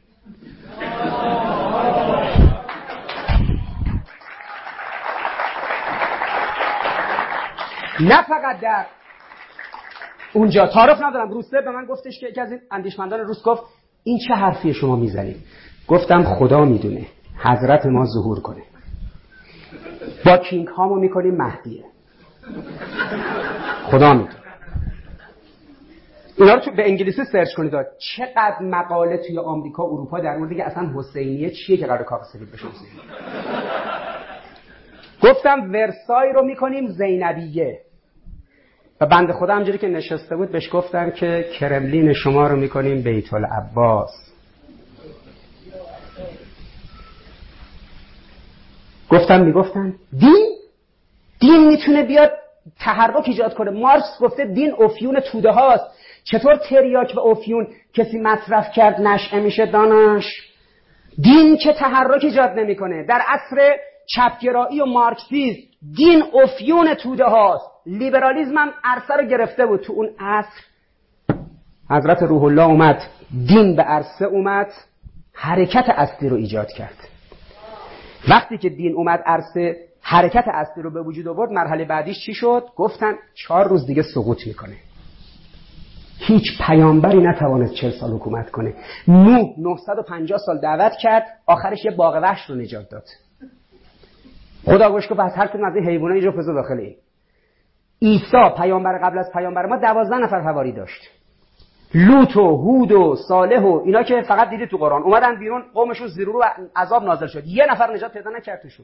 نه فقط در اونجا، تعارف ندارم، روسیه به من گفتش که یکی از این اندیشمندان روس گفت این چه حرفی شما میزنید؟ گفتم خدا میدونه حضرت ما ظهور کنه، با کینگ هامو میکنیم مهدیه، خدا میدونه. اینا رو تو به انگلیسی سرچ کنید. چقدر مقاله توی آمریکا اروپا در مورد که اصلا حسینیه چیه که قرار کاخ سفید بشه. گفتم ورسای رو میکنیم زینبیه. و بنده خدا همجوری که نشسته بود بهش گفتن که کرملین شما رو میکنیم بیت العباس. گفتم میگفتن دین دین میتونه بیاد تحرک ایجاد کنه. مارکس گفته دین افیون توده هاست. چطور تریاک و افیون کسی مصرف کرد نشئه میشه دانش؟ دین که تحرک ایجاد نمیکنه. در عصر چپگرایی و مارکسیسم دین افیون توده هاست. لیبرالیسم هم عرصه رو گرفته بود. تو اون عصر حضرت روح الله اومد، دین به عرصه اومد، حرکت اصلی رو ایجاد کرد. وقتی که دین اومد عرصه، حرکت اصلی رو به وجود آورد، مرحله بعدیش چی شد؟ گفتن چهار روز دیگه سقوط میکنه. هیچ پیامبری نتوانست چهل سال حکومت کنه. نوح نهصد و پنجاه سال دعوت کرد، آخرش یه باغ وحش رو نجات داد. خدا گوش گفت از هر کدوم از این حیوانات اینجا بذار داخل این. عیسی پیامبر قبل از پیامبر ما دوازده نفر حواری داشت. لوط و هود و صالح و اینا که فقط دیدی تو قرآن اومدن بیرون، قومشون زیر رو عذاب نازل شد، یه نفر نجات پیدا نکرد توشون.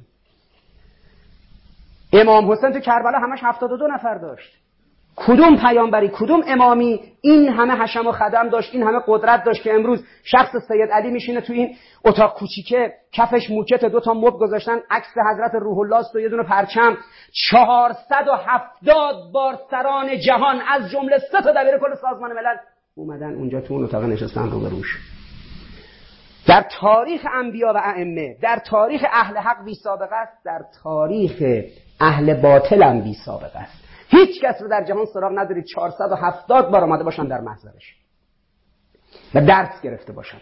امام حسین تو کربلا همش هفتاد و دو نفر داشت. کدوم پیامبری، کدوم امامی این همه حشم و خدم داشت، این همه قدرت داشت که امروز شخص سید علی میشینه تو این اتاق کوچیکه، کفش موکت، دو تا مبل گذاشتن، عکس حضرت روح الله است و یه دونه پرچم، چهارصد و هفتاد بار سران جهان از جمله سه تا دبیر کل سازمان ملل اومدن اونجا تو اون اتاق نشستن رو به روش. در تاریخ انبیا و ائمه، در تاریخ اهل حق بی سابقه است، در تاریخ اهل باطل هم بی سابقه است. هیچ کس رو در جهان سراغ ندارید چهارصد و هفتاد بار آمده باشن در محضرش و درس گرفته باشن.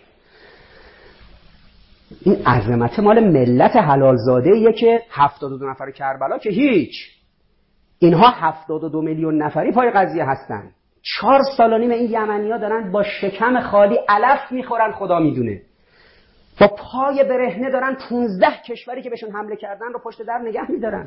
این عظمت مال ملت حلال زاده ایه که هفتاد و دو نفر کربلا که هیچ، اینها هفتاد و دو میلیون نفری پای قضیه هستن. چهار سال و نیم این یمنی‌ها دارن با شکم خالی علف میخورن، خدا میدونه. با پای برهنه دارن پونزده کشوری که بهشون حمله کردن رو پشت در نگه میدارن.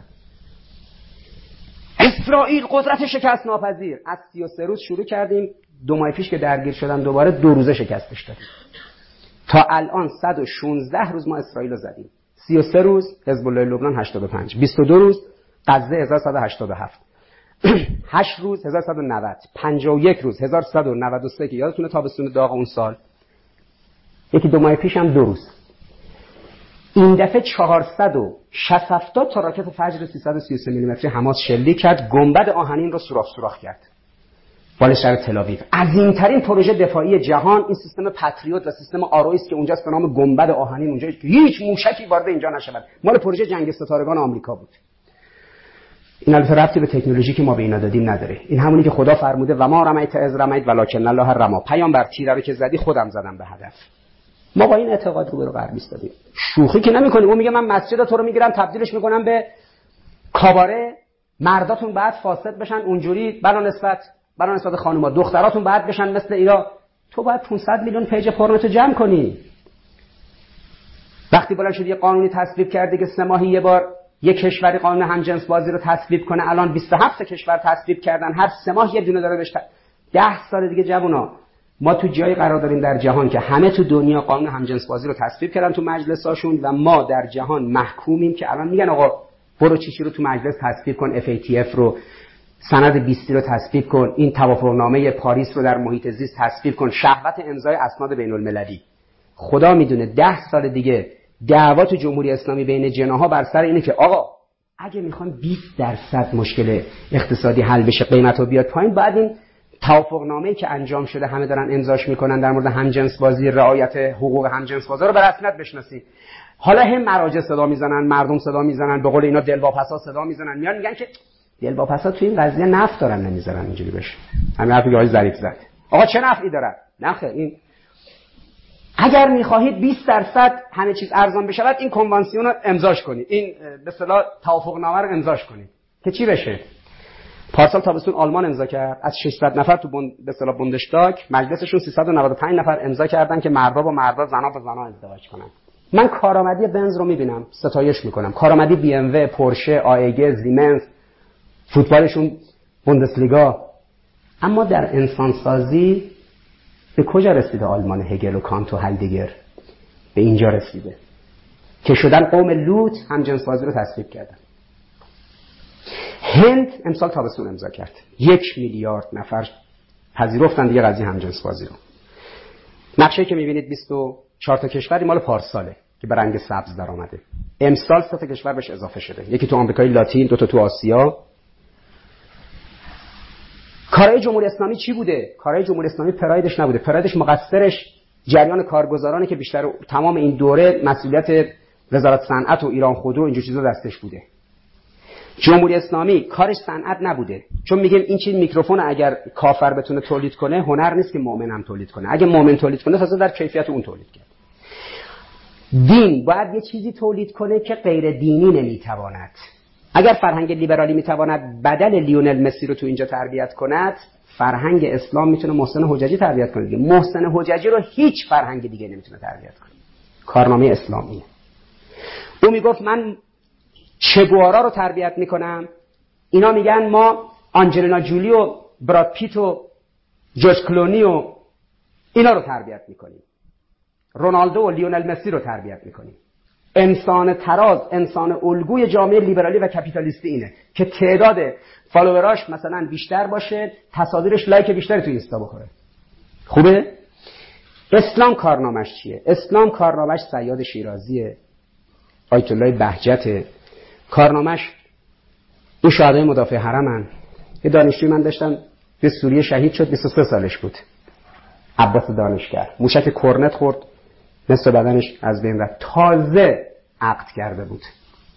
اسرائیل قدرت شکست ناپذیر. از سی و سه روز شروع کردیم، دو ماه پیش که درگیر شدن دوباره دو روزه شکستش دادیم. تا الان صد و شانزده روز ما اسرائیل رو زدیم. سی و سه روز حزب الله لبنان هشتاد و پنج، بیست و دو روز غزه هزار و صد و هشتاد و هفت، هشت روز هزار و صد و نود، پنجاه و یک روز هزار و صد و نود و سه که یادتونه تابستون داغ اون سال، یکی دو ماه پیش هم دو روز. این دفعه چهارصد و شصت هفتاد تا راکت فجر سیصد و سی و سه میلیمتری حماس شلیک کرد، گنبد آهنین رو سوراخ سوراخ کرد بالای شهر تل‌آویو. عظیم‌ترین پروژه دفاعی جهان این سیستم پاتریوت و سیستم آرویس که اونجاست به نام گنبد آهنین، اونجا که هیچ موشکی وارد اینجا نشود، مال پروژه جنگ ستارگان آمریکا بود. این البته ربطی به تکنولوژی که ما به اینا دادیم نداره. این همونی که خدا فرموده و ما رمیت از رمیت ولکن الله رما، پیامبر تیر رو که زدی خودم زدم به هدف. ما با این اعتقاد رو به غرب ایستادیم. شوخی که نمی‌کنیم. اون میگه من مسجد تو رو میگیرم تبدیلش میکنم به کاباره، مرداتون بعد فاسد بشن اونجوری بلا نسبت بلا نسبت خانوما، دختراتون بعد بشن مثل اینا. تو باید پانصد میلیون پیج پورنوتو جمع کنی. وقتی بلند شد یه قانونی تصویب کرده که سه ماهی یه بار یک کشوری قانون همجنس بازی رو تصویب کنه، الان بیست و هفت کشور تصویب کردن، هر سه ماه یه دونه داره بهش. ده سال دیگه جوونا ما تو جایی قرار داریم در جهان که همه تو دنیا قانون همجنس بازی رو تصویب کردن تو مجلساشون و ما در جهان محکومیم که الان میگن آقا برو چیزی رو تو مجلس تصویب کن، اف ای تی اف رو، سند بیست رو تصویب کن، این توافقنامه پاریس رو در محیط زیست تصویب کن، شهوت امضای اسناد بین المللی. خدا میدونه ده سال دیگه دعوا تو جمهوری اسلامی بین جناح‌ها بر سر اینه که آقا اگه میخوام بیست درصد مشکل اقتصادی حل بشه، قیمت‌ها بیاد پایین، بعد این توافقنامه‌ای که انجام شده همه دارن امضاش میکنن در مورد همجنس بازی، رعایت حقوق همجنس بازی رو به رسمیت بشناسید. حالا هم مراجع صدا میزنن، مردم صدا میزنن، به قول اینا دلواپسا صدا میزنن، میان میگن که دلواپسا تو این قضیه نفع دارن نمیذارن اینجوری بشه. همین حرفی که آقای ظریف زد. آقا چه نفعی داره؟ نخیر، این اگر میخواهید بیست درصد همه چیز ارزان بشود این کنوانسیون رو امضاش کنید، این به اصطلاح توافقنامه رو امضاش کنید که چی بشه. پارسال تابستون آلمان امضا کرد، از ششصد نفر تو بند به اصطلاح بوندشتاگ مجلسشون سیصد و نود و پنج نفر امضا کردن که مردا با مردا، زنا با زنا ازدواج کنن. من کارآمدی بنز رو میبینم، ستایش میکنم، کارآمدی بی ام و، پورشه، آیگ، زیمنس، فوتبالشون بوندسلیگا. اما در انسانسازی به کجا رسیده آلمان هگل و کانت و هایدگر؟ به اینجا رسیده که شدن قوم لوط همجنس بازی رو تصویب کردن. هند امسال تابستون امضا کرد، یک میلیارد نفر پذیرفتن دیگه قضیه همجنس بازی رو. نقشه که میبینید بیست و چهار تا کشوری مال پارساله که به رنگ سبز در آمده. امسال سه تا کشور بهش اضافه شده، یکی تو آمریکای لاتین، دو تا تو آسیا. کارهای جمهوری اسلامی چی بوده؟ کارهای جمهوری اسلامی پرایدش نبوده، پرایدش مقصرش جریان کارگزارانی که بیشتر تمام این دوره مسئولیت وزارت صنعت و ایران خودرو اینجور چیزا دستش بوده. جمهوری اسلامی کارش صنعت نبوده، چون میگیم این چیز میکروفون اگر کافر بتونه تولید کنه هنر نیست که مؤمن هم تولید کنه، اگه مؤمن تولید کنه تازه در کیفیت اون تولید کرد. دین باید یه چیزی تولید کنه که غیر دینی نمیتواند. اگر فرهنگ لیبرالی میتواند بدل لیونل مسی رو تو اینجا تربیت کند، فرهنگ اسلام میتونه محسن حججی تربیت کنه. محسن حججی رو هیچ فرهنگ دیگه نمیتونه تربیت کنه. کارنامه اسلامیه. او میگفت من چگوارا رو تربیت میکنم، اینا میگن ما آنجلینا جولی و براد پیت و جورج کلونی و اینا رو تربیت میکنیم، رونالدو و لیونل مسی رو تربیت میکنیم. انسان تراز، انسان الگوی جامعه لیبرالی و کپیتالیستی اینه که تعداد فالووراش مثلا بیشتر باشه، تصاویرش لایک بیشتری تو اینستا بخوره. خوبه؟ اسلام کارنامش چیه؟ اسلام کارنامش صیاد شیرازیه، آیت الله بهجت. کارنامش دو شهدای مدافع حرمن. یه دانشجوی من داشتم به سوریه شهید شد، بیست و سه سالش بود، عباس دانشگر، موشک کرنت خورد، نصف بدنش از بین رفت، تازه عقد کرده بود،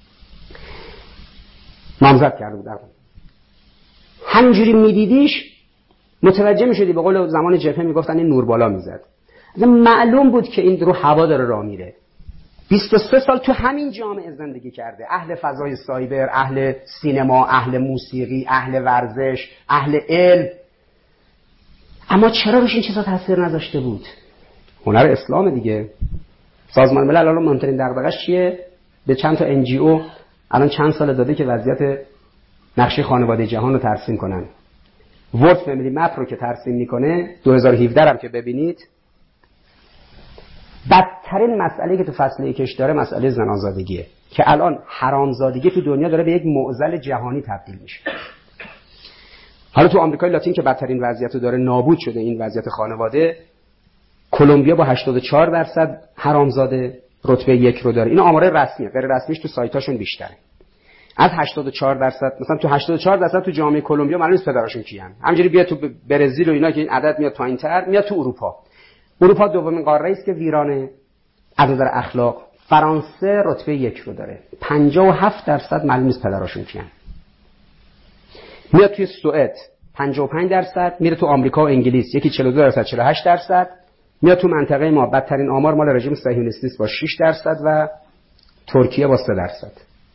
نامزد کرده بود. همینجوری میدیدیش متوجه میشدی، به قول زمان جبهه میگفتن این نور بالا میزد. معلوم بود که این رو هوا داره راه میره. بیست و سه سال تو همین جامعه زندگی کرده، اهل فضای سایبر، اهل سینما، اهل موسیقی، اهل ورزش، اهل علم. اما چرا روش این چیزا تاثیر نذاشته بود؟ هنر اسلام دیگه. سازمان ملل الان مهمترین دغدغه‌اش چیه؟ به چند تا ان جی او الان چند سال داده که وضعیت نقشه خانواده جهان رو ترسیم کنن. ورلد فامیلی مپ رو که ترسیم میکنه دو هزار و هفده هم که ببینید، بدترین مسئله که تو فصل یکش داره مسئله زنازادگیه که الان حرامزادگی تو دنیا داره به یک معضل جهانی تبدیل میشه. حالا تو آمریکای لاتین که بدترین وضعیت رو داره، نابود شده این وضعیت خانواده، کلمبیا با هشتاد و چهار درصد حرامزاده رتبه یک رو داره. این آمار رسمیه، غیر رسمیش تو سایتاشون بیشتره. از هشتاد و چهار درصد مثلا تو هشتاد و چهار درصد تو جامعه کلمبیا معلومه پدراشون کیان. همینجوری بیا تو برزیل و اینا که این عدد میاد پایین‌تر، میاد تو اروپا. اروپا دومین قاره است که ویرانه از نظر اخلاق. فرانسه رتبه یک رو داره، پنجاه و هفت درصد معلوم نیست پدراشون کیان. میاد توی سوئد پنجاه و پنج درصد، میره تو آمریکا و انگلیس یکی چهل و دو درصد چهل و هشت درصد، میاد تو منطقه ما بدترین آمار مال رژیم صهیونیستی با شش درصد و ترکیه با سه درصد.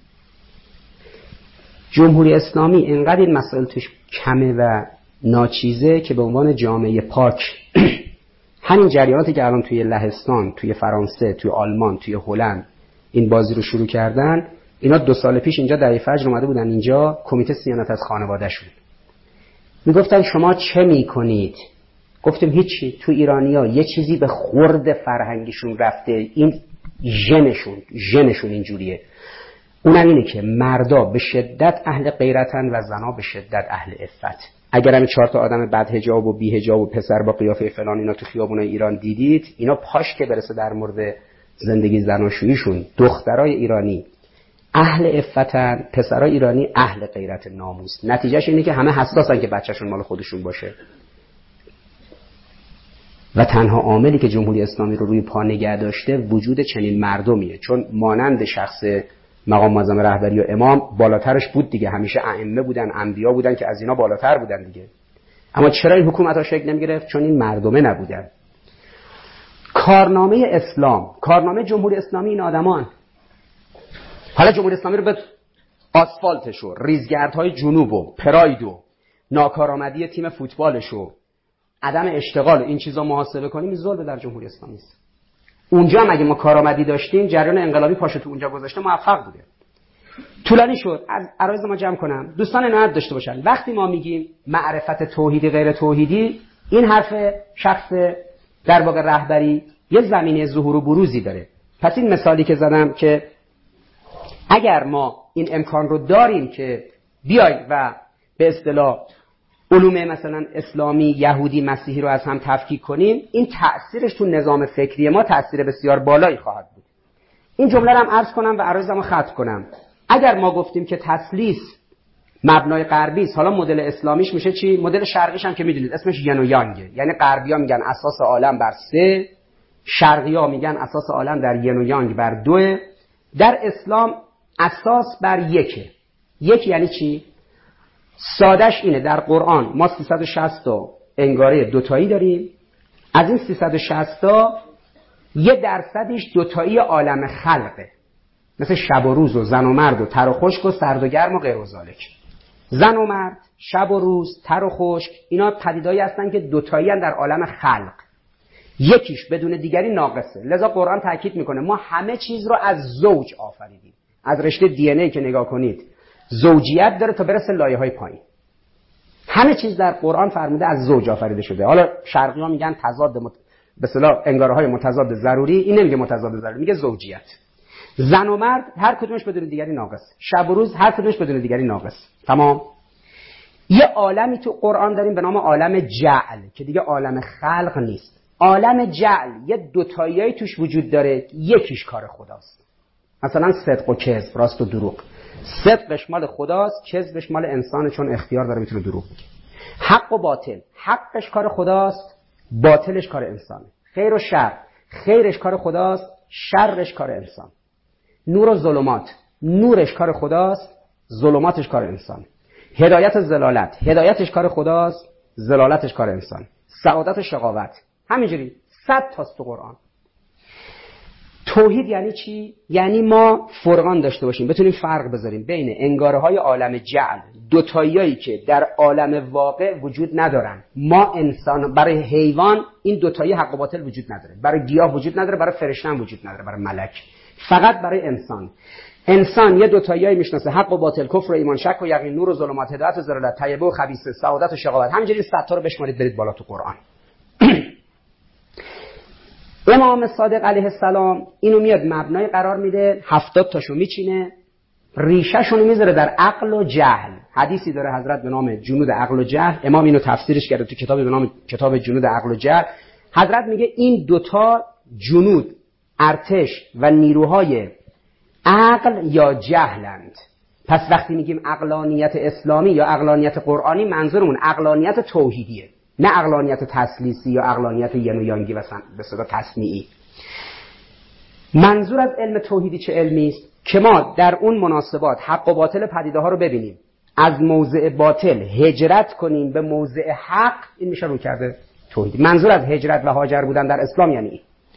جمهوری اسلامی اینقدر این مسائل توش کمه و ناچیزه که به عنوان جامعه پاک همین جریاناتی که الان توی لهستان، توی فرانسه، توی آلمان، توی هلند این بازی رو شروع کردن، اینا دو سال پیش اینجا در فجر اومده بودن اینجا کمیته صیانت از خانواده‌شون. میگفتن شما چه میکنید؟ گفتیم هیچی. تو ایرانی‌ها یه چیزی به خورد فرهنگیشون رفته، این ژنشون ژنشون اینجوریه. اونم اینه که مردا به شدت اهل غیرتن و زنا به شدت اهل عفت. اگر هم چهار تا آدم بد حجاب و بی حجاب و پسر با قیافه فلان اینا تو خیابونای ایران دیدید، اینا پاش که برسه در مورد زندگی زناشوییشون، دخترای ایرانی اهل عفتن، پسرای ایرانی اهل غیرت ناموس. نتیجهش اینه که همه حساسن که بچه‌شون مال خودشون باشه. و تنها عاملی که جمهوری اسلامی رو روی پا نگه داشته وجود چنین مردمیه، چون مانند شخص مقام معظم رهبری و امام بالاترش بود دیگه، همیشه ائمه بودن، انبیا بودن که از اینا بالاتر بودن دیگه. اما چرا این حکومت‌ها شکل نمی‌گرفت؟ چون این مردمه نبودن. کارنامه اسلام، کارنامه جمهوری اسلامی این آدمان. حالا جمهوری اسلامی رو به آسفالتش و ریزگردهای جنوب و پراید و ناکارآمدی تیم فوتبالش و عدم اشتغال این چیزا محاسبه کنیم، این ظلم در جمهوری اسلامی است. اونجا هم اگه ما کارآمدی داشتیم، جریان انقلابی پاشو تو اونجا گذاشته، موفق بوده. طولانی شد. از عرایض ما جمع کنم. دوستان عنایت داشته باشن. وقتی ما میگیم معرفت توحیدی غیر توحیدی، این حرف شخص در واقع رهبری یه زمینه ظهور و بروزی داره. پس این مثالی که زدم که اگر ما این امکان رو داریم که بیایم و به اصطلاح علوم مثلا اسلامی، یهودی، مسیحی رو از هم تفکیک کنیم، این تأثیرش تو نظام فکری ما تأثیر بسیار بالایی خواهد بود. این جمله رو هم عرض کنم و عرضم رو ختم کنم. اگر ما گفتیم که تسلیس مبنای غربی است، حالا مدل اسلامیش میشه چی؟ مدل شرقیش هم که میدونید اسمش ین و یانگه. یعنی غربی‌ها میگن اساس عالم بر سه، شرقی‌ها میگن اساس عالم در ین و یانگ بر دو. در اسلام اساس بر یکه. یک یعنی چی؟ سادش اینه، در قرآن ما سیصد و شصت تا انگاره دوتایی داریم. از این سیصد و شصت تا یه درصدش دوتایی عالم خلقه، مثل شب و روز و زن و مرد و تر و خشک و سرد و گرم و غیر و ذالک. زن و مرد، شب و روز، تر و خشک، اینا پدیدهایی هستن که دوتایی هستن در عالم خلق. یکیش بدون دیگری ناقصه. لذا قرآن تاکید میکنه ما همه چیز رو از زوج آفریدیم. از رشته دی ان ای که نگاه کنید زوجیت داره تا برسه لایه‌های پایین. همه چیز در قرآن فرموده از زوج آفریده شده. حالا شرقی‌ها میگن تضاد مت... به اصطلاح انگاره‌های متضاد ضروری، این نمیگه متضاد ضروری، میگه زوجیت. زن و مرد هر کدومش بدون دیگری ناقص، شب و روز هر کدومش بدون دیگری ناقص. تمام. یه عالمی تو قرآن داریم به نام عالم جعل که دیگه عالم خلق نیست. عالم جعل یه دوتاییایی توش وجود داره، یکیش کار خداست. مثلا صدق و کذب، راست و دروغ. صدقش مال خداست، کذبش مال انسانه چون اختیار داره میتونه دروغ بگه. حق و باطل، حقش کار خداست، باطلش کار انسانه. خیر و شر، خیرش کار خداست، شرش کار انسان. نور و ظلمات، نورش کار خداست، ظلماتش کار انسان. هدایت و ضلالت، هدایتش کار خداست، ضلالتش کار انسان. سعادت و شقاوت، همینجوری صد تاست تو قرآن. توحید یعنی چی؟ یعنی ما فرقان داشته باشیم، بتونیم فرق بذاریم بین انگاره‌های عالم جعل، دوتاییایی که در عالم واقع وجود ندارن. ما انسان، برای حیوان این دوتایی حق و باطل وجود نداره، برای گیاه وجود نداره، برای فرشته هم وجود نداره، برای ملک. فقط برای انسان. انسان یه دوتاییایی میشناسه، حق و باطل، کفر و ایمان، شک و یقین، نور و ظلمات، هدایت و ضلالت، طیبه و خبیثه، سعادت و شقاوت. همینجوری صد تا رو بشمارید برید بالا تو قرآن. امام صادق علیه السلام اینو میاد مبنای قرار میده، هفتاد تاشو میچینه، ریشه‌شون میذاره در عقل و جهل. حدیثی داره حضرت به نام جنود عقل و جهل، امام اینو تفسیرش کرده تو کتابی به نام کتاب جنود عقل و جهل. حضرت میگه این دوتا جنود، ارتش و نیروهای عقل یا جهلند. پس وقتی میگیم عقلانیت اسلامی یا عقلانیت قرآنی، منظورمون عقلانیت توحیدیه، نه عقلانیت تثلیثی یا عقلانیت ین و یانگی و به صدا تصنیعی. منظور از علم توحیدی چه علمی است که ما در اون مناسبات حق و باطل پدیده ها رو ببینیم، از موضع باطل هجرت کنیم به موضع حق. این میشه رو کرده توحیدی. منظور از هجرت و هاجر بودن در اسلام یعنی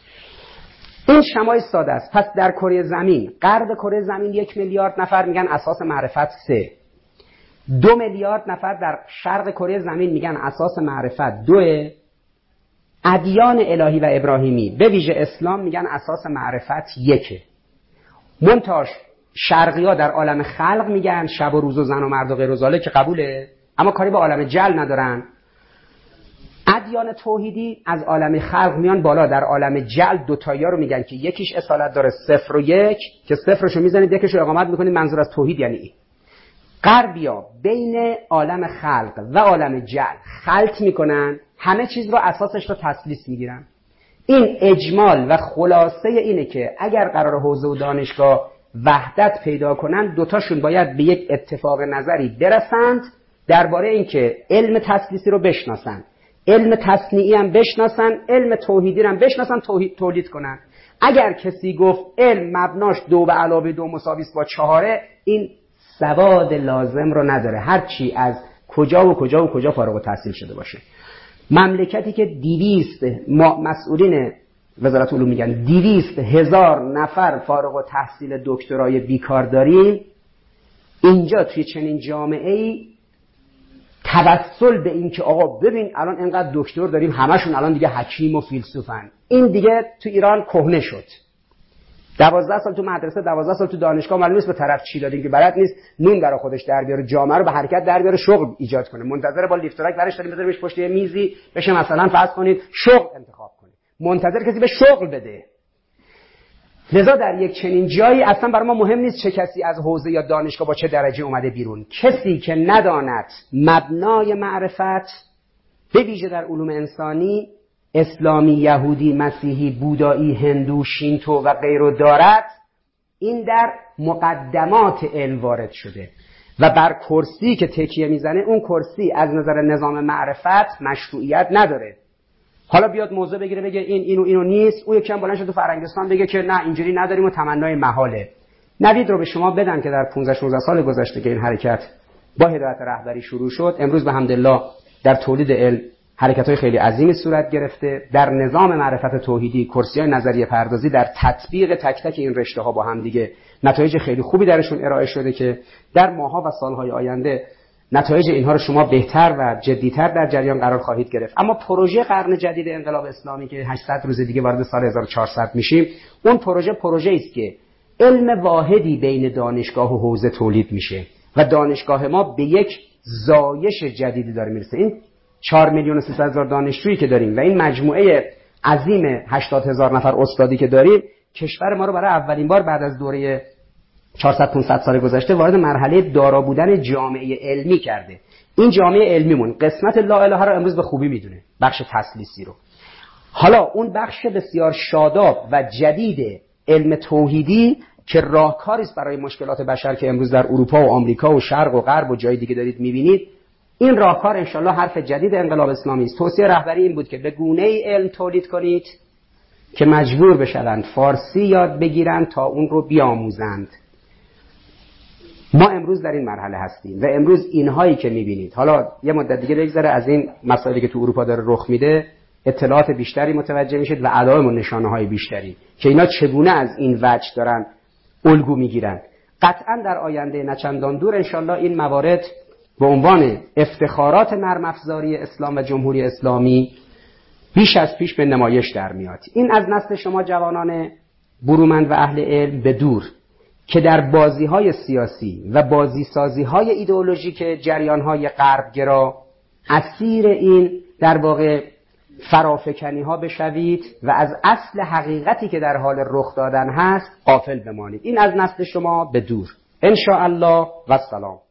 این شمای ساده است. پس در کره زمین، غرب کره زمین یک میلیارد نفر میگن اساس معرفت سه، دو میلیارد نفر در شرق کره زمین میگن اساس معرفت دو، ادیان الهی و ابراهیمی به ویژه اسلام میگن اساس معرفت یکه. منتاش شرقی ها در عالم خلق میگن شب و روز و زن و مرد و غیر و ذالک که قبوله، اما کاری با عالم جل ندارن. ادیان توحیدی از عالم خلق میان بالا، در عالم جل دوتایی‌ها رو میگن که یکیش اصالت داره صفر و یک، که صفرشو میزنید یکیشو اقامت میکنید، منظور از توحید یعنی این. غربیا بین عالم خلق و عالم جل خلط میکنن، همه چیز رو اساسش رو تثلیث میگیرن. این اجمال و خلاصه اینه که اگر قرار حوزه و دانشگاه وحدت پیدا کنن، دوتاشون باید به یک اتفاق نظری برسند درباره اینکه علم تثلیثی رو بشناسن، علم تصنیعی هم بشناسن، علم توحیدی هم بشناسن، توحید تولید کنن. اگر کسی گفت علم مبناش دو به علاوه دو مساوی است با چهاره، این سواد لازم رو نداره، هر چی از کجا و کجا و کجا فارغ التحصیل شده باشه. مملکتی که دیویست مسئولین وزارت علوم میگن دیویست هزار نفر فارغ التحصیل دکترای بیکار داریم، اینجا توی چنین جامعه‌ای توسل به این که آقا ببین الان اینقدر دکتر داریم همشون الان دیگه حکیم و فیلسوفن، این دیگه تو ایران کهنه شد. دوازده سال تو مدرسه، دوازده سال تو دانشگاه معلوم نیست به طرف چی دادیم که بلد نیست نون برای خودش در بیاره، جامعه رو به حرکت در بیاره، شغل ایجاد کنه. منتظر با لیفترک برش داریم بذاریمش پشت یه میزی بشه مثلا فرض کنید شغل انتخاب کنه، منتظر کسی به شغل بده. لذا در یک چنین جایی اصلا برای ما مهم نیست چه کسی از حوزه یا دانشگاه با چه درجه اومده بیرون. کسی که نداند مبنای معرفت به ویژه در علوم انسانی، اسلامی، یهودی، مسیحی، بودایی، هندو، شینتو و غیره دارد، این در مقدمات علم وارد شده و بر کرسی که تکیه میزنه، اون کرسی از نظر نظام معرفت مشروعیت نداره. حالا بیاد موضوع بگیره بگه این اینو اینو نیست، اون یکی هم بلند شد تو فرنگستان بگه که نه اینجوری نداریم و تمنای محاله. نوید رو به شما بدم که در پانزده شانزده سال گذشته که این حرکت با هدایت رهبری شروع شد، امروز به حمدالله در تولید علم حرکت‌های خیلی عظیمی صورت گرفته. در نظام معرفت توحیدی کرسی‌های نظریه پردازی در تطبیق تک تک این رشته‌ها با هم دیگه نتایج خیلی خوبی درشون ارائه شده که در ماه‌ها و سال‌های آینده نتایج اینها رو شما بهتر و جدی‌تر در جریان قرار خواهید گرفت. اما پروژه قرن جدید انقلاب اسلامی که هشتصد روز دیگه وارد سال هزار و چهارصد میشیم، اون پروژه پروژه‌ای است که علم واحدی بین دانشگاه و حوزه تولید میشه و دانشگاه ما به یک زایش جدیدی داره میرسه. این چهار میلیون و سیصد هزار دانشجویی که داریم و این مجموعه عظیم هشتاد هزار نفر استادی که داریم، کشور ما رو برای اولین بار بعد از دوره چهارصد پانصد سال گذشته وارد مرحله دارا بودن جامعه علمی کرده. این جامعه علمیمون قسمت لا اله رو امروز به خوبی میدونه، بخش تثلیثی رو. حالا اون بخش بسیار شاداب و جدید علم توحیدی که راهکاری است برای مشکلات بشر که امروز در اروپا و آمریکا و شرق و غرب و جای دیگه دارید میبینید، این راهکار انشالله حرف جدید انقلاب اسلامی است. توصیه رهبری این بود که به گونه‌ای علم تولید کنید که مجبور بشوند فارسی یاد بگیرند تا اون رو بیاموزند. ما امروز در این مرحله هستیم و امروز اینهایی که میبینید، حالا یه مدت دیگه بگذره از این مسائلی که تو اروپا داره رخ میده اطلاعات بیشتری متوجه میشید و علائم و نشانه‌های بیشتری که اینا چگونه از این وجه دارن الگو میگیرن. قطعا در آینده نچندان دور انشالله این موارد به عنوان افتخارات نرم افزاری اسلام و جمهوری اسلامی بیش از پیش به نمایش در میاد. این از نسل شما جوانان برومند و اهل علم به دور که در بازی‌های سیاسی و بازیسازی‌های ایدئولوژیک جریان‌های غربگرا اسیر این در واقع فرافکنی ها بشوید و از اصل حقیقتی که در حال رخ دادن هست غافل بمانید. این از نسل شما به دور. ان شاء الله و السلام.